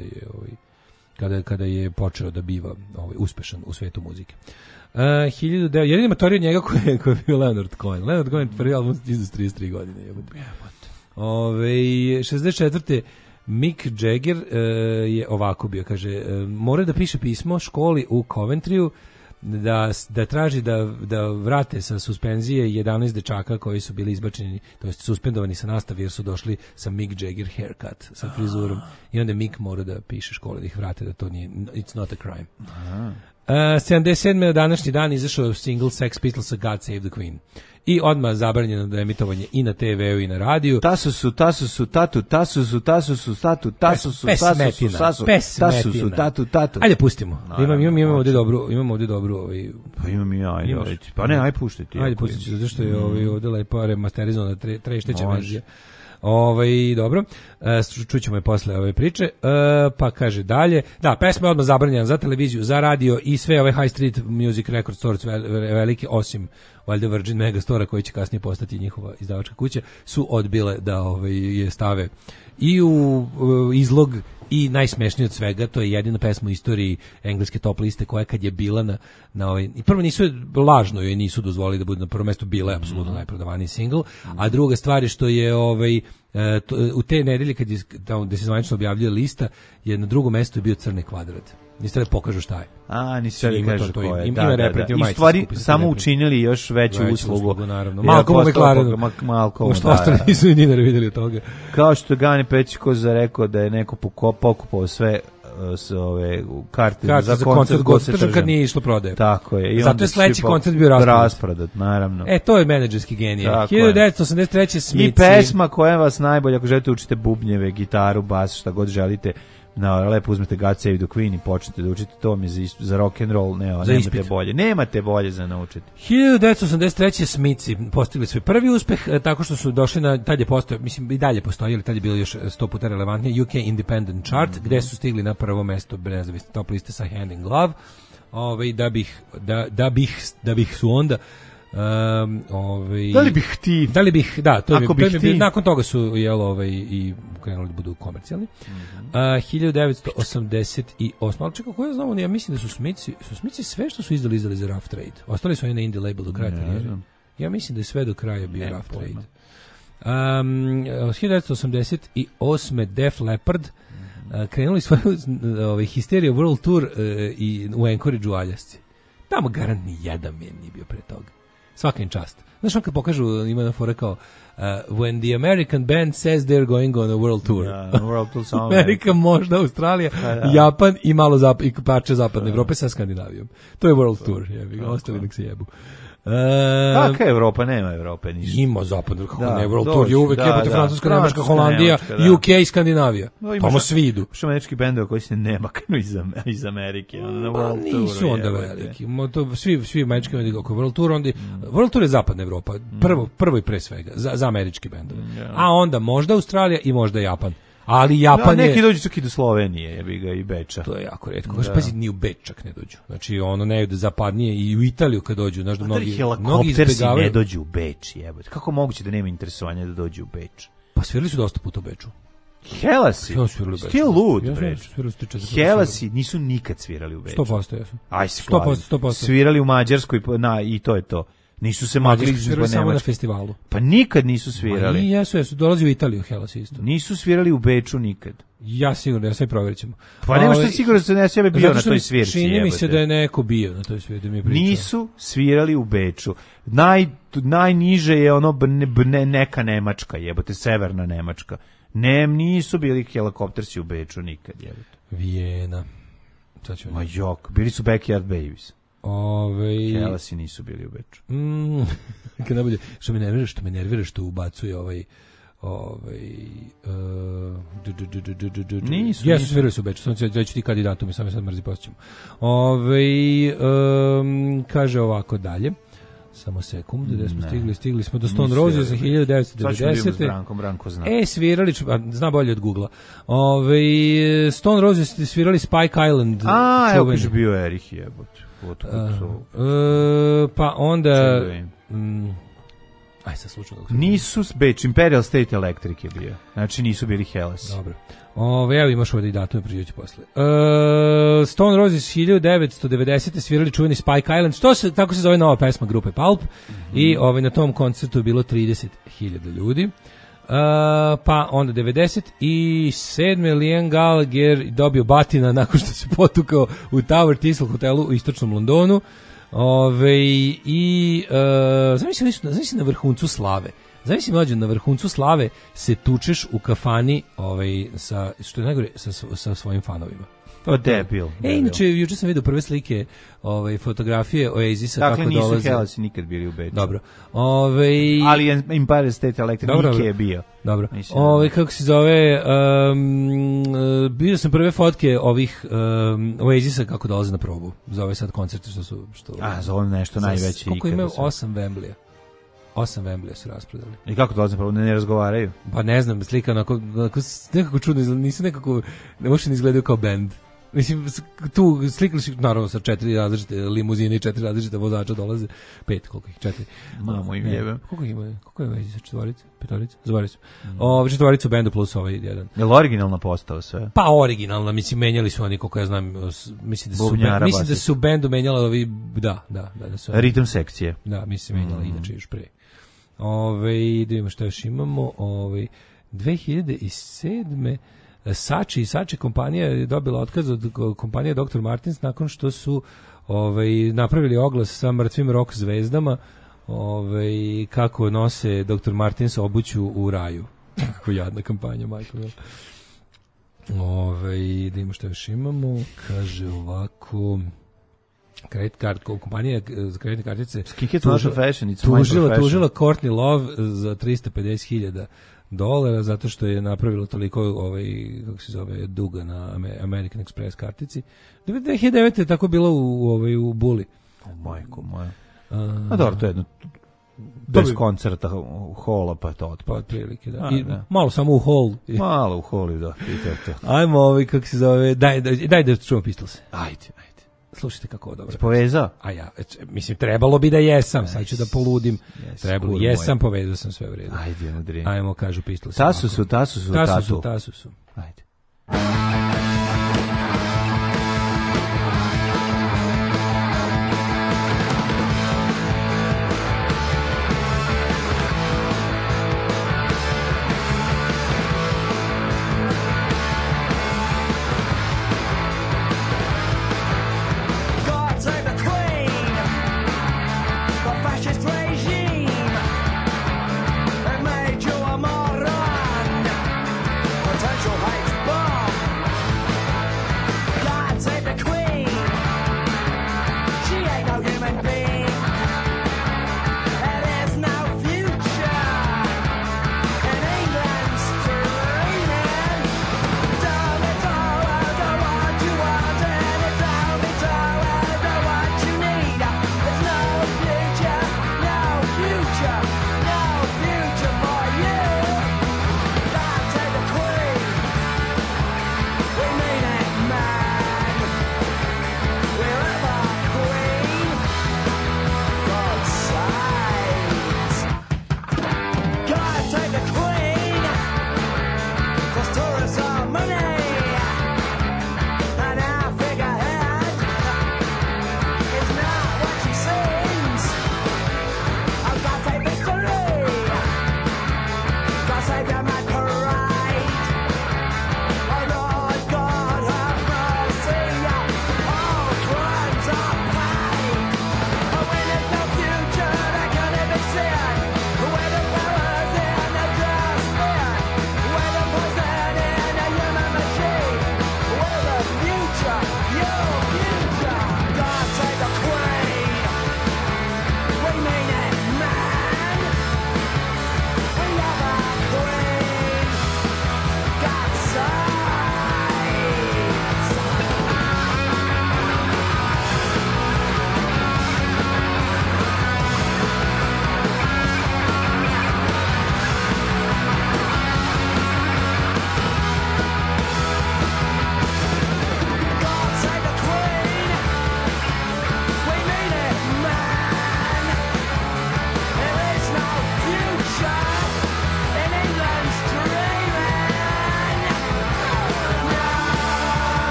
kada je počeo da biva uspešan u svetu muzike. Jedini matori od njega koji je bio Leonard Cohen. Leonard Cohen prvi album iz 33 godine. 64. Mick Jagger je ovako bio, kaže, mora da piše pismo školi u Coventryu da traži da vrate sa suspenzije 11 dečaka koji su bili izbačeni, to jest suspendovani sa nastave jer su došli sa Mick Jagger haircut, sa frizurom. I onda Mick mora da piše školi da ih vrate, da to nije, it's not a crime. 77. na današnji dan izašao single Sex Pistols God Save the Queen. I odmah zabranjeno da emitovanje i na TV-u i na radiju. Ajde pustimo. Imamo ovdje dobru. Pa imam i ja. Pa ne, aj puštiti. Ajde pustit zato što je ovdje lepo remasterizovana trešteća verzija. Dobro, čućemo je posle ove priče, pa kaže dalje, da, pesma je odmah zabranjena za televiziju, za radio i sve ove High Street Music Record Stores velike, osim valjda Virgin Megastora koji će kasnije postati njihova izdavačka kuća, su odbile da je stave i u izlog i najsmešnije od svega, to je jedina pesma u istoriji engleske top liste koja kad je bila i prvo lažno joj nisu dozvolili da bude na prvom mjestu, bila je apsolutno najprodavaniji single, a druga stvar je što je u te nedelje kad je gde se zvanično objavljuje lista, je na drugom mjestu bio Crni kvadrat. Niste da pokažu šta je. Niste da kažu ko je. I stvari samo učinili još veću uslugu. Naravno. Malcolm McLaren. Pošto ostali nisu i dinara vidjeli od toga. Kao što je Gani Pećko rekao da je neko pokupao sve ove karte za koncert Gosetra kad nije išlo prodaje. Tako je. I zato je sledeći koncert bio rasprodat, naravno. To je menadžerski genije. 1983. Smici. I pesma koja vas najbolje, ako želite učite bubnjeve, gitaru, bas, šta god želite, lepo uzmete God Save the Queen i počnete da učite, to mi za rock and roll, nemate bolje za naučiti. 1983. Smici postigli svoj prvi uspeh tako što su došli tad je postojao, mislim i dalje postoji, ali tad je bilo još 100 puta relevantnije, UK Independent Chart, gde su stigli na prvo mesto nezavisne top liste sa Hand in Glove, da bih su onda da li bih nakon toga su i krenuli da budu komercijalni. 1988. Ali čekaj, koje znamo, ja mislim da su Smici sve što su izdali za Rough Trade. Ostali su oni na indie label do kraja karijere. Ja mislim da je sve do kraja bio Rough Trade. 1988. Def Leppard krenuli svoju Hysteria World Tour i u Anchorage u Aljasci. Tamo garant ni jedan men nije bio pre toga. Svaka im čast. Znaš, on kad pokažu, ima na fora kao when the American band says they're going on a world tour. World tour Amerika, možda Australija, Japan i malo i parče zapadne Evrope sa Skandinavijom. To je world tour. Ostali nek se jebu. Kakva Evropa? Nema Evrope ništa. Ima zapadno, kako ne, World Tour je uvek jebote Francuska, Nemačka, Holandija, UK i Skandinavija. Tamo svi idu. Što američki bendovi koji se ne maknu iz Amerike, na World Tour. Nisu onda veliki. Svi američki bendovi oko World Tour, onda World Tour je zapadna Evropa, prvo i pre svega, za američki bendovi. A onda možda Australija i možda Japan. Ali Japan je... Neki dođu čak i do Slovenije, jebi ga, i Beča. To je jako retko. Pazi, ni u Beč čak ne dođu. Znači, ono ne ide zapadnije i u Italiju kad dođu. Znaš da mnogi izbegavaju. Ne dođu u Beč, jebote. Kako moguće da nema interesovanja da dođu u Beč? Pa svirali su dosta puta u Beču. Helasi? Still lud, Beč. Helasi nisu nikad svirali u Beču. 100% jesu. Aj se 100%. Svirali u Mađarskoj i to je to. Nisu se magli svirali samo na festivalu. Pa nikad nisu svirali. Pa jesu, dolazi u Italiju, Helasi isto. Nisu svirali u Beču nikad. Ja sigurno, ja sve provjerit ćemo. Pa nema što sigurno se ne sebe bio na toj svirci. Čini mi se da je neko bio na toj svirci, da mi je pričao. Nisu svirali u Beču. Najniže je ono neka Nemačka, jebote, severna Nemačka. Nisu bili helikoptersi u Beču nikad, jebote. Vijena. Ma jok, bili su Backyard Babies. Helasi nisu bili u Beču. Kad najbolje, što me nervira što ubacuje nisu. Jesu svirali su u Beču, samo ću ti kandidatumi, samo sad mrzi posjećamo. Kaže ovako dalje. Samo sekund, gde smo stigli smo do Stone Roses za 1990. Svirali, zna bolje od Google-a. Stone Roses svirali Spike Island. Evo kaže bio Erich, jebote. Pa onda... Aj, sad slučajno. Nisu Beč, Imperial State Electric je bio. Znači nisu bili Hellas. Dobro. Evo imaš ovdje i datum, priđeću posle. Stone Roses 1990. svirali čuveni Spike Island. Tako se zove nova pesma grupe Pulp. I na tom koncertu je bilo 30.000 ljudi. Pa onda 97. Liam Gallagher dobio batina nakon što se potukao u Tower Thistle hotelu u istočnom Londonu. Zamisli na vrhuncu slave. Zamisli mlađe, na vrhuncu slave se tučeš u kafani što je najgore, sa svojim fanovima. To debil. Inače, juče sam vidio prve slike, fotografije Oasisa kako dolaze. Dakle, nisu Helasi nikad bili u Beču. Dobro. Ali Empire State Electric Nike je bio. Dobro. Kako se zove, vidio sam prve fotke ovih Oasisa kako dolaze na probu. Za ove sad koncerte za ovo nešto najveće ikada. Koliko imaju 8 Wemblija. 8 Wemblija su rasprodali. I kako dolaze na probu? Ne razgovaraju? Pa ne znam, slika nekako čudno, nisu nekako, ne možda ne izgledaju kao band. Mislim, tu slikali su, naravno, sa 4 različite limuzine i 4 različite vozača dolaze. 5, koliko ih? 4. Mamo im jebem. Koliko ima? Koliko je već sa četvorica? Petorica? Zvoricu. Četvorica u bendu plus jedan. Je li originalna postava sve? Pa originalna, mislim, menjali su oni, koliko ja znam, mislim da su u bendu menjala ovi, da su. Ritam sekcije. Da, mislim, menjala inače još pre. Da imamo što još imamo. 2007. Sači kompanija je dobila otkaz od kompanije Dr. Martins nakon što su napravili oglas sa mrtvim rock zvezdama kako nose Dr. Martins obuću u raju. Kako jadna kampanja, majko. Da imamo što još imamo. Kaže ovako... Credit card, kompanija za kreditne kartice tužila Courtney Love za $350,000 zato što je napravila toliko kako se zove, duga na American Express kartici. 2009 je tako bilo u Buli. Majko moja. A dobro, to je jedno bez koncerta hola, pa to otpad. Otprilike, da. I malo samo u hol. Malo u hol, da. Ajmo, kako se zove, daj da čujemo Pistolse. Ajde. Slušajte kako dobro. Povezao? A ja, mislim, trebalo bi da jesam, sad ću da poludim. Trebalo, jesam, povezao sam sve u redu. Ajmo, kažu Pistolse. Tasu su. Ajde.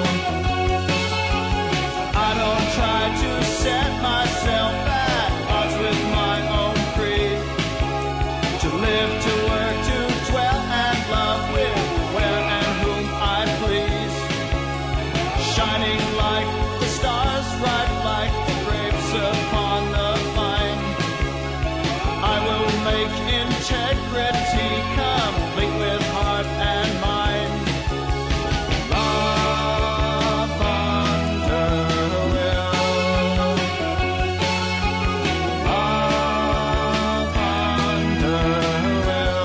Try to set myself back. shining like the stars, ripe like the grapes upon the vine. I will make integrity complete with heart and mind. Lavender will. Lavender will.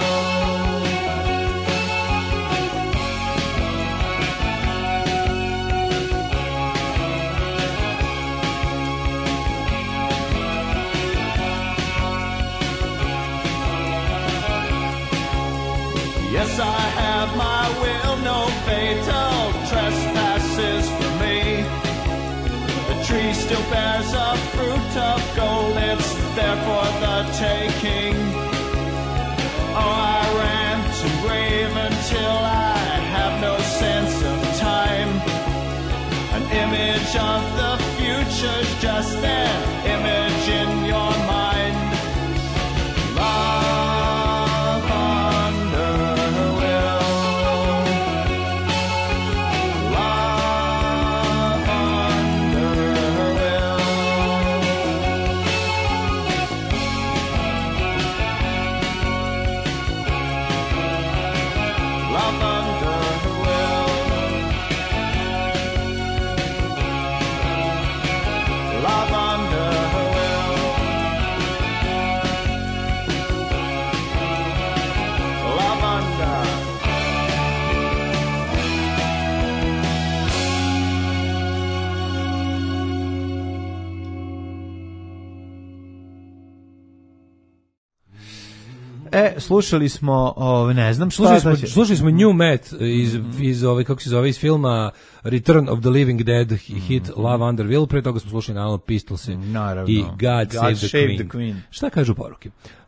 Yes, I have my will, no fatal trespasses for me. The tree still bears a fruit of gold, it's there for the taking. Oh, I rant and rave until I have no sense of time. An image of the future's just an image in your mind. Lavender will. Lavender will. Lavender will. Lavender will. Lavender. Slušali smo, ne znam šta. Slušali smo New Met iz kako se zove, iz filma Return of the Living Dead, hit Lavender Will, pre toga smo slušali naravno Pistols i God Save the Queen. Šta kažu poruke?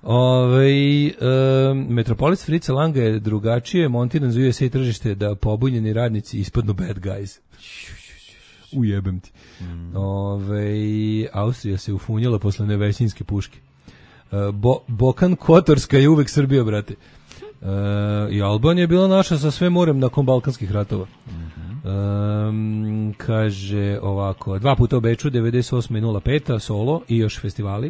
Metropolis Fritza Langa je drugačije montiran za USA tržište da pobunjeni radnici ispadnu bad guys. Ujebem ti. Austrija se ufunjala posle nevećinske puške. Bokan Kotorska je uvek Srbija, brate. I Albanija je bila naša sa sve morem nakon Balkanskih ratova. Kaže ovako, 2 puta u Beču, 98. i 05. solo i još festivali.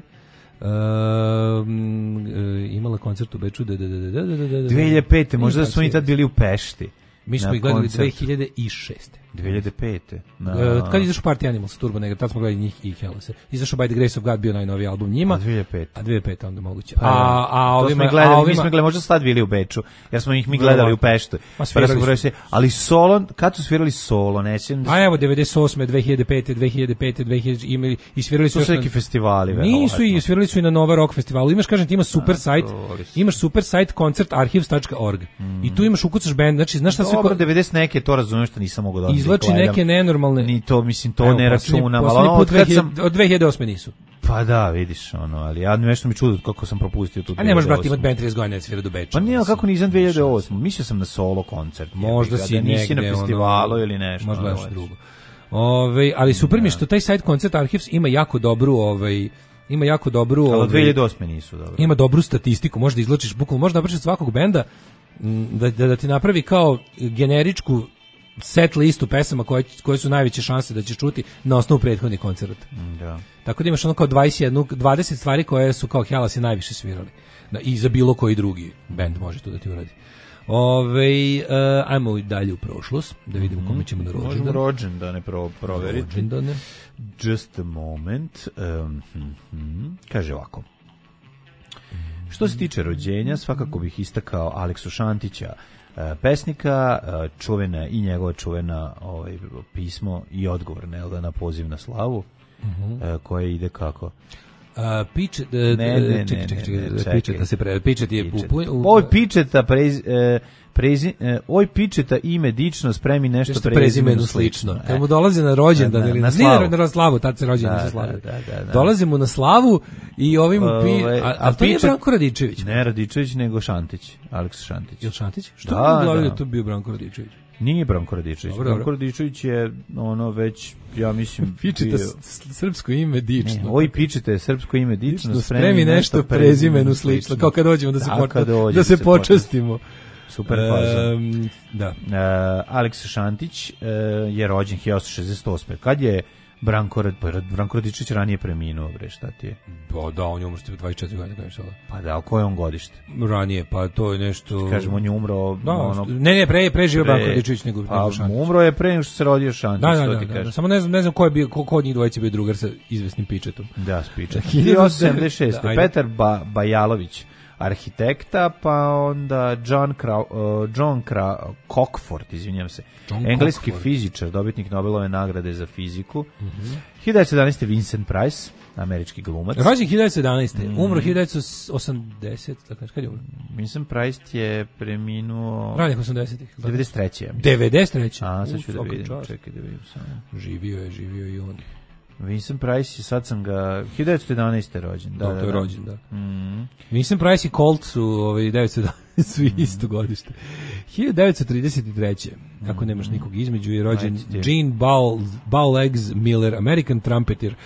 Imala koncert u Beču 2005. Možda da smo i tad bili u Pešti. Mi smo ih gledali 2006. 2005. Kad izašao Party Animals Turbo Negro, tad smo gledali njih i Hellose. Izašao By the Grace of God, bio najnoviji album njima. 2005. A 2005 onda moguće. Mi smo gledali, možda su tad bili u Beču, jer smo ih mi gledali u Peštu. Ali solo, kad su svirali solo, nećem. Evo 98. 2005. imali i svirali su neki festivali. Nisu i svirali su i na Nova Rock festivalu. Imaš, kažem ti, imaš super sajt koncertarchivs.org. I tu imaš ukucaš bend, znači znaš šta se 90 neke, to razumem što nisam mogao da izvlači neke nenormalne. Ni to, mislim, to ne računam, ali od 2008. nisu. Pa da, vidiš, ali ja nešto mi čudo kako sam propustio tu 2008. A ne možeš, brati, imati band 30 godina, svira do Beča. Pa nije, kako nisam 2008. Mislio sam na solo koncert. Možda si negde. Nisi na festivalu ili nešto. Možda nešto drugo. Ali super mi što taj sajt Concert Archives ima jako dobru, ali 2008. nisu, dobro. Ima dobru statistiku, možda izvlačiš bukvalno, možda napraviš od svakog benda da ti napravi kao generičku set listu pesama koje su najveće šanse da ćeš čuti na osnovu prethodnih koncerata. Da. Tako da imaš ono kao 20 stvari koje su kao Hellas i najviše svirali. I za bilo koji drugi bend može to da ti uradi. Ajmo dalje u prošlost, da vidimo kome ćemo na rođendan. Možemo rođendane proveriti. Rođendane. Just a moment. Kaže ovako. Što se tiče rođenja, svakako bih istakao Aleksu Šantića, pesnika, čuvena i njegova čuvena pismo i odgovor na poziv na slavu, koje ide kako? Pičet je Oj, Pičeta oj, Pičeta ime dično, spremi nešto prezimenu slično. Kad mu dolazi na rođendan ili na slavu, tad se rođendan se slavi. Dolazi mu na slavu i ovim a to je Branko Radičević. Ne Radičević, nego Šantić, Aleks Šantić. Jel Šantić? Što je glavio da to bio Branko Radičević? Nije Branko Radičević. Branko Radičević je već, ja mislim... Pičeta srpsko ime dično. Oj, Pičeta je srpsko ime dično, spremi nešto prezimenu slično. Kao kad dođemo da se počastimo. Super faza. Da. Aleksa Šantić je rođen 1968. Kad je Branko Radičić ranije preminuo, bre, šta ti je? Pa da, on je umro 24 godine, kažeš sada. Pa da, koje je on godište? Ranije, pa to je nešto... Kažemo, on je umro... Da, preživio Branko Radičić nego Šantić. Umro je pre nego što se rodio Šantić, da. Samo ne znam ko je bio, ko od njih dvojice bio drugar sa izvesnim Pičetom. Da, s Pičetom. 1976. Petar Bajalović, arhitekta, pa onda John Cockford, izvinjam se, engleski fizičar, dobitnik Nobelove nagrade za fiziku. 1911. Vincent Price, američki glumac. Rođen 1911. Umro 1980. Kad je umro? Vincent Price je preminuo... Ranih 80-ih. 93. 93. A, sad ću da vidim. Čekaj da vidim samo. Živio je i on. Vincent Price, sad sam ga 1911. rođen. Da, to je rođen, da. Vincent Price i Colt su 1911. su isto godište. 1933. Ako nemaš nikog između, je rođen Gene Bowlegs Miller, American trumpeter.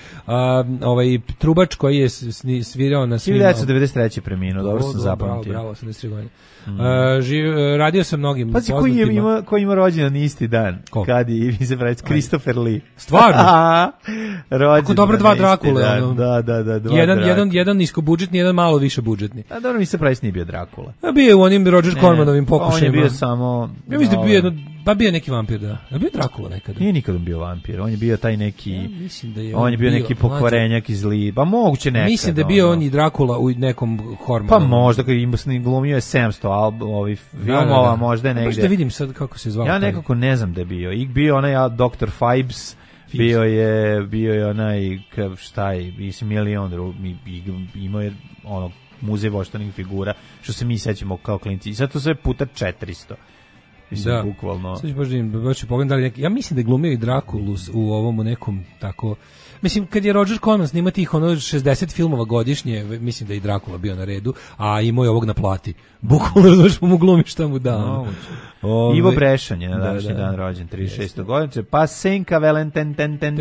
Trubač koji je svirao na svim... 1993. preminuo, dobro sam zapamtio. Bravo, 83 godine. Radio sam mnogim Pazi, koji ima rođendan isti dan. Kad je Vincent Price, Christopher Lee. Stvarno? Rođendan. Dobro, dva Drakule. Da. Jedan niskobudžetni, jedan malo više budžetni. A dobro, Vincent Price nije bio Drakula. Bio je u onim Roger Cormanovim pokušajima. On je bio samo... Ja mislim da bio neki vampir, da. Je bio Drakula nekada? Nije nikad bio vampir, on je bio taj neki... Ja mislim da je on je bio neki pokvarenjak iz zli, pa moguće nekad. Mislim da je bio on i Drakula u nekom Hormonu. Pa možda, kad im glumio je 700 filmova, možda je negde. Možda vidim sad kako se zvao. Ja nekako ne znam da je bio. I bio onaj Dr. Fibes, bio je onaj, šta je, mislim, imao je ono, muzej voštanih figura, što se mi sećamo kao klinci. I sad to sve puta 400. Mislim, bukvalno. Sad ću baš pogledam neki. Ja mislim da je glumio i Drakulu u ovom nekom tako... Mislim, kad je Roger Corman snima tih 60 filmova godišnje, mislim da je i Drakula bio na redu, a imao je ovog na plati. Bukvalno znaš mu glumi šta mu da. Ivo Brešan je na današnji dan rođen, 36. godišnje, pa Senka Valentin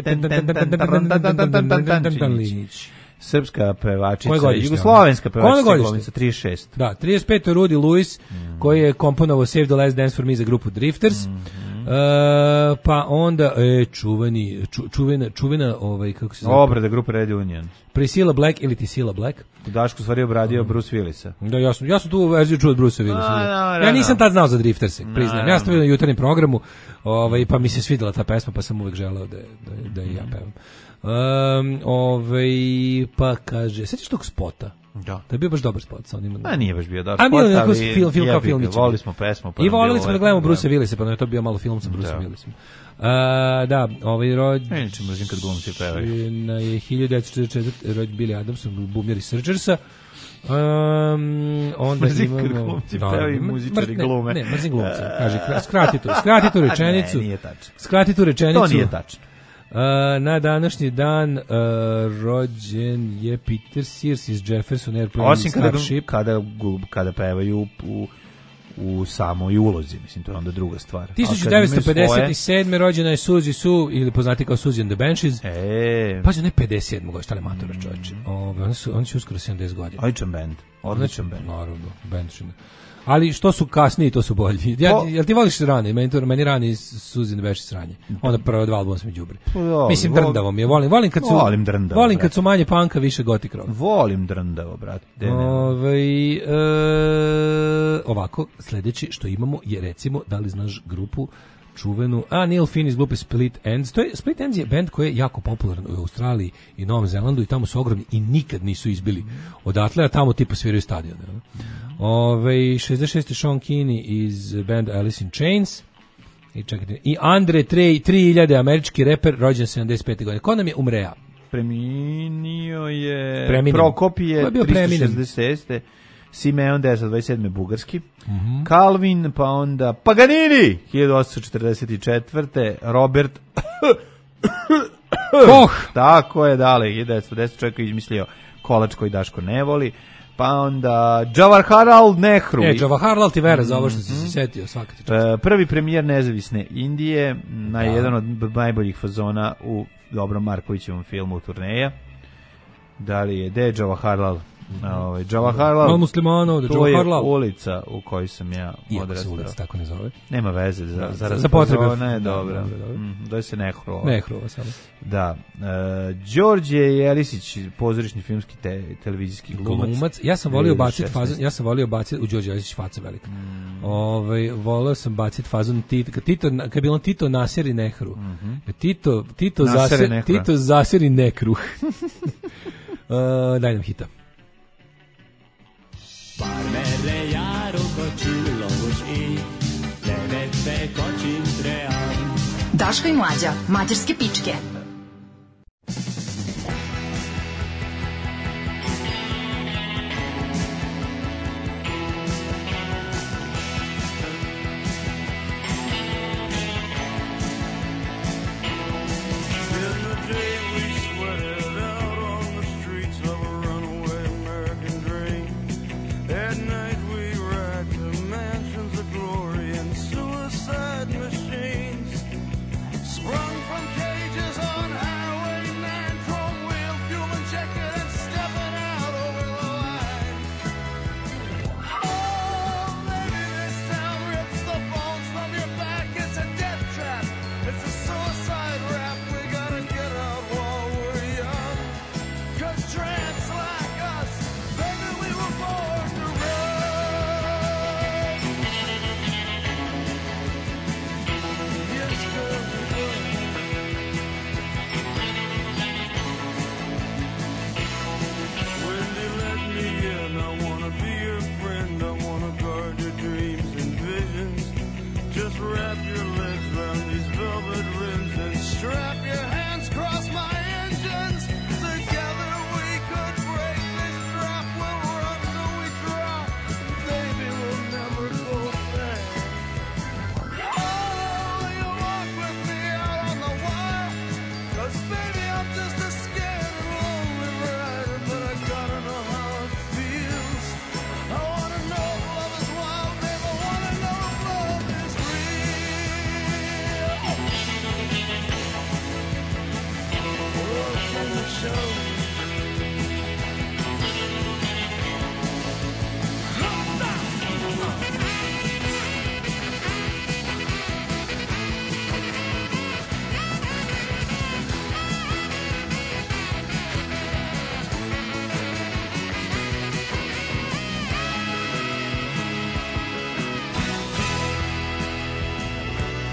srpska pevačica, jugoslovenska pevačica, glumica, 36. Da, 35. Rudy Lewis, koji je komponovao Save the Last Dance for Me za grupu Drifters. Pa onda čuvena kako se zove? Obrada grupe Red Union. Priscilla Black ili Tisila Black. Daško stvari obradio Bruce Willisa. Da, ja sam tu verziju čuo od Bruce Willisa. Ja nisam tad znao za Drifterse, priznajem. Ja sam to vidio na jutarnjem programu, pa mi se svidjela ta pesma, pa sam uvek želeo da i ja pevam. Pa kaže, sećaš tog spota? Da. To je bio baš dobar spot sa onim. A nije baš bio dobar spot. A bio neko film kao filmić. Volili smo pesmu. I volili smo da gledamo Bruce Willisa, pa je to bio malo film sa Bruce Willisom. Da, rođen... Neće mrzim kad glumci pevaju. Na je 1944. rođen Billy Adamson, bubnjar iz Searchersa. Onda mrzim kad glumci pevaju, muzičari glume. Ne, mrzim glumci. Kaže, skrati tu rečenicu. Ne, nije tačno. Skrati tu rečenicu. To nije tačno. Na današnji dan rođen je Peter Sears iz Jefferson Airplane Starship. Kada pevaju u samoj ulozi, mislim, to je onda druga stvar. 1957. rođena je Suzy Sue, ili poznati kao Suzy and the Banshees. Pazi, ne 57. godište, ali matora čovječe. Oni su uskoro 70 godina. Odličan band. Naravno, bandšina. Ali što su kasniji, to su bolji. Jel ti voliš rane? Meni rani Suzy and the Banshees sranje. Onda prvo dva albuma sam mi đubri. Mislim, drndavo mi je. Volim kad su manje panka, više gotik rock. Volim drndavo, brate. Ovako, sljedeći što imamo je, recimo, da li znaš grupu čuvenu, Neil Finn iz grupe Split Enz. Split Enz je band koji je jako popularan u Australiji i Novom Zelandu i tamo su ogromni i nikad nisu izbili odatle, a tamo tipa sviraju stadione. 66. Sean Kinney iz banda Alice in Chains. I Andre 3000, američki reper, rođen 75. godine. Ko nam je umreja? Preminio je Prokopije 366. Simeon 1027. bugarski. Calvin, pa onda Paganini 1844. Robert Koch. Tako je, dale, 1910. čovjek je izmislio kolač koji Daško ne voli. Pa onda Jawaharlal Nehru. Jawaharlal ti vera za ovo što si se setio, svaka ti čast. Prvi premijer nezavisne Indije, jedan od najboljih fazona u dobrom Markovićevom filmu Turneja. Da li je Jawaharlal Džavaharlal. Muslimanov, to je ulica u kojoj sam ja odrastao. Iako se ulica tako ne zove. Nema veze za potrebe. Ne, dobro. Doj se Nehrova. Nehrova samo. Da. Đorđe Jelisić, pozorišni filmski televizijski glumac. Ja sam volio baciti u Đorđe Jelisić faca velika. Volio sam baciti fazon kad je bilo Tito naseri Nehru. Tito zaseri nekruh. Daj nam hita. Parmere járok a csillagos ég, levette kacsintreján. Daško i Mlađa, mađarske pičke.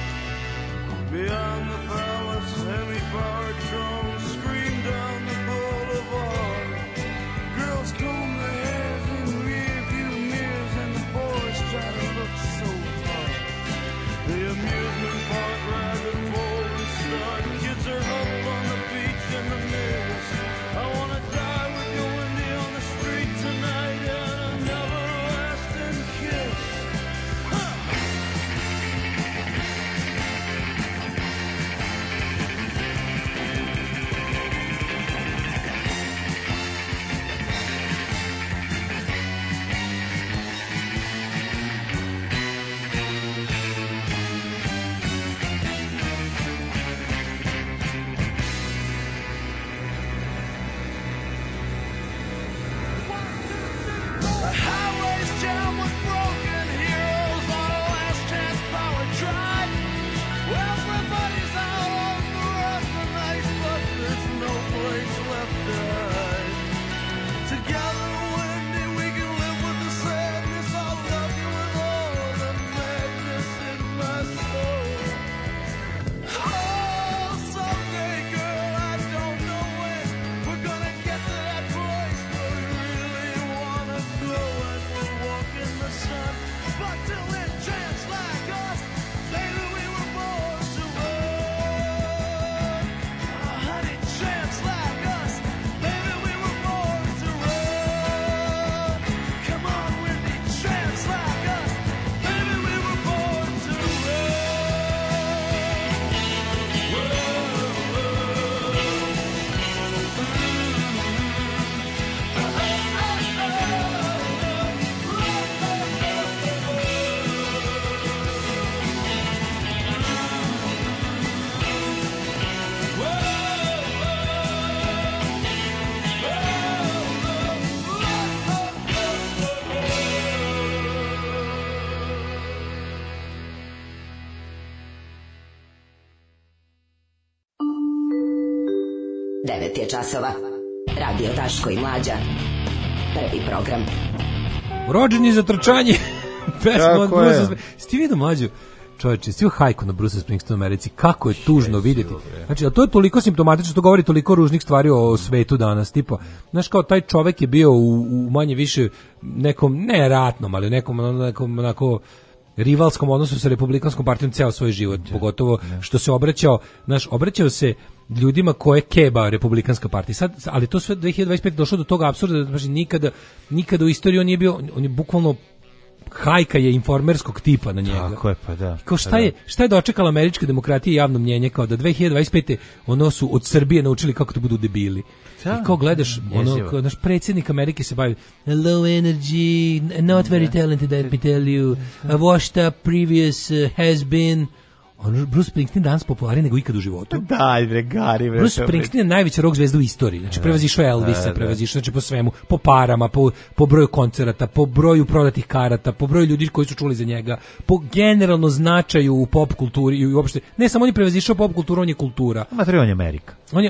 Beyond the palace, semi-powered drones scream down the board. 9 je časova. Radio Daško i Mlađa. Prvi program. Rođeni za trčanje. Pesma od Bruce Springsteen. Sti vidio Mlađu? Čovječe, svi u hajku na Bruce Springsteen u Americi. Kako je tužno vidjeti. Znači, a to je toliko simptomatično, to govori toliko ružnih stvari o svetu danas. Tipa, znaš, kao taj čovjek je bio u manje više nekom, ne ratnom, ali nekom onako rivalskom odnosu sa Republikanskom partijom ceo svoj život, pogotovo što se obraćao se ljudima koje keba Republikanska partija. Sad, ali to sve 2025 došlo do toga apsurda da znači nikada u istoriji on nije bio, on je bukvalno hajka je informerskog tipa na njega. Tako je, pa da. Kao šta je dočekala američka demokratija i javno mnjenje, kao da 2025. ono su od Srbije naučili kako da budu debili. I kao gledaš, kao naš predsjednik Amerike se bavi low energy, not very talented, let me tell you, washed up, previous, has been. Bruce Springsteen danas popularniji nego ikad u životu. Daj bre, Gari bre. Bruce Springsteen je najveća rock zvezda u istoriji. Znači prevazišao Elvisa, prevazišao znači po svemu, po parama, po broju koncerata, po broju prodatih karata, po broju ljudi koji su čuli za njega, po generalno značaju u pop kulturi i uopšte. Ne samo on je prevazišao pop kulturu, on je kultura. Matri, on je Amerika.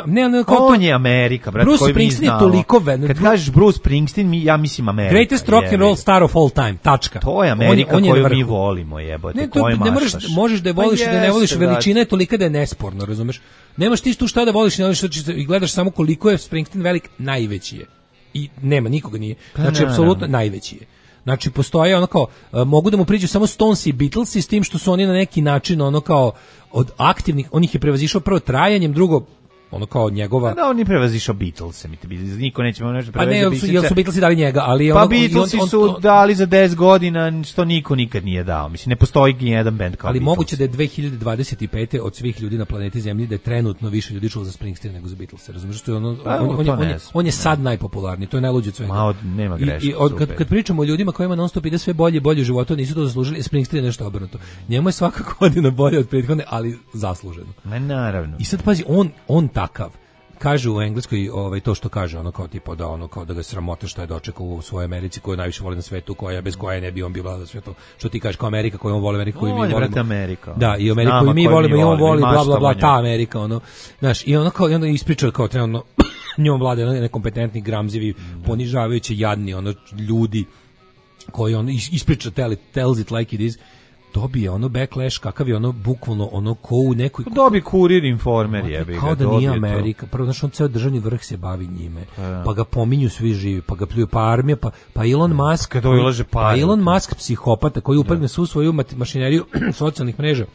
On je Amerika, brate, Bruce Springsteen je toliko kad kažeš Bruce Springsteen, ja mislim Amerika. Greatest rock and roll star of all time. Tačka. To je Amerika koju mi volimo, jebote. Ne možeš da je voliš da ne voliš, veličina je tolika da je nesporno, razumeš? Nemaš ti tu šta da voliš, ne voliš, i gledaš samo koliko je Springsteen velik, najveći je. I nema, nikoga nije. Znači, apsolutno najveći je. Znači, postoje ono kao, mogu da mu priđu samo Stones i Beatlesi s tim što su oni na neki način ono kao od aktivnih, on ih je prevazišao prvo trajanjem, drugo ono kao njegova. Da, on je prevazišao Beatlese, niko neće nešto prevezati Beatlese. Jel su Beatlesi dali njega, ali pa Beatlesi su dali za 10 godina što niko nikad nije dao. Mislim, ne postoji jedan bend kao ali Beatles. Moguće da je 2025. od svih ljudi na planeti Zemlji da je trenutno više ljudi čulo za Springsteen nego za Beatlese. Razumiješ što je on je sad najpopularniji, to je najluđe od svega. Nema greške. I kad pričamo o ljudima kojima non stop ide sve bolje u životu, nisu to zaslužili, Springsteen je nešto obrnuto. Njemu je svaka godina bolje od prethodne, ali zasluženo. Naravno. I sad pazi, on takav. Kaže u Engleskoj to što kaže ono kao tipa da ono kao da ga sramota što je dočekao u svojoj Americi koju najviše voli na svetu, koja bez koje ne bi on bila na svetu. Što ti kažeš kao Amerika koju on voli, Amerika koju mi volimo. Amerika. Da, i Ameriku koju mi volimo i on voli bla bla bla ta Amerika ono. Znaš, i ono kao i onda ispriča kao trenutno njom vlada nekompetentni, gramzivi, ponižavajući, jadni ono ljudi koji on ispriča tells it like it is. Dobije ono backlash, kakav je ono bukvalno ono ko u nekoj... Dobije Kurir, Informer, jebi ga. Kao da nije Amerika. Prvo, znaš, on ceo državni vrh se bavi njime. Pa ga pominju svi živi, pa ga pljuju, pa armija, pa Elon Musk... Pa Elon Musk, psihopata, koji uprgne svu svoju mašineriju socijalnih mreža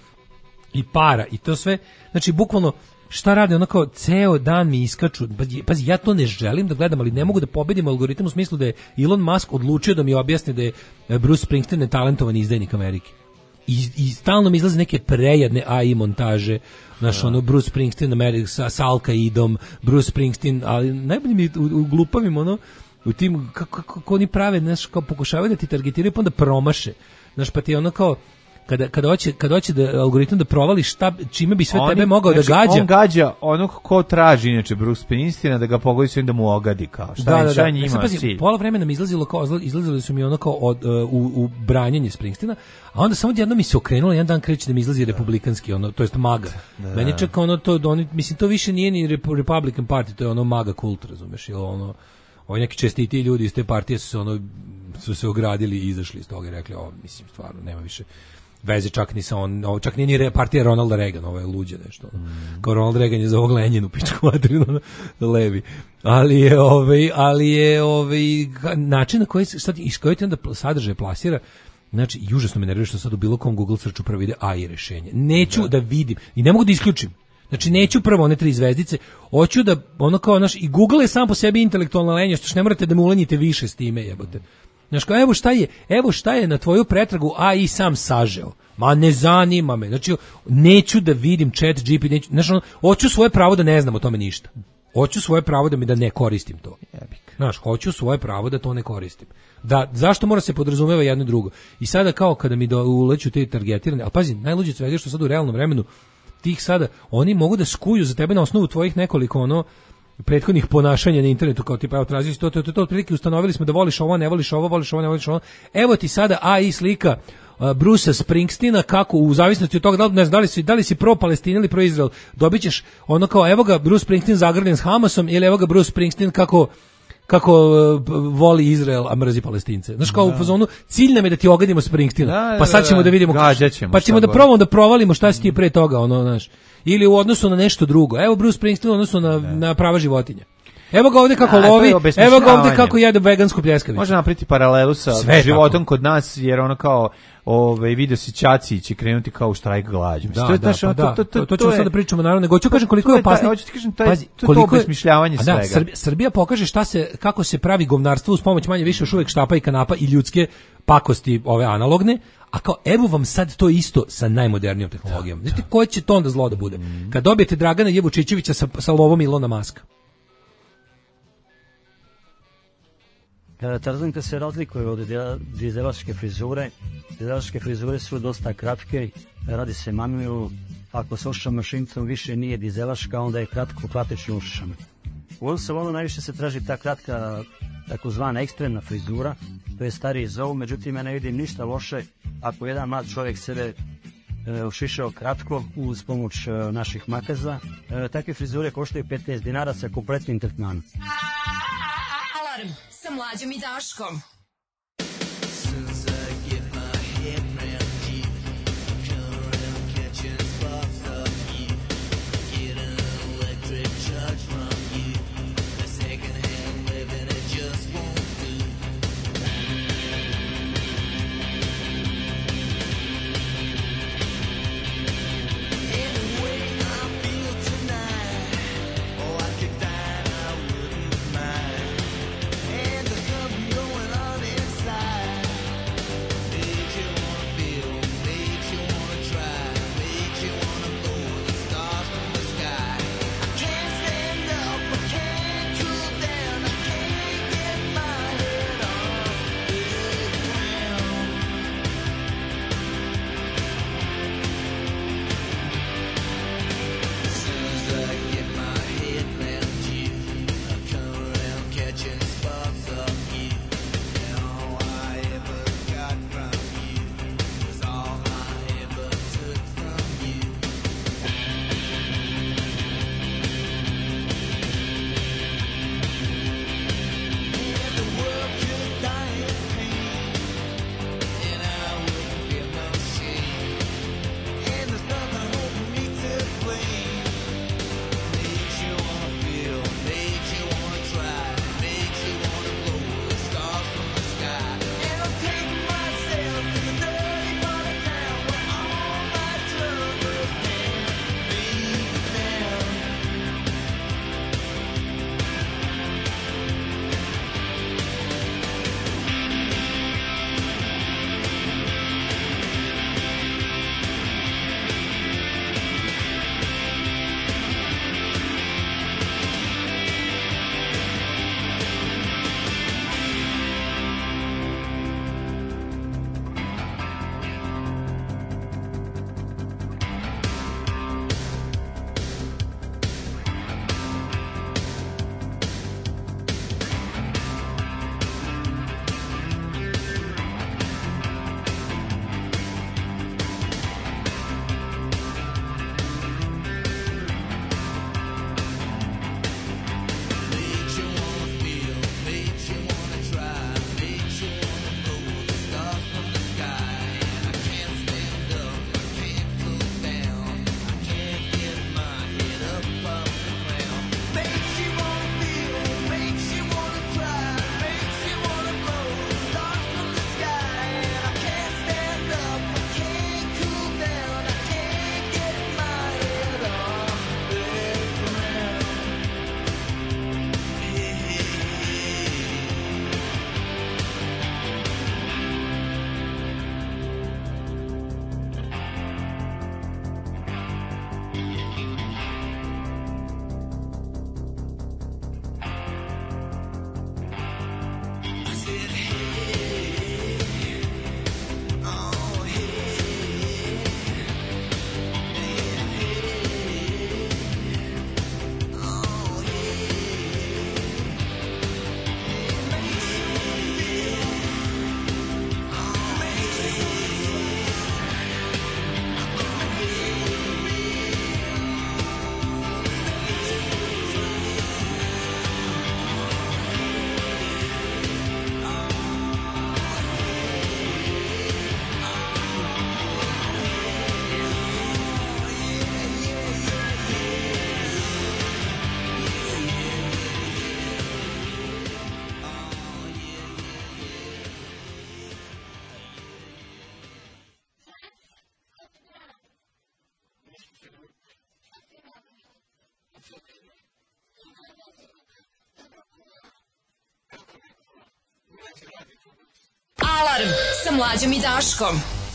i para, i to sve. Znači, bukvalno, šta radi, ono kao ceo dan mi iskaču, pazi, ja to ne želim da gledam, ali ne mogu da pobedim algoritam u smislu da je Elon Musk odlučio da mi objasni da je Bruce Springsteen netalentovan izdajnik Amerike. I stalno mi izlaze neke prejadne AI montaže, znaš, ono, Bruce Springsteen sa Al-Qaidom, Bruce Springsteen, ali najbolje mi u glupavim, ono, u tim, kako oni prave, znaš, kao pokušavaju da ti targetiraju, pa onda promaše, znaš, pa ti ono kao, kada hoće da algoritam da provali čime bi sve tebe mogao da gađa. On gađa onog ko traži inače Bruce Springsteena da ga pogodi sve da mu ogadi kao. Šta je njima cilj? Pola vremena mi izlazili su mi ono kao u branjenje Springsteena, a onda samo jedno mi se okrenulo, jedan dan kreće da mi izlazi republikanski, ono, to jest MAGA. Meni čeka ono to, mislim to više nije ni Republican Party, to je ono MAGA kult, razumeš, ili ono, ovi neki čestiti ljudi iz te partije su se ogradili i izašli iz toga i rekli, mislim, stvarno, nema više veze čak ni sa čak nije ni partija Ronalda Reagana, ovo je luđe nešto. Kao Ronald Reagan je za ovog Lenjinu pičku materinu levi. Ali je način na koji iz koji ti onda sadržaj plasira. Znači, užasno me nervira što sad u bilo kom Google searchu prvo ide AI rešenje. Neću da vidim i ne mogu da isključim. Znači, neću prvo one 3 zvezdice, hoću da ono kao i Google je sam po sebi intelektualna lenja, što ne morate da mu ulenjite više s time, jebote. Znaš, kao, evo šta je na tvoju pretragu AI sam sažeo. Ma ne zanima me. Znači, neću da vidim chat GPT, znači, hoću svoje pravo da ne znam o tome ništa. Hoću svoje pravo da ne koristim to. Znaš, hoću svoje pravo da to ne koristim. Zašto mora se podrazumeva jedno i drugo? I sada kao kada mi uleću te targetirane, ali pazi, najluđe svega što sad u realnom vremenu tih sada, oni mogu da skuju za tebe na osnovu tvojih nekoliko prethodnih ponašanja na internetu, kao tipa, evo, tražili to, otprilike ustanovili smo da voliš ovo, ne voliš ovo, voliš ovo, ne voliš ovo. Evo ti sada AI slika Brucea Springsteena, kako u zavisnosti od toga ne znam, da li si pro Palestina ili pro Izrael, dobićeš ono kao evo ga Bruce Springsteen zagrljen s Hamasom ili evo ga Bruce Springsteen kako voli Izrael, a mrzi Palestince. Znaš, kao u fazonu, cilj nam je da ti ogadimo Springsteena, pa sad ćemo da vidimo, pa ćemo da probamo da provalimo šta si ti pre toga, ono, znaš, ili u odnosu na nešto drugo. Evo Bruce Springsteen u odnosu na prava životinja. Evo ga ovde kako lovi, evo ga ovde kako jede vegansku pljeskavicu. Može napriti paralelu sa životom kod nas, jer ono kao video si Ćaci će krenuti kao u štrajk glađu. To ćemo sad da pričamo, naravno, nego ću kažem koliko je opasno. Hoću ti kažem, to je obesmišljavanje svega. Srbija pokaže kako se pravi govnarstvo uz pomoć manje više još uvek štapa i kanapa i ljudske pakosti, ove analogne, a kao evo vam sad to isto sa najmodernijom tehnologijom. Znate koje će to onda zlo da bude? Kad dobijete Dragana Jevučićevića sa lovom Ilona Maska. Tarzanka se razlikuje od dizelaške frizure. Dizelaške frizure su dosta kratke, radi se manuelu. Ako se ošiša mašinicom više nije dizelaška, onda je kratko platećim ušišama. U ovom salonu najviše se traži ta kratka, takozvana ekstremna frizura. To je stariji zovu, međutim ja ne vidim ništa loše ako jedan mlad čovjek sebe ušišao kratko uz pomoć naših makaza. Takve frizure koštaju 15 dinara sa kompletnim tretmanom. Alarm sa Mlađom i Daškom. Going on Alarm sa Mlađom i Daškom.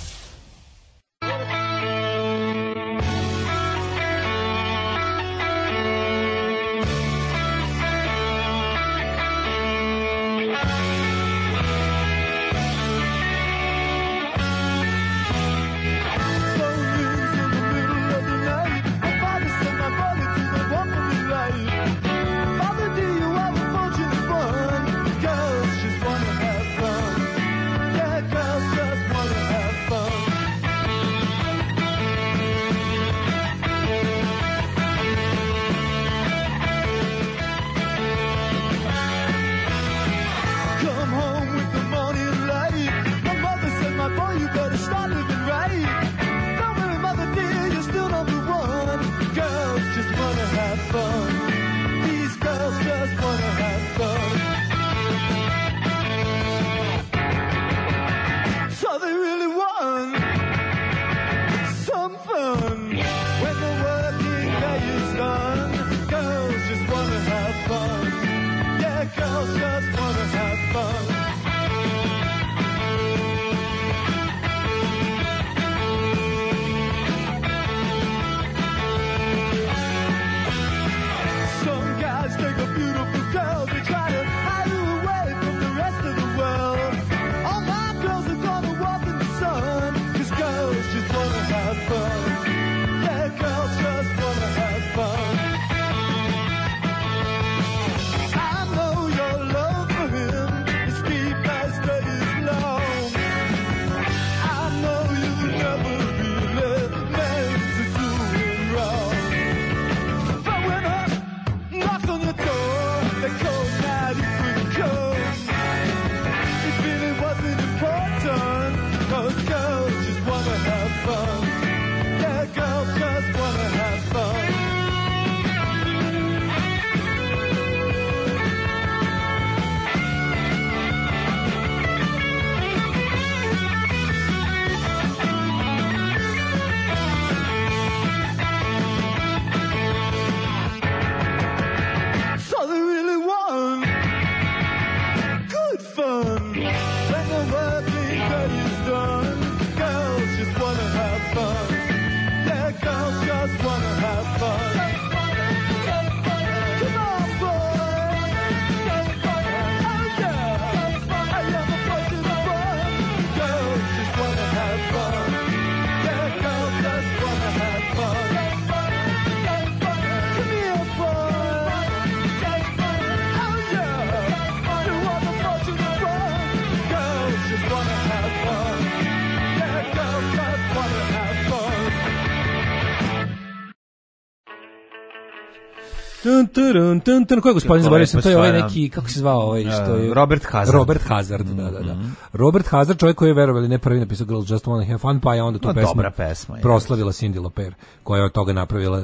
Ko je gospodin, zaboravio sam, to je ovaj neki, kako se zvao ovaj, što je... Robert Hazard. Robert Hazard, da. Robert Hazard, čovjek koji je, verovali, ne prvi napisao Girls Just Wanna Have Fun, pa je onda tu pesmu proslavila Cyndi Lauper, koja je od toga napravila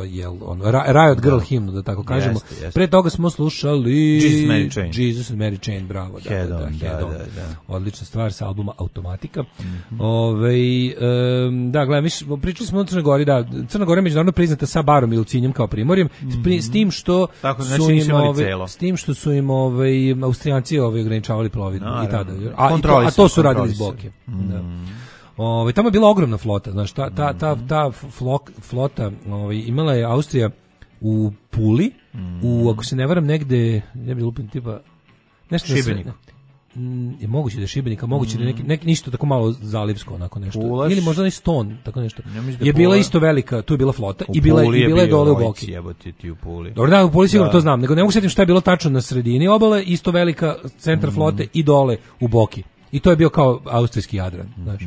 Riot Girl himnu, da tako kažemo. Pre toga smo slušali Jesus and Mary Chain, bravo. Head on. Odlična stvar sa albuma Automatika. Da, gledam, pričali smo o Crnoj Gori, da, Crna Gora je međunarodno priznata sa barom ili Cinjem kao primorjem, s tim što tako, su im Austrijanci ograničavali plovidbu i tada. A to su radili s boke. Da. Tamo je bila ogromna flota, znaš, ta flota imala je Austrija u Puli, ako se ne varam negde, ne bi lupim tipa nešto Šibenik. Je moguće da je Šibenika, moguće da je neki ništa tako malo zalivsko, onako nešto. Ulaš. Ili možda i Ston, tako nešto. Je bila isto velika, tu je bila flota i bila je dole u Boki. Dobro, da, u Puli sigurno to znam, nego ne mogu sjetiti šta je bilo tačno na sredini obale, isto velika centar flote i dole u Boki. I to je bio kao austrijski Jadran, znaš.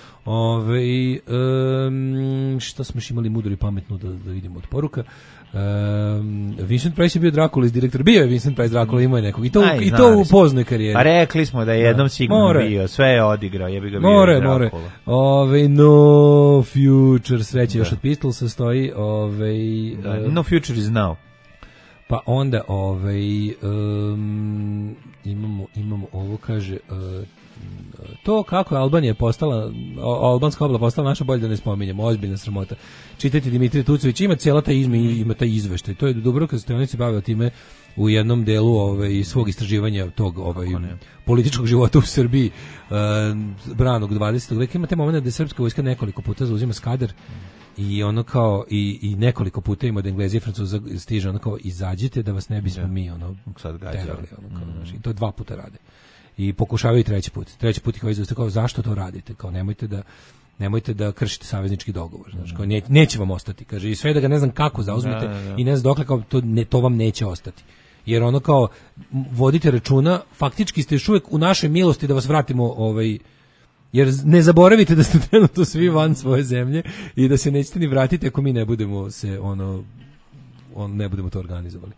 Što smo još imali mudro i pametno da vidimo od poruka. Vincent Price je bio Dracula iz direktora. Bio je Vincent Price Dracula, imao je nekog. I to u poznoj karijeri. A rekli smo da je jednom sigurno bio. Sve je odigrao. Je bi ga bio Dracula. No Future, sreće još od Pistolsa stoji. No Future is now. Pa onda imamo ovo, kaže To kako je Albanija postala, albanska obla postala naša, bolje da ne spominjemo, ozbiljna sramota. Čitajte Dimitrija Tucović, ima cijela ta ima taj izveštaj. To je Dubravka Stojanović se bavio time u jednom delu svog istraživanja tog političkog života u Srbiji branog 20. veka. Ima te momente da je srpska vojska nekoliko puta zauzima Skadar i ono kao i nekoliko puta ima od Engleza i Francuza stiže ono kao izađite da vas ne bismo mi sad terali, i to 2 puta rade. I pokušavaju treći put ih ovaj kao zašto to radite, kao nemojte da kršite saveznički dogovor, znači kao neće vam ostati, kaže, i sve da ga ne znam kako zauzmete i ne znam dokle, kao to vam neće ostati, jer ono kao vodite računa, faktički ste još uvijek u našoj milosti da vas vratimo, jer ne zaboravite da ste trenutno svi van svoje zemlje i da se nećete ni vratiti ako mi ne budemo se ne budemo to organizovali.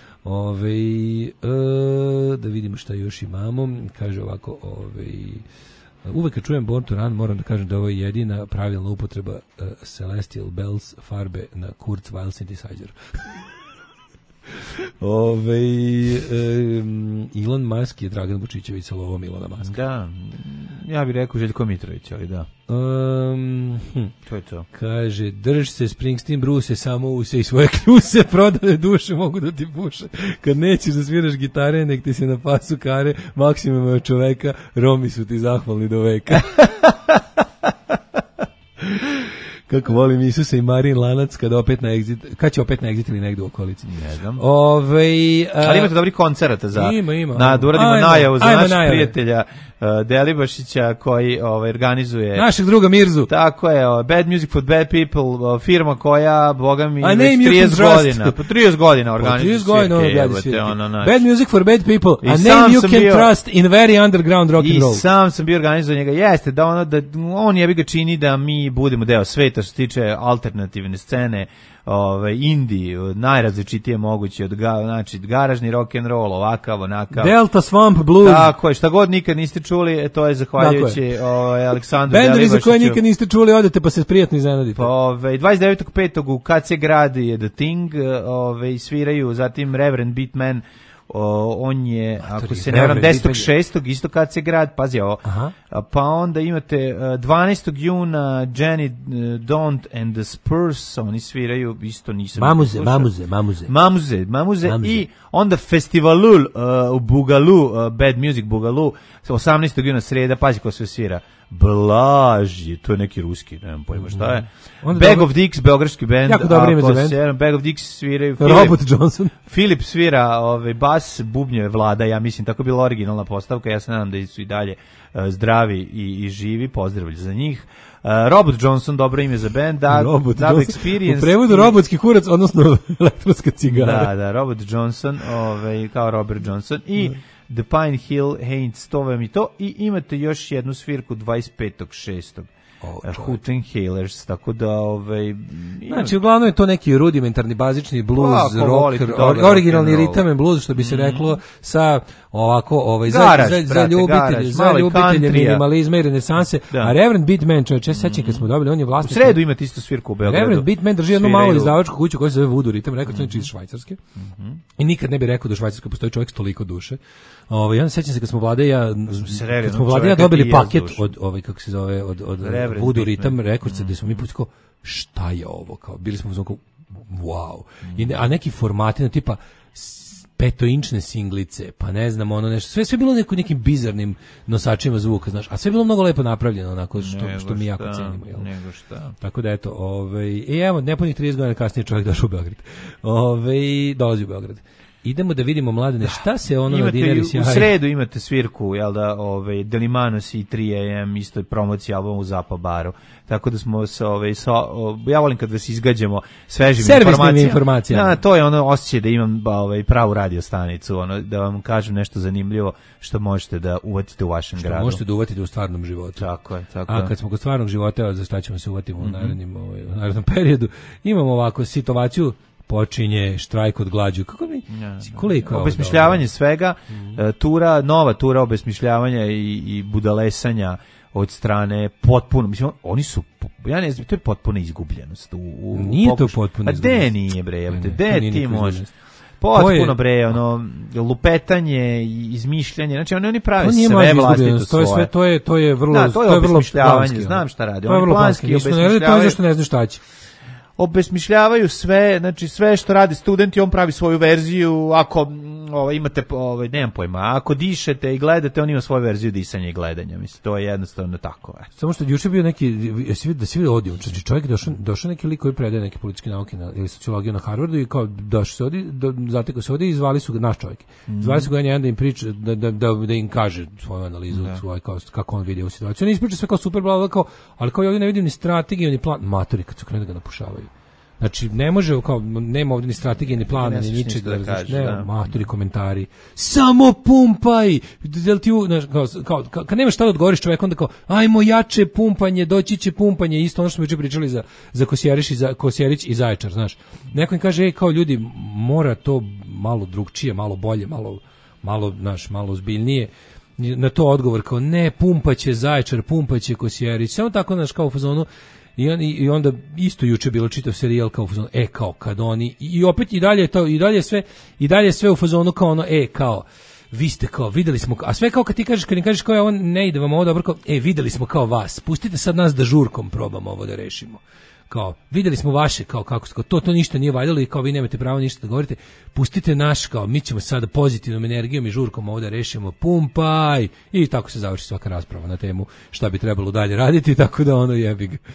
Da vidimo šta još imamo. Kaže ovako, uvek kad čujem Born to Run moram da kažem da ovo je jedina pravilna upotreba Celestial Bells farbe na Kurzweil synthesizer. Elon Musk je Dragan Vučićević sa lovom Ilona Muska. Da, ja bih rekao Željko Mitrović, ali da. To je to. Kaže, drž se Springsteen, Bruce, samo use i svoje kljuse, prodane duše mogu da ti puše. Kad nećeš da sviraš gitare, nek ti se na pasu kare, maksimum od čoveka, Romi su ti zahvalni do veka. Kako volim Isusa i Marin Lanac kad će opet na Exit ili negdje u okolici. Ne znam. Ali imate dobrih koncerata za ima. Da uradimo najavu za našeg prijatelja Delibašića koji organizuje našeg druga Mirzu. Tako je, Bad Music for Bad People, firma koja, boga mi, 30 godina organizuje svirke. Bad Music for Bad People, a name you can trust in very underground rock and roll. I sam sam bio organizovao njega, jeste, da on jebi ga čini da mi budemo deo sveta što se tiče alternativne scene, indie, najrazličitije moguće, od garažni rock and roll, ovakav, onakav. Delta Swamp Blues. Tako je, šta god nikad niste čuli, to je zahvaljujući Aleksandru Delibašiću. Bendovi za koje nikad niste čuli, odete pa se prijatno iznenadite. 29.5. u KC Grad je The Thing, sviraju, zatim Reverend Beatman, on je, ako se ne varam, 10.6. isto kad se grad, pazi ovo, pa onda imate 12. juna Jenny Don't and the Spurs, oni sviraju, isto nisam Mamuze i onda Festivalul u Bugalu, Bad Music Bugalu, 18. juna sreda, pazi ko se svira, Blaži, to je neki ruski, nemam pojma šta je. Bag of Dicks, beogradski band. Jako dobro ime za band. Bag of Dicks sviraju. Robert Johnson. Filip svira bas, bubnjeve Vlada, ja mislim, tako je bila originalna postavka, ja se nadam da su i dalje zdravi i živi, pozdravlj za njih. Robert Johnson, dobro ime za band, Experience. U prevodu robotski kurac, odnosno elektronska cigara. Da, Robert Johnson, kao Robert Johnson i The Pine Hill Haints, to vam i to, i imate još jednu svirku 25.6. Hooten Hailers, tako da znači uglavnom je to neki rudimentarni bazični blues, rock, originalni ritam and blues, što bi se reklo, sa ovako za ljubitelje minimalizma i renesanse. A Reverend Beatman, čovječe, sećam kad smo dobili, on je vlasnik. U sredu imate isto svirku u Beogradu. Reverend Beatman drži jednu malu izdavačku kuću koja se zove Voodoo Ritam, rekao sam iz Švajcarske. I nikad ne bi rekao da u Švajcarskoj postoji čovjek s toliko duše. Ja sećam se kad smo Vlade ja dobili paket od kako se zove od Voodoo Ritam Records, gde smo mi pucko šta je ovo, kao bili smo kao wow. A neki formati tipa 5-inčne singlice, pa ne znam, ono nešto, sve bilo nekim bizarnim nosačima zvuka, znaš, a sve bilo mnogo lepo napravljeno, onako, što mi jako cenimo, jel? Nego šta. Tako da, eto, evo, nepunih 30 godina kasnije čovjek došao u Beograd. Dolazi u Beograd. Idemo da vidimo, Mladene, šta se ono na Dinari sjaji. U sredu imate svirku, jel da, Delimanos i 3AM, isto je promocija albuma u Zapa baru. Tako da smo ja volim kad vas izgađamo svežim informacijama. Da, to je ono osjećaj da imam pravu radio stanicu, da vam kažem nešto zanimljivo što možete da uvatite u vašem gradu. Što možete da uvatite u stvarnom životu. Tako je. A kad smo kod stvarnog života, za šta ćemo se uvatiti u narednom periodu, imamo ovako situaciju, počinje štrajk od glađu. Kako mi? Koliko? Obesmišljavanje svega, nova tura obesmišljavanja i budalesanja od strane potpuno, mislim, oni su, ja ne znam, to je potpuna izgubljenost. Nije to potpuno izgubljenost. A gde nije, bre, ti može. Potpuno bre, ono lupetanje i izmišljanje. Znači oni prave sve vlastito svoje. To je vrlo, da, to je vrlo planski. Znam šta radi. Oni planski obesmišljavaju. To je zašto ne znaš šta će. Obesmišljavaju sve, znači sve što radi studenti, on pravi svoju verziju. Ako imate, nemam pojma, ako dišete i gledate, on ima svoju verziju disanja i gledanja. Mislim, to je jednostavno tako. Samo što juče bio neki, da se vidi odio, znači čovjek došao neki lik koji predaje neke političke nauke ili sociologiju na Harvardu i kao došao se ovdje, zatekao se ovdje i zvali su ga, naš čovjek. Zvali su ga jedan da im priča, da im kaže svoju analizu, svoj, kako on vidi u situaciju. On ispriča sve kao super, ali kao ovdje ne vidim ni strategiju, ni plan. Matori kad su krenuli da ga napušavaju. Znači, ne može, kao, nema ovdje ni strategije, ni plana, ni ničega, ne, matori komentari, samo pumpaj, kad nemaš šta da odgovoriš čovjek, onda kao, ajmo jače pumpanje, doći će pumpanje, isto ono što smo jučer pričali za Kosjerić i Zaječar, znaš. Neko im kaže, kao ljudi, mora to malo drugčije, malo bolje, malo ozbiljnije. Na to odgovor, kao, ne, pumpaće Zaječar, pumpaće Kosjerić, samo tako, znaš, kao u fazonu. I onda isto juče bilo čitav serijal kao u fazonu, kao kad oni i opet i dalje sve u fazonu kao ono, kao vi ste kao videli smo, a sve kao kad im kažeš kao on ne ide vam ovo dobro, kao videli smo kao vas, pustite sad nas da žurkom probamo ovo da rešimo. Kao, videli smo vaše, kao kako to ništa nije valjalo i kao vi nemate pravo ništa da govorite, pustite naš, kao mi ćemo sada pozitivnom energijom i žurkom ovo da rešimo, pumpaj, i tako se završi svaka rasprava na temu šta bi trebalo dalje raditi, tako da ono jebi ga.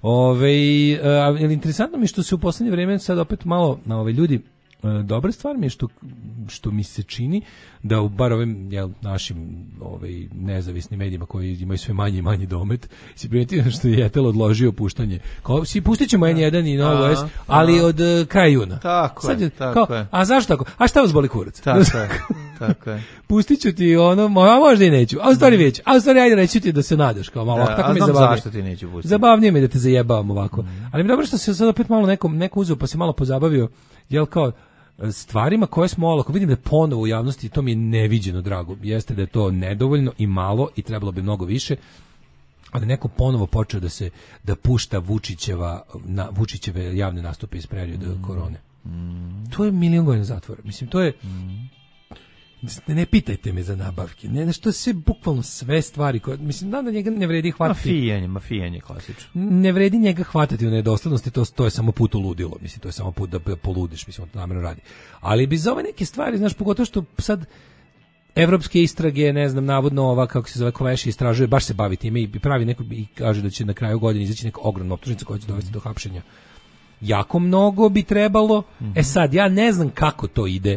Interesantno mi je što se u poslednje vreme sad opet malo na ljudi, dobra stvar mi je što mi se čini da u bar ovim našim nezavisnim medijima koji imaju sve manji i manji domet, si primetio što je Jetel odložio puštanje. Kao, pustit ćemo N1 i Novo S, ali od kraja juna. Tako je. A zašto tako? A šta vas boli kurac? Tako je. Pustit ću ti ono, a možda i neću. A u stvari već. A u stvari ajde reći ti da se nadaš. Kao malo, tako mi je zabavnije. Zašto ti neću pustiti? Zabavnije mi da te zajebavam ovako. Ali mi dobro što se sad opet malo neko uzeo pa se malo pozabavio, kao stvarima koje smo olako, vidim da ponovo u javnosti, to mi je neviđeno drago, jeste da je to nedovoljno i malo i trebalo bi mnogo više, ali neko ponovo počeo da pušta Vučićeve javne nastupe iz perioda korone. To je 1.000.000 godina zatvora. Mislim, to je ne pitajte me za nabavke. Ne, što se bukvalno sve stvari koje, mislim, da njega ne vredi hvatati. Mafijanje klasično. Ne vredi njega hvatati u nedoslednosti, to je samo put u ludilo. Mislim, to je samo put da poludiš, mislim, on to namjerno radi. Ali bi za ove neke stvari, znaš, pogotovo što sad evropske istrage, ne znam, navodno ova, kako se zove, Koveši istražuje, baš se bavi time i pravi neko, i kaže da će na kraju godine izaći neka ogromna optužnica koja će dovesti do hapšenja. Jako mnogo bi trebalo. Sad, ja ne znam kako to ide.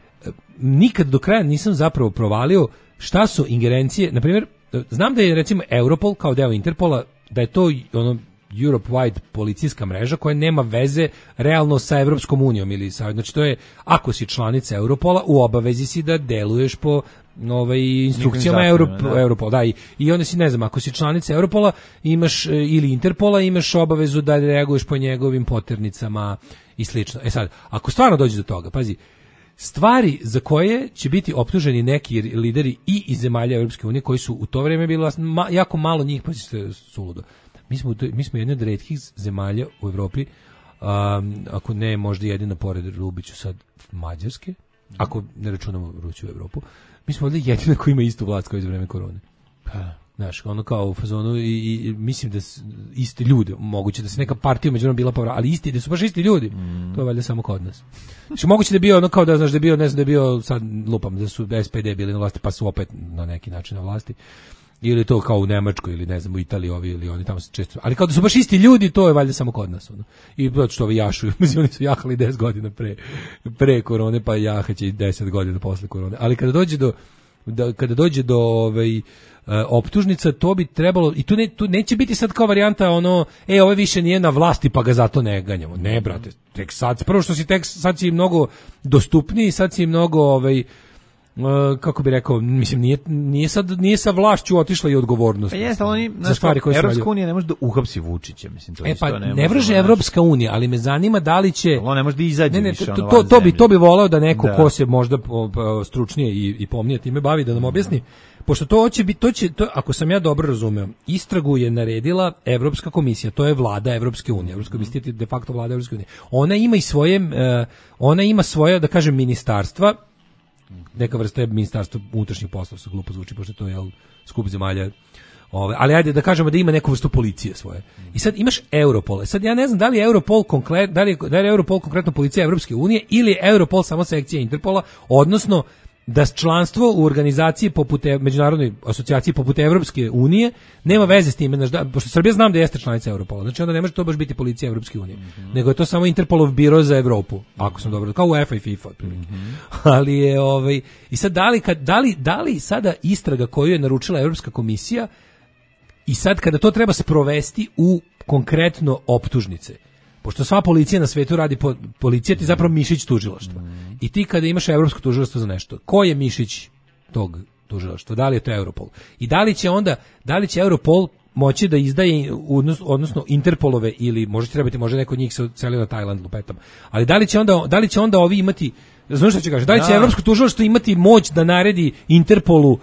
Nikad do kraja nisam zapravo provalio šta su ingerencije, na primjer, znam da je recimo Europol kao deo Interpola, da je to ono Europe-wide policijska mreža koja nema veze realno sa Evropskom unijom ili sa, znači to je, ako si članica Europola, u obavezi si da deluješ po instrukcijama Europola, da, i onda si, ne znam, ako si članica Europola imaš, ili Interpola, imaš obavezu da reaguješ po njegovim poternicama i slično. Sad, ako stvarno dođe do toga, pazi, stvari za koje će biti optuženi neki lideri i iz zemalja Evropske unije koji su u to vrijeme bili jako malo njih, pa ste suludo. Mi smo jedna od retkih zemalja u Evropi, ako ne možda jedina pored Rubiću sad Mađarske, ako ne računamo Rusiju u Evropu, mi smo ovdje jedina koji ima istu vlast kao iz vreme korone. Znaš, ono kao u fazonu i mislim da isti ljudi, moguće da se neka partija međuvremenu bila povra, ali isti, da su baš isti ljudi. To je valjda samo kod nas. Znači, moguće da je bio ono kao da znaš da je bio, ne znam da je bio, sad lupam, da su SPD bili na vlasti pa su opet na neki način na vlasti. Ili to kao u Nemačkoj ili ne znam u Italiji ovi ili oni tamo se često, ali kao da su baš isti ljudi, to je valjda samo kod nas ono. I zato što ovi jašu, mislim oni su jahali 10 godina pre korone, pa jahaće i 10 godina posle korone. Ali kada dođe do optužnica, to bi trebalo, i tu neće biti sad kao varijanta ono, ovo više nije na vlasti pa ga zato ne ganjamo. Ne, brate, tek sad, prvo što si sad si mnogo dostupniji, sad si mnogo kako bi rekao, mislim nije sa vlašću otišla i odgovornost. Pa jeste, oni za stvari koje su Evropska unija ne može da uhapsi Vučića, mislim to pa ne može Evropska unija, ali me zanima da li će on ne može da izađe više to bi voleo da neko ko se možda stručnije i pomnije time bavi da nam objasni. Pošto to ako sam ja dobro razumeo, istragu je naredila Evropska komisija, to je vlada Evropske unije. Evropska komisija je de facto vlada Evropske unije. Ona ima svoje, da kažem, ministarstva, neka vrsta ministarstva unutrašnjih poslova, se glupo zvuči, pošto to je skup zemalja. Ali ajde da kažemo da ima neku vrstu policije svoje. I sad imaš Europol. Sad ja ne znam da li je Europol konkretno policija Evropske unije ili je Europol samo sekcija Interpola, odnosno da članstvo u organizaciji poput međunarodnoj asocijaciji poput Evropske unije nema veze s time, pošto Srbija znam da jeste članica Europola, znači onda ne može to baš biti policija Evropske unije, nego je to samo Interpolov biro za Evropu, ako sam dobro, kao UEFA i FIFA otprilike. Ali je i sad da li sada istraga koju je naručila Evropska komisija i sad kada to treba sprovesti u konkretno optužnice, pošto sva policija na svetu radi policija ti zapravo mišić tužilaštva. I ti kada imaš evropsko tužilaštvo za nešto, ko je mišić tog tužilaštva? Da li je to Europol? I da li će Europol moći da izdaje, odnosno Interpolove, ili može trebati, može neko od njih se odselio na Tajland lupetom. Ali da li će onda ovi imati, znaš šta ću kažem, da li će evropsko tužilaštvo imati moć da naredi Interpolu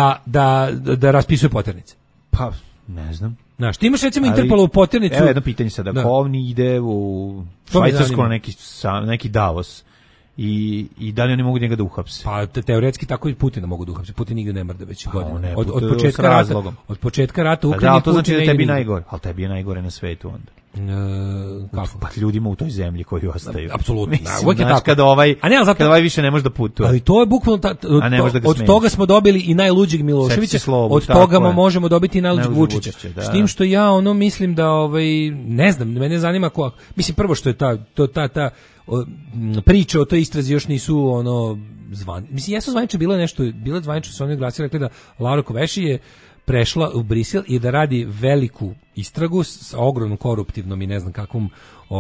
da raspisuje poternice? Pa, ne znam. Znaš, ti imaš recimo Interpolovu poternicu. Evo jedno pitanje sada, Kovni ide u Švajcarsku na neki Davos i da li oni mogu njega da uhapse? Pa teoretski tako i Putina mogu da uhapse. Putin nigde ne mrda već godina. Od početka rata Ukrajine. Da, to znači da tebi najgore. Ali tebi je najgore na svetu onda. Kako? Pa ljudima u toj zemlji koji ostaju. Apsolutno. Znači kada ovaj više ne može da putuje. Ali to je bukvalno od toga smo dobili i najluđeg Miloševića, od toga možemo dobiti i najluđeg Vučića. S tim što ja mislim da ne znam, mene zanima mislim prvo što je ta priče o toj istrazi još nisu mislim jesu zvanično bilo zvanično su oni glasili, rekli da Laura Kovesi je prešla u Brisel i da radi veliku istragu s ogromnom koruptivnom i ne znam kakvom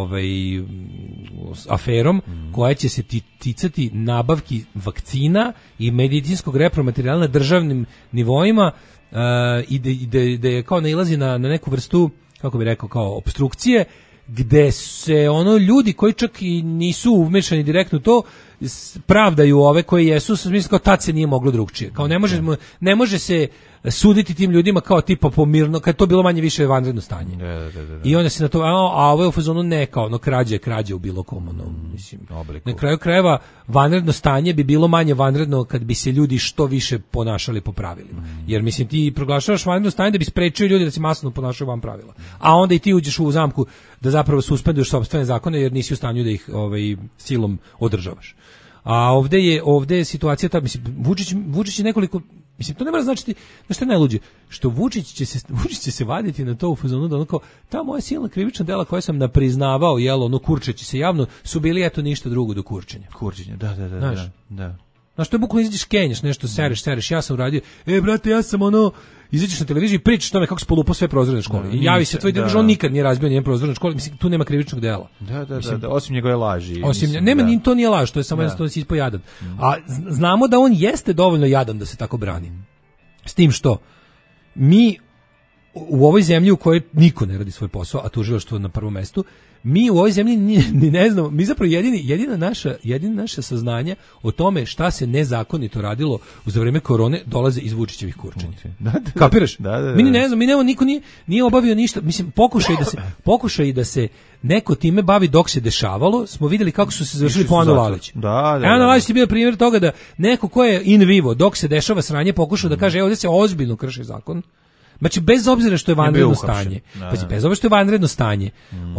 aferom koja će se ticati nabavki vakcina i medicinskog repromaterijala na državnim nivoima i da je kao nailazi na neku vrstu, kako bi rekao, kao opstrukcije, gde se ljudi koji čak i nisu umešani direktno u to pravdaju ove koji jesu, mislim kao tad se nije moglo drugčije. Kao ne može se suditi tim ljudima kao tipa pomirno, kad to bilo manje više vanredno stanje. I onda se na to, a ovo je u fazonu ne kao krađe u bilo kom, mislim. Na kraju krajeva vanredno stanje bi bilo manje vanredno kad bi se ljudi što više ponašali po pravilima. Jer mislim ti proglašavaš vanredno stanje da bi sprečio ljudi da se masovno ponašaju van pravila. A onda i ti uđeš u zamku da zapravo suspenduješ sopstvene zakone jer nisi u stanju da ih silom održavaš. A ovdje je situacija ta, mislim, Vučić je nekoliko, mislim, to ne mora značiti, na što je najluđe, što Vučić će se vaditi na to u fazonu da onako, ta moja silna krivična dela koja sam napriznavao, kurčeći se javno, su bili eto ništa drugo do kurčenja. Kurčenja, da. Znaš, to je bukvalno izađeš kenjaš, nešto sereš, ja sam uradio, brate, ja sam izađeš na televiziji i pričaš tome kako si polupao sve prozorne škole. I javi se tvoj on nikad nije razbio nijedan prozorne škole, mislim, tu nema krivičnog dela. Da, osim njegove laži. To nije laž, to je samo jednostavno si ispojadan. A znamo da on jeste dovoljno jadan da se tako brani. S tim što mi u ovoj zemlji u kojoj niko ne radi svoj posao, a tužilaštvo na prvom mestu, mi u ovoj zemlji ni ne znamo, mi zapravo jedina naša saznanja o tome šta se nezakonito radilo za vrijeme korone dolaze iz Vučićevih kurčenja. Kapiraš? Mi ne znamo, niko nije obavio ništa, mislim, pokušaj da se neko time bavi dok se dešavalo, smo vidjeli kako su se završili po Anu Lalić. Anu Lalić je bio primjer toga da neko ko je in vivo, dok se dešava sranje, pokušao da kaže, evo da se ozbiljno krši zakon. Znači, bez obzira što je vanredno stanje. Bez obzira što je vanredno stanje.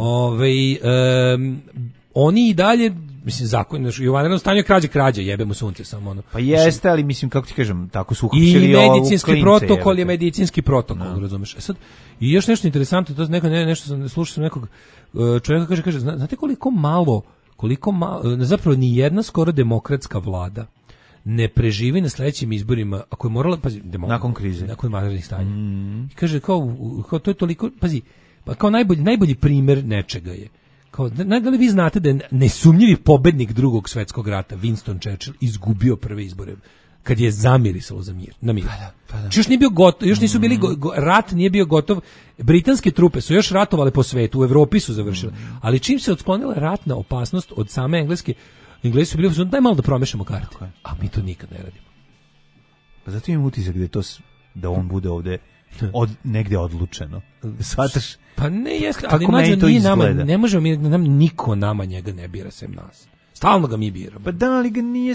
Oni i dalje, mislim, zakon, i u vanrednom stanju krađe, jebemo sunce samo Pa jeste, ali mislim, kako ti kažem, tako su uhapsili i medicinski protokol, razumeš. Sad, i još nešto interesantno, to nešto slušao sam nekog čovjeka kaže, znate koliko malo, zapravo ni jedna skoro demokratska vlada ne preživi na sljedećim izborima, ako je morala, pazi, nakon krize, nakon vanrednih stanja. I kaže, kao to je toliko, pazi, pa kao najbolji primjer nečega je, kao, da li vi znate da je nesumnjivi pobednik Drugog svjetskog rata, Winston Churchill, izgubio prve izbore kad je zamirisalo za mir, na mir. Još nije bio gotov, još nisu bili rat nije bio gotov. Britanske trupe su još ratovale po svetu, u Evropi su završile. Ali čim se otklonila ratna opasnost od same Engleske, Englesi su bili daj malo da promešamo karte. A mi to nikad ne radimo. Pa zato imam utisak da on bude ovde negde odlučeno. Shvataš? Pa ne jeste, ali mlađo nije nama, ne možemo mi, niko nama njega ne bira sem nas. Stalno ga mi biramo. Pa da, ali ga nije...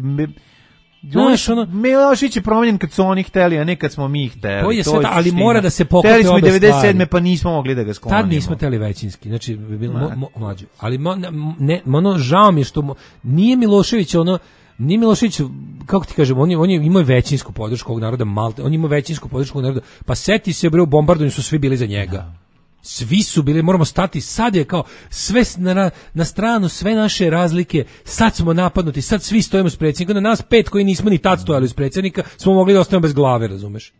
Milošević je promenjen kad su oni hteli, a ne kad smo mi hteli. To je sve, ali mora da se poklope obe stvari. Hteli smo 97. pa nismo mogli da ga sklonimo. Tad nismo hteli većinski, znači mlađo. Ali žao mi je što nije Milošević nije Milošević, kako ti kažem, on je imao većinsku podršku ovog naroda, on ima većinsku podršku ovog naroda, pa seti se u bombardovanju su svi bili za njega. Da. Svi su bili, moramo stati, sad je kao sve na stranu, sve naše razlike, sad smo napadnuti, sad svi stojimo s predsjednikom, na nas 5 koji nismo ni tad stojali uz predsjednika, smo mogli da ostavimo bez glave, razumeš?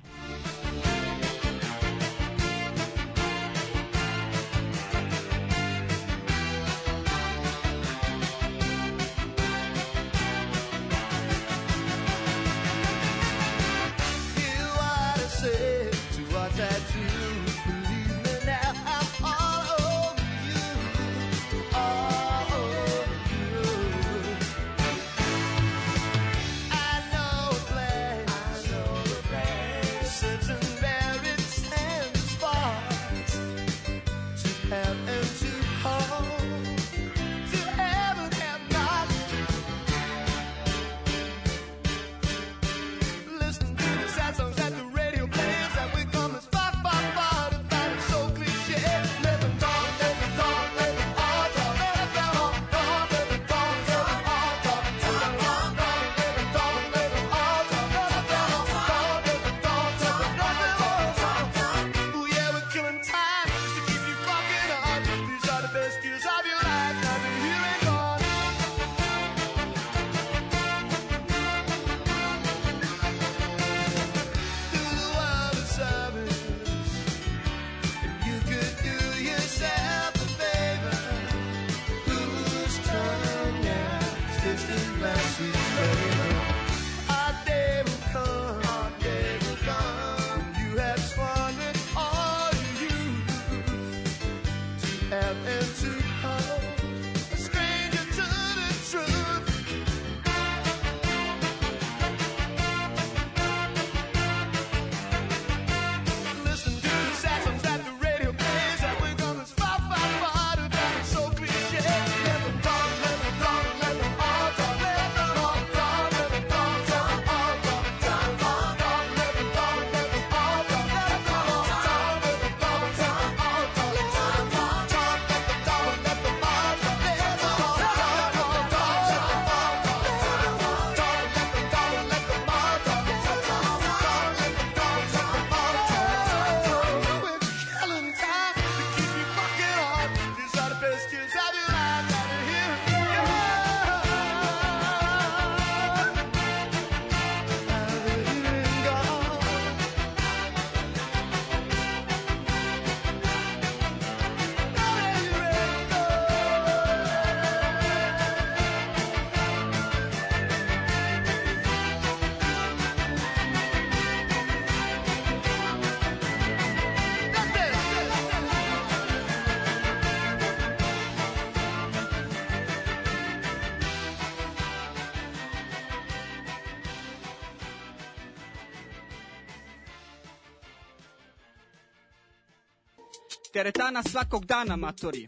Teretana svakog dana, matori.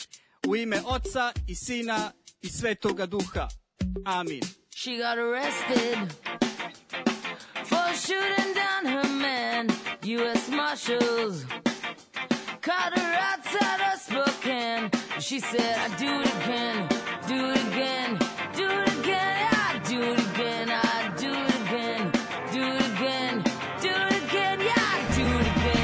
U ime Oca i Sina i Svetoga Duha. Amin. She got arrested for shooting down her man. U.S. Marshals caught her outside of Spokane. She said, I do it again, do it again, do it again, I do it again, I do it again, do it again, do it again, yeah, I do it again.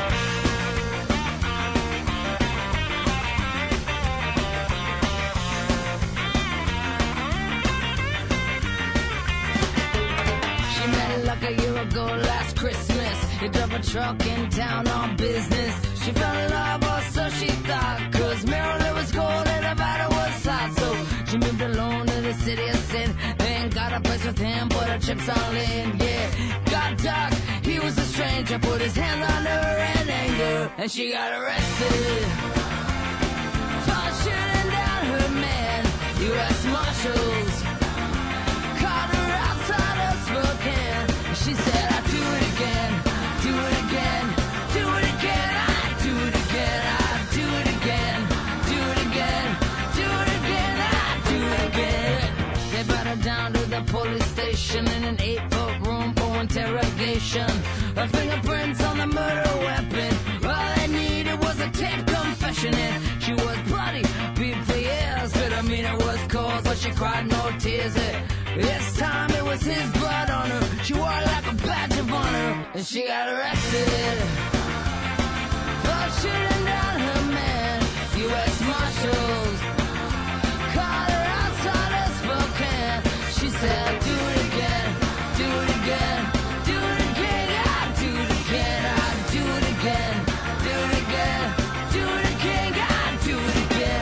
Like a year ago last Christmas, he drove a truck in town on business. She fell in love, or so she thought, cause Maryland was cold and Nevada was hot. So she moved alone to the city of sin, then got up a mess with him, put her chips all in, yeah. Got dark, he was a stranger, put his hands on her in anger, and she got arrested for shooting down her man. U.S. Marshals caught her outside of Spokane. She said, I'd do it again, do it again, do it again, I'd do it again, I'd do it again, do it again, do it again, I'd do it again. They brought her down to the police station in an 8-foot room for interrogation. Her fingerprints on the murder weapon. All they needed was a tape confession, and she was bloody, beat for years. Misdemeanor was caused, but she cried no tears. This time it was his blood on her. She wore it like a badge of honor, and she got arrested for shooting down her man. U.S. Marshals caught her outside of Spokane. She said, do it again, do it again, do it again, I'll do it again, I'll do it again, do it again, do it again, I'll do it again.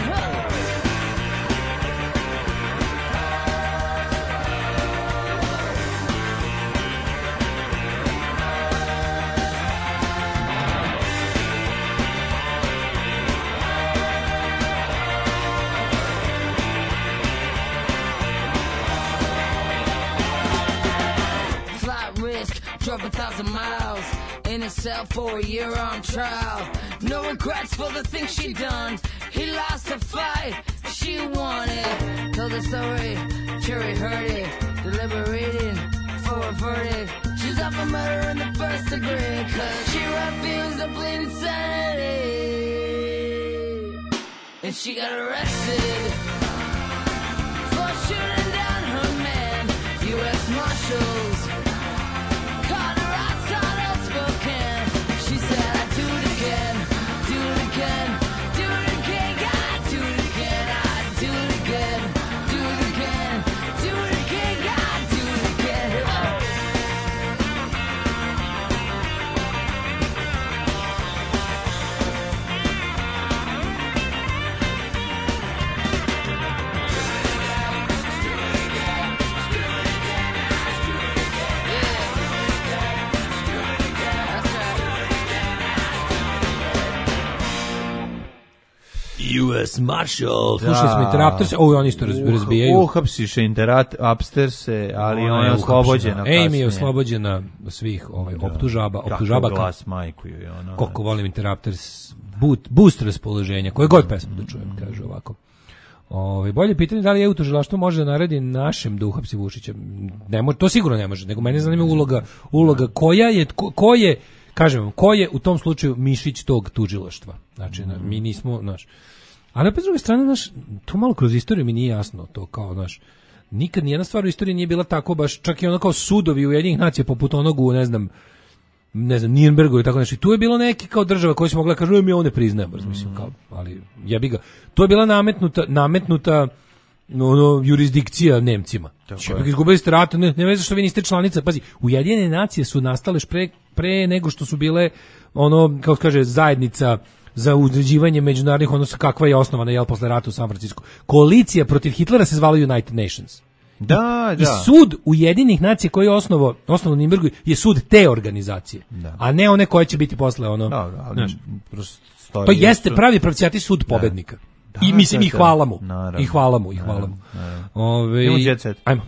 Drove 1,000 miles in a cell for a year on trial. No regrets for the things she done. He lost a fight, she won it. Told the story, jury heard it, deliberating for a verdict. She's up for murder in the first degree, cause she refused to plead insanity. And she got arrested for shooting down her man. U.S. Marshals caught her outside of Spokane. She said, I'd do it again, do it again, do it again, I'd do it again, I'd do it again, do it again, do it again, I'd do it again. U.S. Marshal. Slušali smo Interrupters, oni isto razbijaju. Uhapsiše Interrupters, ali ona je oslobođena. Amy je oslobođena svih optužaba. Kako glas majku je ona. Koliko volim Interrupters, boost raspoloženja, koje god pesmu da čujem, kaže ovako. Bolje pitanje da li je tužilaštvo može da naredi našem da uhapsi Vučića. Ne može, to sigurno ne može, nego mene zanima uloga ko je kažem vam, ko je u tom slučaju mišić tog tužilaštva. Znači, mi nismo, ali opet s druge strane, to malo kroz istoriju mi nije jasno, to kao, nikad nijedna stvar u istoriji nije bila tako baš, čak i ono kao sudovi Ujedinjenih nacija, poput onog u, ne znam, Nürnbergu i tako nešto. I tu je bilo neki kao država koja se mogla kažu, mi ovo ne priznajemo, mislim, kao, ali jebi ga. To je bila nametnuta jurisdikcija Nemcima. Izgubili ste rat, ne veze što vi niste članica. Pazi, Ujedinjene nacije su nastale pre nego što su bile kako se kaže, zajednica za uređivanje međunarodnih odnosa kakva je osnovana posle rata u San Francisco. Koalicija protiv Hitlera se zvala United Nations. Da. I sud Ujedinjenih nacija koji je osnovao u Nürnbergu je sud te organizacije, a ne one koje će biti posle to jeste pravi pravcijati sud pobednika. I mislim i hvala mu. I hvala mu. Idemo Jet Set. Ajmo.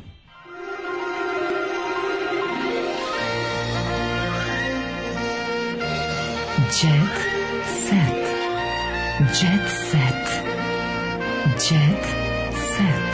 Jet Set. Jet Set. Jet Set.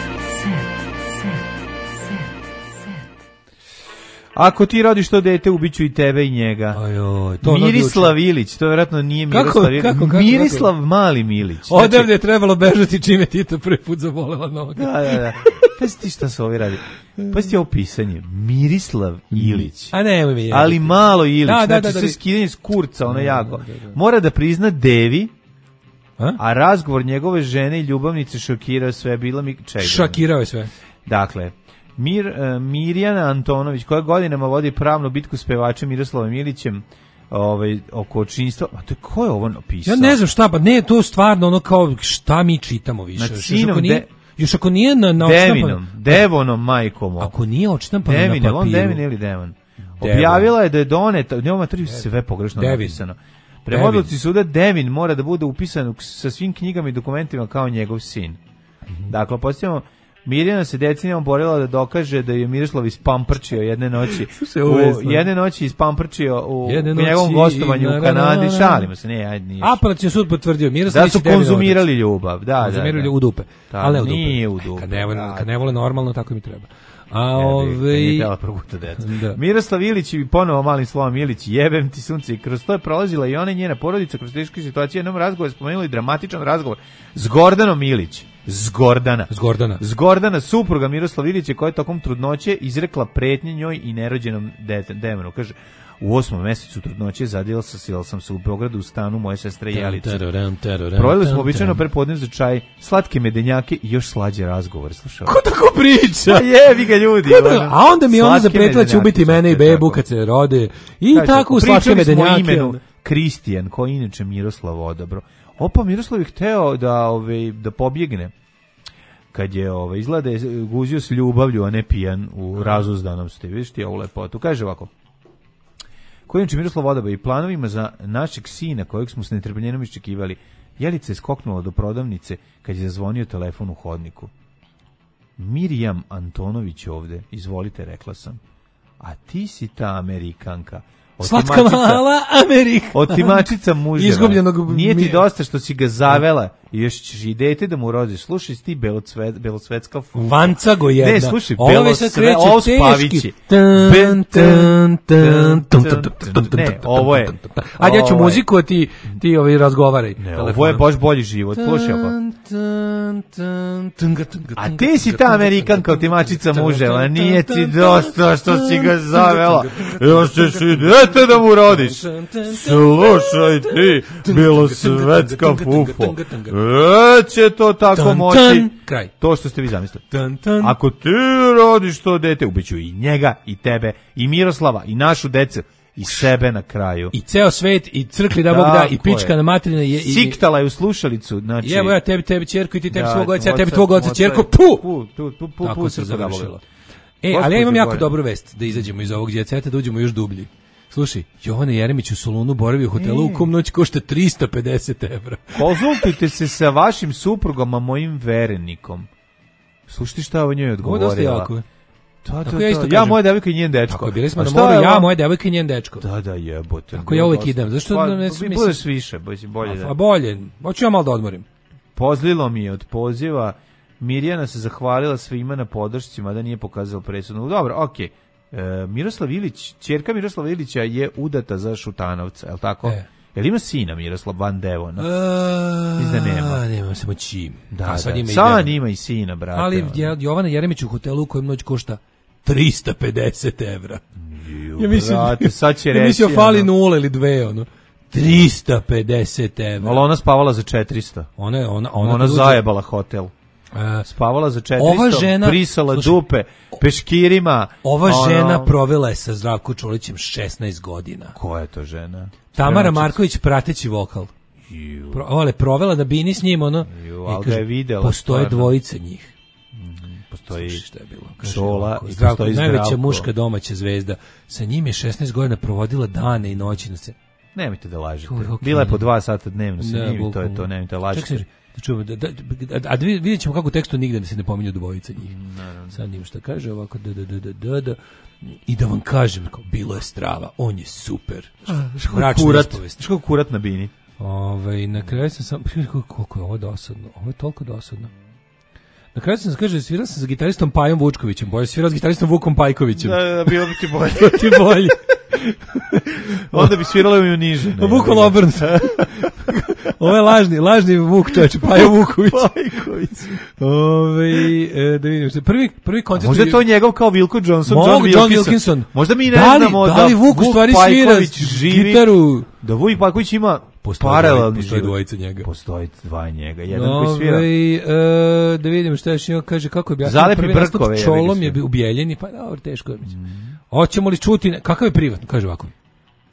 Ako ti rodiš to dete, ubiću i tebe i njega. Mirislav Ilić, to vjerojatno nije Miroslav Ilić. Mirislav Mali Milić. Odavde je trebalo bežati čime ti to prvi put zabolela noga. Da. Pazi ti šta se ovi radi. Pazi ti ovo pisanje. Mirislav Ilić. A ne, ali malo Ilić. Znači sve skidanje s kurca, ono jako. Mora da prizna Devi, a razgovor njegove žene i ljubavnice šokirao sve. Šokirao je sve. Dakle, Mirjana Antonović, koja godinama vodi pravnu bitku s pevačem Miroslavom Ilićem oko očinstva. A to ko je ovo napisao? Ja ne znam šta, pa ne, to stvarno ono kao šta mi čitamo više. Još ako nije na Devonom majkom. Ako nije odštampano na papiru. On Devin ili Devon. Objavila je da je doneta, njoma sve pogrešno napisano. Prema odluci suda Devin mora da bude upisan sa svim knjigama i dokumentima kao njegov sin. Dakle, podsjetimo, Mirjana se decenijama borila da dokaže da je Miroslav ispamprčio jedne noći. Jedne noći ispamprčio u njegovom gostovanju u Kanadi. Šalimo se, nije. Apelacioni sud potvrdio Miroslav da su konzumirali ljubav. Konzumirali u dupe. Ali nije u dupe. Kad ne vole normalno, tako mi treba. Miroslav Ilić i ponovo malim slovom Ilić, jebem ti sunce, i kroz to je prolazila i ona i njena porodica kroz teške situacije. Jednom razgovoru spomenuli dramatičan razgovor s Gordanom Ilić. Zgordana, supruga Miroslav Ilića, koja je tokom trudnoće izrekla pretnje njoj i nerođenom demonu. Kaže, u 8. mesecu trudnoće zadjela sam se u Beogradu u stanu moje sestre Jelice. Proveli smo običajno prepodne za čaj, slatke medenjake i još slađe razgovor. Slušao. Ko tako priča? Jebi ga ljudi. A onda mi ona zapretila će ubiti mene i bebu kad se rode. I tako u slatke medenjake. Pričali smo imenu Kristijan, koji inače Miroslav odabro. Opa, Miroslav je hteo da pobjegne. Kad je izgleda je guzio s ljubavlju, a ne pijan u razuzdanom ste. Vidiš ti ovu lepotu. Kaže ovako. Koji je Miroslav odabro i planovima za našeg sina, kojeg smo s netrpljenjem iščekivali. Jelica je skoknula do prodavnice kad je zazvonio telefon u hodniku. Mirjam Antonović ovde, izvolite, rekla sam. A ti si ta Amerikanka. Slatka mala Amerika. Otimačica muževa. Izgubljenog. Nije ti dosta što si ga zavela i još ćeš i dete da mu rodiš. Slušaj, ti belosvetska vanca go jedna. Ne, slušaj, ovo spavići. Ne, ovo je. Ajde, ja ću muziku, a ti razgovaraj. Ne, ovo je baš bolji život. Slušaj ovo. A ti si ta Amerikanka, otimačica muževa. Nije ti dosta što si ga zavela. Još ćeš i dete da mu rodiš. Slušaj ti, belosvetska fufo. Će to tako moći. To što ste vi zamislili. Ako ti rodiš to dete, ubiću i njega, i tebe, i Miroslava, i našu decu, i sebe na kraju. I ceo svet, i crkli da Bog da, i pička na materina. Siktala je u slušalicu. Znači, evo ja tebi ćerku i ti tebi svog oca, ja tebi tvog oca ćerku. Tako se završilo. Ali ja imam jako dobru vest da izađemo iz ovog djeceta, da uđemo još dublji. Slušaj, Jovana Jeremić u Solunu boravi u hotelu u kom noć košta 350 evra. Konzultujte se sa vašim suprugom, a mojim verenikom. Slušajte šta o njoj odgovorila. Ovo je dosta jako. Ja, moja devojka i njen dečko. Tako, bili smo na moru, ja, moja devojka i njen dečko. Da, jebote. Tako ja uvijek idem. Zašto ne mislim? Budeš više, bolje da. A bolje, hoću ja malo da odmorim. Pozlilo mi je od poziva. Mirjana se zahvalila svima na podršci, mada nije pokazala presudnu. Dobro, okej. Miroslav Ilić, ćerka Miroslava Ilića je udata za Šutanovca, je li tako? Jel ima sina Miroslav Van Devona? Mislim da nema. Nema samo čim. Sad ima i sina, brate. Ali Jovana Jeremić u hotelu u kojem noć košta 350 evra. Ja mislim, brate, sad će reći. Ja mislio fali 0 ili 2, ono. 350 evra. Ali ona spavala za 400. Ona zajebala hotel. Spavala za 400, brisala dupe, peškirima. Ova žena provela je sa Zdravko Čolićem 16 godina. Koja je to žena? Tamara Marković, prateći vokal. Provela da bini s njim, ono. Ali ga je videla. Postoje dvojice njih. Postoji Šola i Zdravko, najveća muška domaća zvezda. Sa njim je 16 godina provodila dane i noći na se. Nemojte da lažete. Bila je po 2 sata dnevno sa njim i to je to, nemojte lažete. A vidjet ćemo kako u tekstu nigde se ne pominju dvojica njih. Sad njim šta kaže ovako i da vam kažem, bilo je strava, on je super. Što kurat na bini. Na kraju sam koliko je ovo dosadno. Ovo je toliko dosadno. Na kraju sam kaže, svirao sam sa gitaristom Pajom Vučkovićem, bolje svirao s gitaristom Vukom Pajkovićem. Da, bilo bi ti bolje. Ti bolje. Onda bi sviralo mi u niže. Bukvalno obrnuto. Ovo je lažni Vuk, čovječe, Pajo Vuković. Da vidim što. Prvi koncert. Možda je to njegov kao Wilko Johnson, John Wilkinson. Možda mi ne znamo da li Vuk u stvari svira gitaru. Da Vuk Pajković ima paralelni život. Postoji dvojica njega. Postoji dva njega. Jedan koji svira. Da vidim šta još ima. Kaže kako je objasnio. Prvi nastup Čolom je u Bijeljini. Pa dobro, teško je. Hoćemo li čuti, kakav je privatno? Kaže ovako.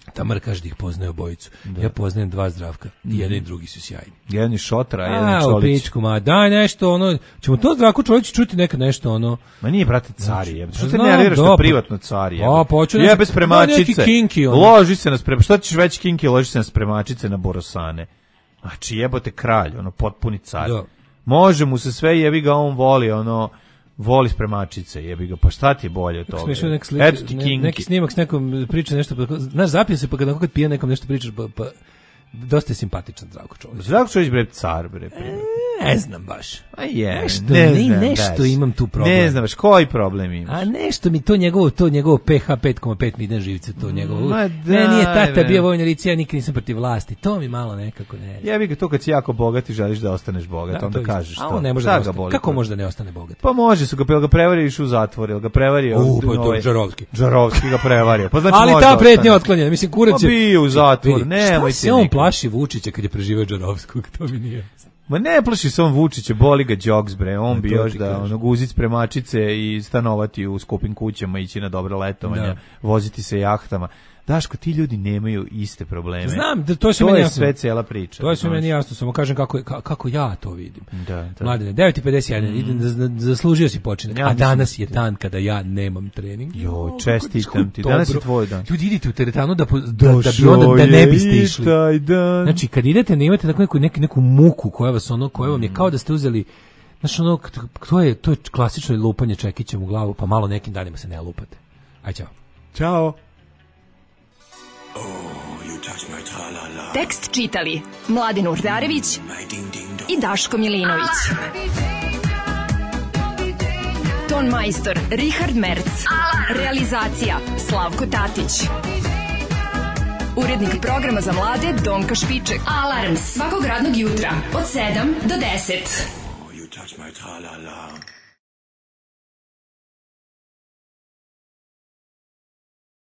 Tamara kaže da ih poznaje obojicu. Ja poznajem 2 Zdravka. I jedan i drugi su sjajni. Jedan je Šotra, a jedan je Čolić. U pičku, ma daj nešto, ono, ćemo to Zdravko Čolić čuti nekad nešto, ono. Ma nije, brate, cari, što te nerviraš na privatno cari, bez spremačice. Loži se na spremačice. Šta ćeš već kinki, loži se na spremačice na borosane. Znači, jebote kralj, ono, potpuni car. Može mu se sve, jebi ga, on voli, ono, voli spremačice, jebi ga, pa šta ti je bolje od toga? Eto ti kinki. Neki snimak s nekom priča nešto, znaš, zapije se pa kad pije nekom nešto pričaš, pa dosta je simpatičan Zdravko Čolić. Zdravko Čolić, bre, car, bre. Ne znam baš. A je, nešto imam tu problem. Ne znam baš, koji problem imaš? A nešto mi to njegovo pH 5,5 mi ide živce, to njegovo. Ne, nije tata bio vojna lice, ja nikad nisam protiv vlasti. To mi malo nekako ne. Jebi ga, to kad si jako bogat i želiš da ostaneš bogat, onda kažeš to. A on ne može da ostane. Kako može da ne ostane bogat? Pa može, su ga prevario u zatvor, ili ga prevario. Pa to Džarovski. Džarovski ga prevario. Pa znači ali ta pretnja otklonjena, mislim kurac je. Bio u zatvor, nemojte. Šta se on plaši Vučića kad je preživeo Džarovskog, to mi nije. Ma ne plaši se on Vučića, boli ga džoks, bre, on bi još da guzit spremačice i stanovati u skupim kućama, ići na dobra letovanja, voziti se jahtama. Daško, ti ljudi nemaju iste probleme. Znam, to je sve meni jasno. To je sve cijela priča. To je sve meni jasno, samo kažem kako ja to vidim. Da. Mladine, 9:51, idem zaslužio si počinak, a danas je dan kada ja nemam trening. Joj, čestitam ti, danas je tvoj dan. Ljudi, idite u teretanu da bi onda ne biste išli. Znači, kad idete, ne imate tako neku muku koja vam je kao da ste uzeli. Znači, to je klasično lupanje čekićem u glavu, pa malo nekim danima se ne lupate. Aj, čao. Ćao. Tekst čitali Mladen Urdarević i Daško Milinović. Ton majstor Richard Merc. Realizacija Slavko Tatić. Urednik programa za mlade Donka Špiček. Alarms svakog radnog jutra od 7 do 10.